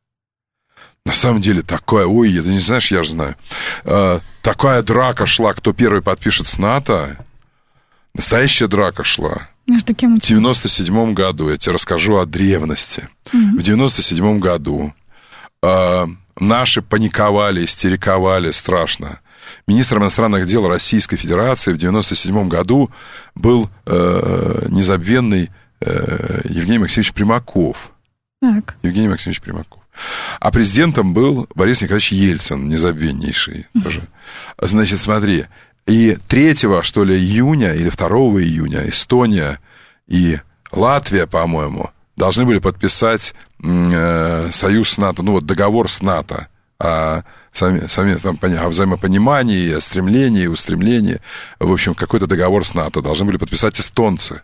На самом деле, такое, ой, это не знаешь, я же знаю. Э, такая драка шла, кто первый подпишет с НАТО. Настоящая драка шла. Между кем? В девяносто седьмом году, я тебе расскажу о древности. Mm-hmm. В девяносто седьмом году э, наши паниковали, истериковали страшно. Министром иностранных дел Российской Федерации в девяносто седьмом году был э, незабвенный э, Евгений Максимович Примаков. Так. Евгений Максимович Примаков. А президентом был Борис Николаевич Ельцин, незабвеннейший тоже. Значит, смотри... И третьего, что ли, июня или второго июня Эстония и Латвия, по-моему, должны были подписать э, союз с НАТО, ну вот договор с НАТО о, совместном, о взаимопонимании, о стремлении, устремлении. В общем, какой-то договор с НАТО должны были подписать эстонцы.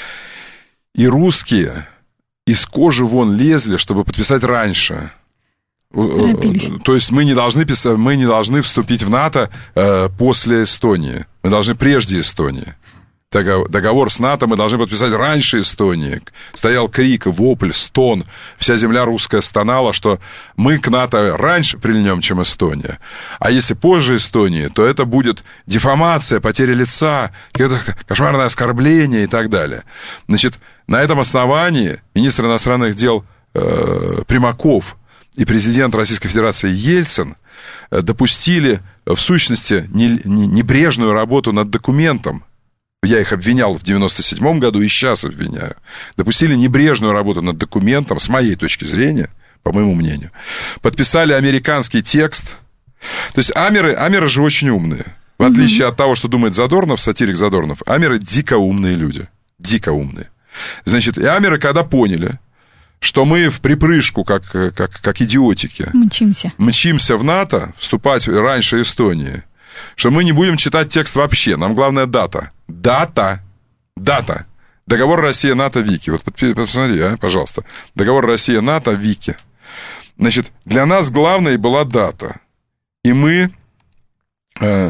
И русские из кожи вон лезли, чтобы подписать раньше. Торопились. То есть мы не должны писать, мы не должны вступить в НАТО э, после Эстонии. Мы должны прежде Эстонии. Договор, договор с НАТО мы должны подписать раньше Эстонии. Стоял крик, вопль, стон. Вся земля русская стонала, что мы к НАТО раньше прильнем, чем Эстония. А если позже Эстонии, то это будет дефамация, потеря лица, кошмарное оскорбление и так далее. Значит, на этом основании министр иностранных дел э, Примаков и президент Российской Федерации Ельцин допустили, в сущности, небрежную работу над документом. Я их обвинял в девяносто седьмом году и сейчас обвиняю. Допустили небрежную работу над документом, с моей точки зрения, по моему мнению. Подписали американский текст. То есть амеры, амеры же очень умные. В отличие mm-hmm. от того, что думает Задорнов, сатирик Задорнов, амеры дико умные люди. Дико умные. Значит, и амеры, когда поняли, что мы в припрыжку, как, как, как идиотики, мчимся. мчимся в НАТО, вступать раньше Эстонии, что мы не будем читать текст вообще. Нам главное дата. Дата. Дата. Договор Россия-НАТО Вики. Вот посмотри, а, пожалуйста. Договор Россия-НАТО Вики. Значит, для нас главной была дата. И мы... Э,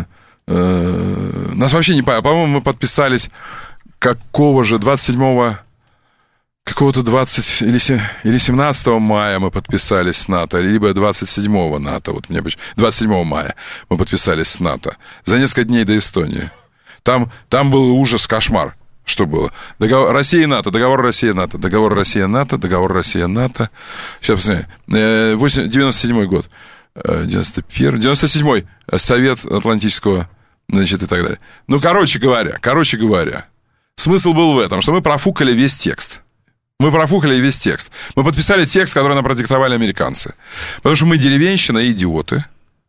э, нас вообще не... По-моему, мы подписались какого же двадцать седьмого... Какого-то двадцать или семнадцатого мая мы подписались с НАТО, либо двадцать седьмого НАТО, вот мне двадцать седьмого мая мы подписались с НАТО, за несколько дней до Эстонии. Там, там был ужас, кошмар, что было. Договор Россия-НАТО, договор Россия-НАТО, договор Россия-НАТО, договор Россия-НАТО. Сейчас посмотрим. девяносто седьмой год, девяносто первый, девяносто седьмой Совет Атлантического, значит, и так далее. Ну, короче говоря, короче говоря, смысл был в этом, что мы профукали весь текст. Мы профукали весь текст. Мы подписали текст, который нам продиктовали американцы. Потому что мы деревенщина и идиоты.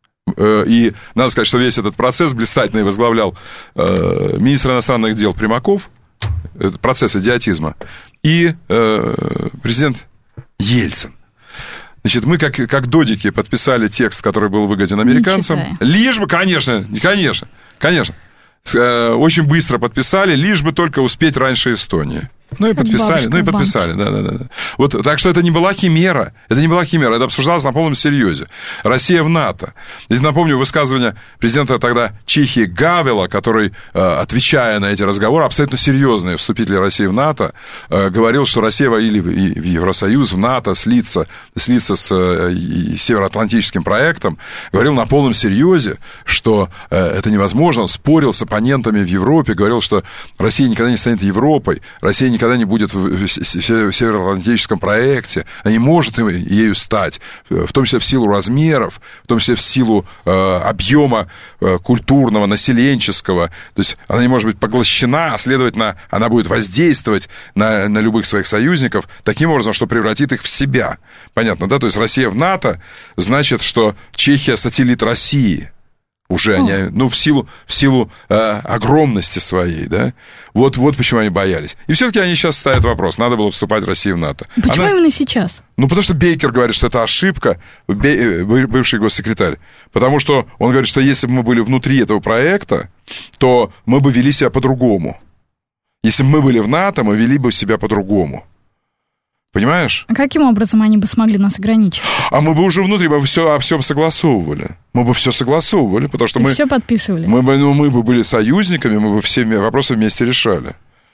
И надо сказать, что весь этот процесс блистательный возглавлял э, министр иностранных дел Примаков. Это процесс идиотизма. И э, президент Ельцин. Значит, мы как, как додики подписали текст, который был выгоден американцам. Лишь бы, конечно, конечно, конечно. Очень быстро подписали, лишь бы только успеть раньше Эстонии. Ну и как подписали, ну и подписали, да, да, да. Вот, так что это не была химера, это не была химера, это обсуждалось на полном серьезе. Россия в НАТО. Я напомню высказывание президента тогда Чехии Гавела, который, отвечая на эти разговоры, абсолютно серьезные вступители России в НАТО, говорил, что Россия или в Евросоюз, в НАТО слиться, слиться с Североатлантическим проектом, говорил на полном серьезе, что это невозможно, он спорил с оппонентами в Европе, говорил, что Россия никогда не станет Европой, Россия никогда не будет в Североатлантическом проекте, она не может ею стать, в том числе в силу размеров, в том числе в силу э, объема э, культурного, населенческого, то есть она не может быть поглощена, а следовательно, она будет воздействовать на, на любых своих союзников таким образом, что превратит их в себя. Понятно, да? То есть Россия в НАТО значит, что Чехия сателлит России. Уже они, ну, в силу, в силу э, огромности своей, да, вот, вот почему они боялись. И все-таки они сейчас ставят вопрос, надо было вступать России в НАТО. Почему Она... именно сейчас? Ну, потому что Бейкер говорит, что это ошибка, бывший госсекретарь, потому что он говорит, что если бы мы были внутри этого проекта, то мы бы вели себя по-другому. Если бы мы были в НАТО, мы вели бы себя по-другому. Понимаешь? А каким образом они бы смогли нас ограничить? А мы бы уже внутри бы все, о всем согласовывали. Мы бы все согласовывали, потому что И мы... все подписывали. Мы бы, ну, мы бы были союзниками, мы бы все вопросы вместе решали.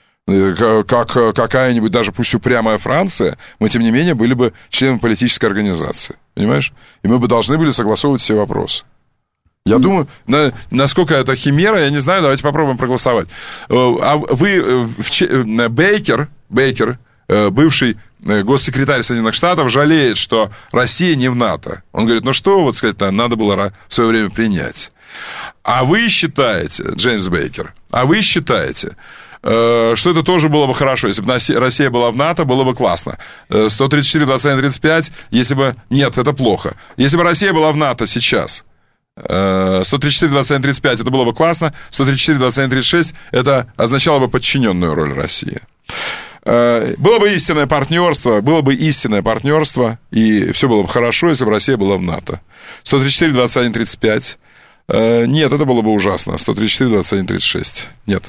Как какая-нибудь, даже пусть упрямая Франция, мы, тем не менее, были бы членом политической организации. Понимаешь? И мы бы должны были согласовывать все вопросы. Я mm. думаю, на, насколько это химера, я не знаю, давайте попробуем проголосовать. А вы, Бейкер, Бейкер, бывший госсекретарь Соединенных Штатов, жалеет, что Россия не в НАТО. Он говорит, ну что, вот сказать, надо было в свое время принять. А вы считаете, Джеймс Бейкер, а вы считаете, что это тоже было бы хорошо, если бы Россия была в НАТО, было бы классно. сто тридцать четыре, двадцать один, тридцать пять, если бы... Нет, это плохо. Если бы Россия была в НАТО сейчас, сто тридцать четыре, двадцать один, тридцать пять, это было бы классно, сто тридцать четыре, двадцать один, тридцать шесть, это означало бы подчиненную роль России. Было бы истинное партнерство, было бы истинное партнерство, и все было бы хорошо, если бы Россия была в НАТО. сто тридцать четыре, двадцать один, тридцать пять. Нет, это было бы ужасно. сто тридцать четыре, двадцать один, тридцать шесть. Нет.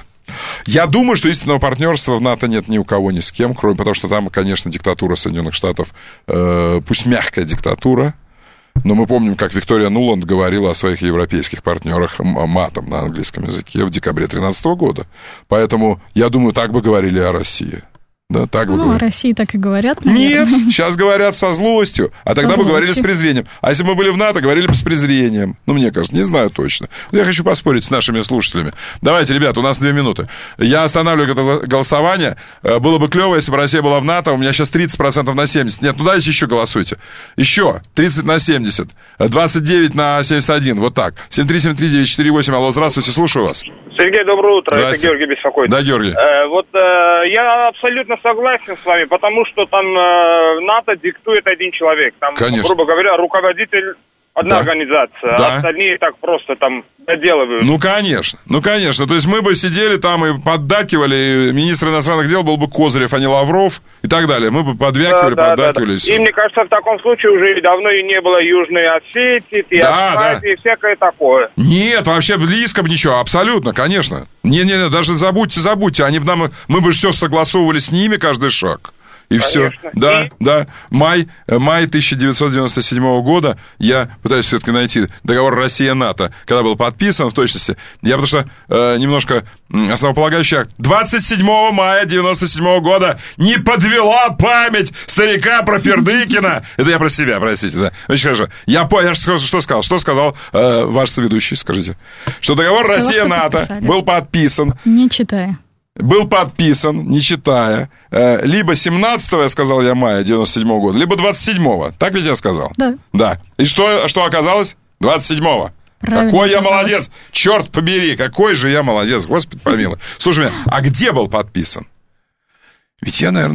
Я думаю, что истинного партнерства в НАТО нет ни у кого, ни с кем, кроме потому, что там, конечно, диктатура Соединенных Штатов, э, пусть мягкая диктатура, но мы помним, как Виктория Нуланд говорила о своих европейских партнерах матом на английском языке в декабре две тысячи тринадцатого года. Поэтому, я думаю, так бы говорили о России. Да, так бы ну, говорили. о России так и говорят, наверное. Нет, сейчас говорят со злостью, а со тогда злостью. бы говорили с презрением. А если бы мы были в НАТО, говорили бы с презрением. Ну, мне кажется, не знаю точно. Но я хочу поспорить с нашими слушателями. Давайте, ребята, у нас две минуты. Я останавливаю это голосование. Было бы клево, если бы Россия была в НАТО. У меня сейчас тридцать процентов на семьдесят. Нет, ну давайте еще голосуйте. Еще тридцать на семьдесят. двадцать девять на семьдесят один. Вот так. семь три семь три девять четыре восемь. Алло, здравствуйте, слушаю вас. Сергей, доброе утро. Это Георгий беспокоит. Да, Георгий. Э, вот э, я абсолютно согласен с вами, потому что там э, НАТО диктует один человек. Там, Конечно. грубо говоря, руководитель одна да. организация, да. а остальные так просто там доделывают. Ну, конечно, ну, конечно. То есть мы бы сидели там и поддакивали, и министр иностранных дел был бы Козырев, а не Лавров, и так далее. Мы бы подвякивали, да, поддакивали. Да, да. И, и мне кажется, в таком случае уже давно и не было Южной Осетии, и да, Абхазии, да. и всякое такое. Нет, вообще близко бы ничего, абсолютно, конечно. Не-не-не, даже забудьте, забудьте. Они бы нам, мы бы все согласовывали с ними, каждый шаг. И все. Да, и... да. Май, май тысяча девятьсот девяносто седьмого года, я пытаюсь все-таки найти договор Россия-НАТО, когда был подписан в точности. Я потому что э, немножко основополагающий акт. двадцать седьмого мая девяносто седьмого года не подвела память старика про Пердыкина. Это я про себя, простите, да. Очень хорошо. Я, я что сказал? Что сказал э, ваш соведущий, скажите? Что договор Россия-НАТО был подписан. Не читая. Был подписан, не читая, э, либо семнадцатого, я сказал я, мая девяносто седьмого года, либо двадцать седьмого. Так ведь я сказал? Да. Да. И что, что оказалось? двадцать седьмого. Правильно какой я оказалось. Молодец! Черт побери, какой же я молодец! Господи помилуй. Слушай меня, а где был подписан? Ведь я, наверное,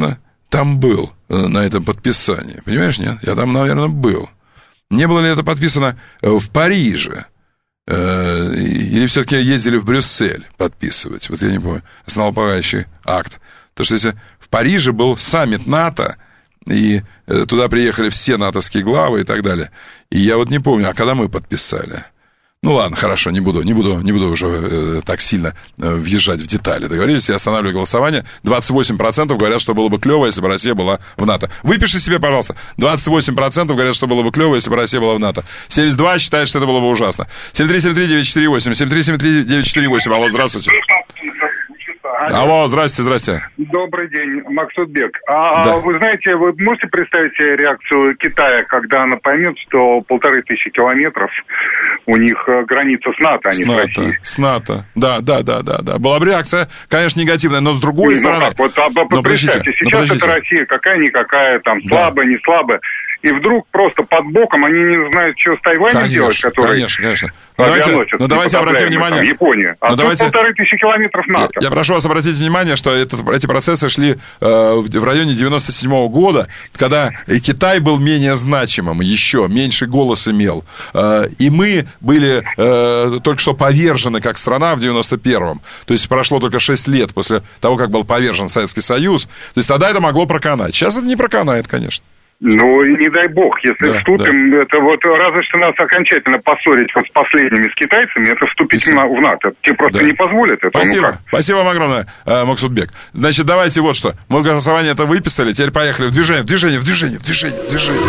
там был на этом подписании. Понимаешь, нет? Я там, наверное, был. Не было ли это подписано в Париже? Или все-таки ездили в Брюссель подписывать? Вот я не помню. Основополагающий акт. Потому что если в Париже был саммит НАТО, и туда приехали все натовские главы и так далее. И я вот не помню, а когда мы подписали? Ну ладно, хорошо, не буду, не буду, не буду уже э, так сильно э, въезжать в детали. Договорились, я останавливаю голосование. двадцать восемь процентов говорят, что было бы клево, если бы Россия была в НАТО. Выпиши себе, пожалуйста. двадцать восемь процентов говорят, что было бы клево, если бы Россия была в НАТО. семьдесят два считают, что это было бы ужасно. семь три семь три девять четыре восемь, семь три семь три девять четыре восемь. Алло, здравствуйте. Алло, здрасте, здрасте. Добрый день, Максутбек. А да. Вы знаете, вы можете представить себе реакцию Китая, когда она поймет, что полторы тысячи километров у них граница с НАТО, а не с, с Россией? С НАТО, да, да, да, да, да. Была бы реакция, конечно, негативная, но с другой ну, стороны... Вот, а, но представьте, сейчас но это Россия, какая-никакая, там, слабая, да. не слабая. И вдруг просто под боком они не знают, что с Тайванем конечно, делать, который... Конечно, конечно. Ну, давайте, ну, давайте обратим внимание... Япония. А ну, тут давайте... полторы тысячи километров НАТО. Я, я прошу вас обратить внимание, что это, эти процессы шли э, в, в районе девяносто седьмого года, когда и Китай был менее значимым, еще меньше голос имел. Э, и мы были э, только что повержены как страна в девяносто первом. То есть прошло только шесть лет после того, как был повержен Советский Союз. То есть тогда это могло проканать. Сейчас это не проканает, конечно. Ну, и не дай бог, если да, вступим, да. это вот разве что нас окончательно поссорить вот с последними, с китайцами, это вступить в НАТО. Тебе просто да. не позволят это. Спасибо, ну спасибо вам огромное, Максутбек. Значит, давайте вот что. Мы голосование это выписали, теперь поехали в движение, в движение, в движение, в движение, в движение.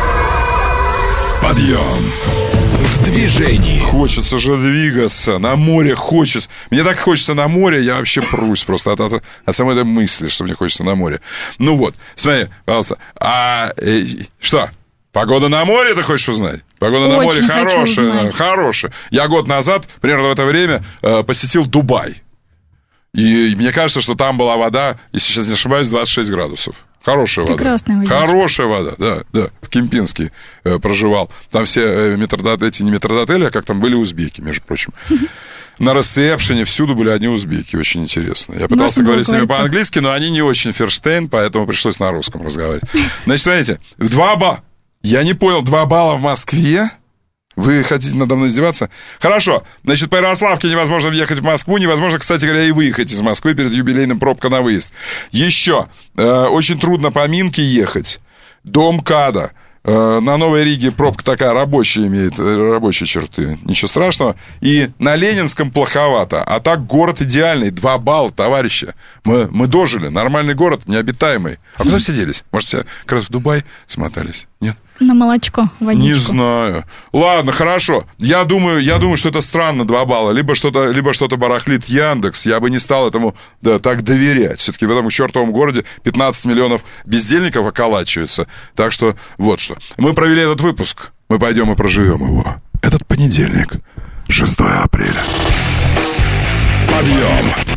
Подъем. В движении. Хочется же двигаться. На море хочется. Мне так хочется на море, я вообще прусь просто от, от, от самой этой мысли, что мне хочется на море. Ну вот, смотри, пожалуйста. А э, что? Погода на море, ты хочешь узнать? Погода Очень на море хорошая, хорошая. Я год назад, примерно в это время, э, посетил Дубай. И, и мне кажется, что там была вода, если сейчас не ошибаюсь, двадцать шесть градусов. Хорошая вода. Прекрасная вода. Хорошая вода, да, да. В Кемпинске э, проживал. Там все э, метрдот, эти не метрдотели, а как там были узбеки, между прочим. На ресепшене всюду были одни узбеки, очень интересно. Я пытался говорить с ними по-английски, но они не очень ферштейн, поэтому пришлось на русском разговаривать. Значит, смотрите, два балла. Я не понял, два балла в Москве? Вы хотите надо мной издеваться? Хорошо. Значит, по Ярославке невозможно въехать в Москву. Невозможно, кстати говоря, и выехать из Москвы перед юбилейным пробка на выезд. Еще. Э, очень трудно по Минке ехать. До МКАДа. Э, на Новой Риге пробка такая рабочая имеет, рабочие черты. Ничего страшного. И на Ленинском плоховато. А так город идеальный. Два балла, товарищи. Мы, мы дожили. Нормальный город, необитаемый. А куда все делись? Может, все как раз в Дубай смотались? Нет? На молочко, водичку. Не знаю. Ладно, хорошо. Я думаю, я думаю, что это странно, два балла. Либо что-то, либо что-то барахлит Яндекс. Я бы не стал этому да, так доверять. Все-таки в этом чертовом городе пятнадцать миллионов бездельников околачиваются. Так что вот что. Мы провели этот выпуск. Мы пойдем и проживем его. Этот понедельник, шестого апреля. Подъем.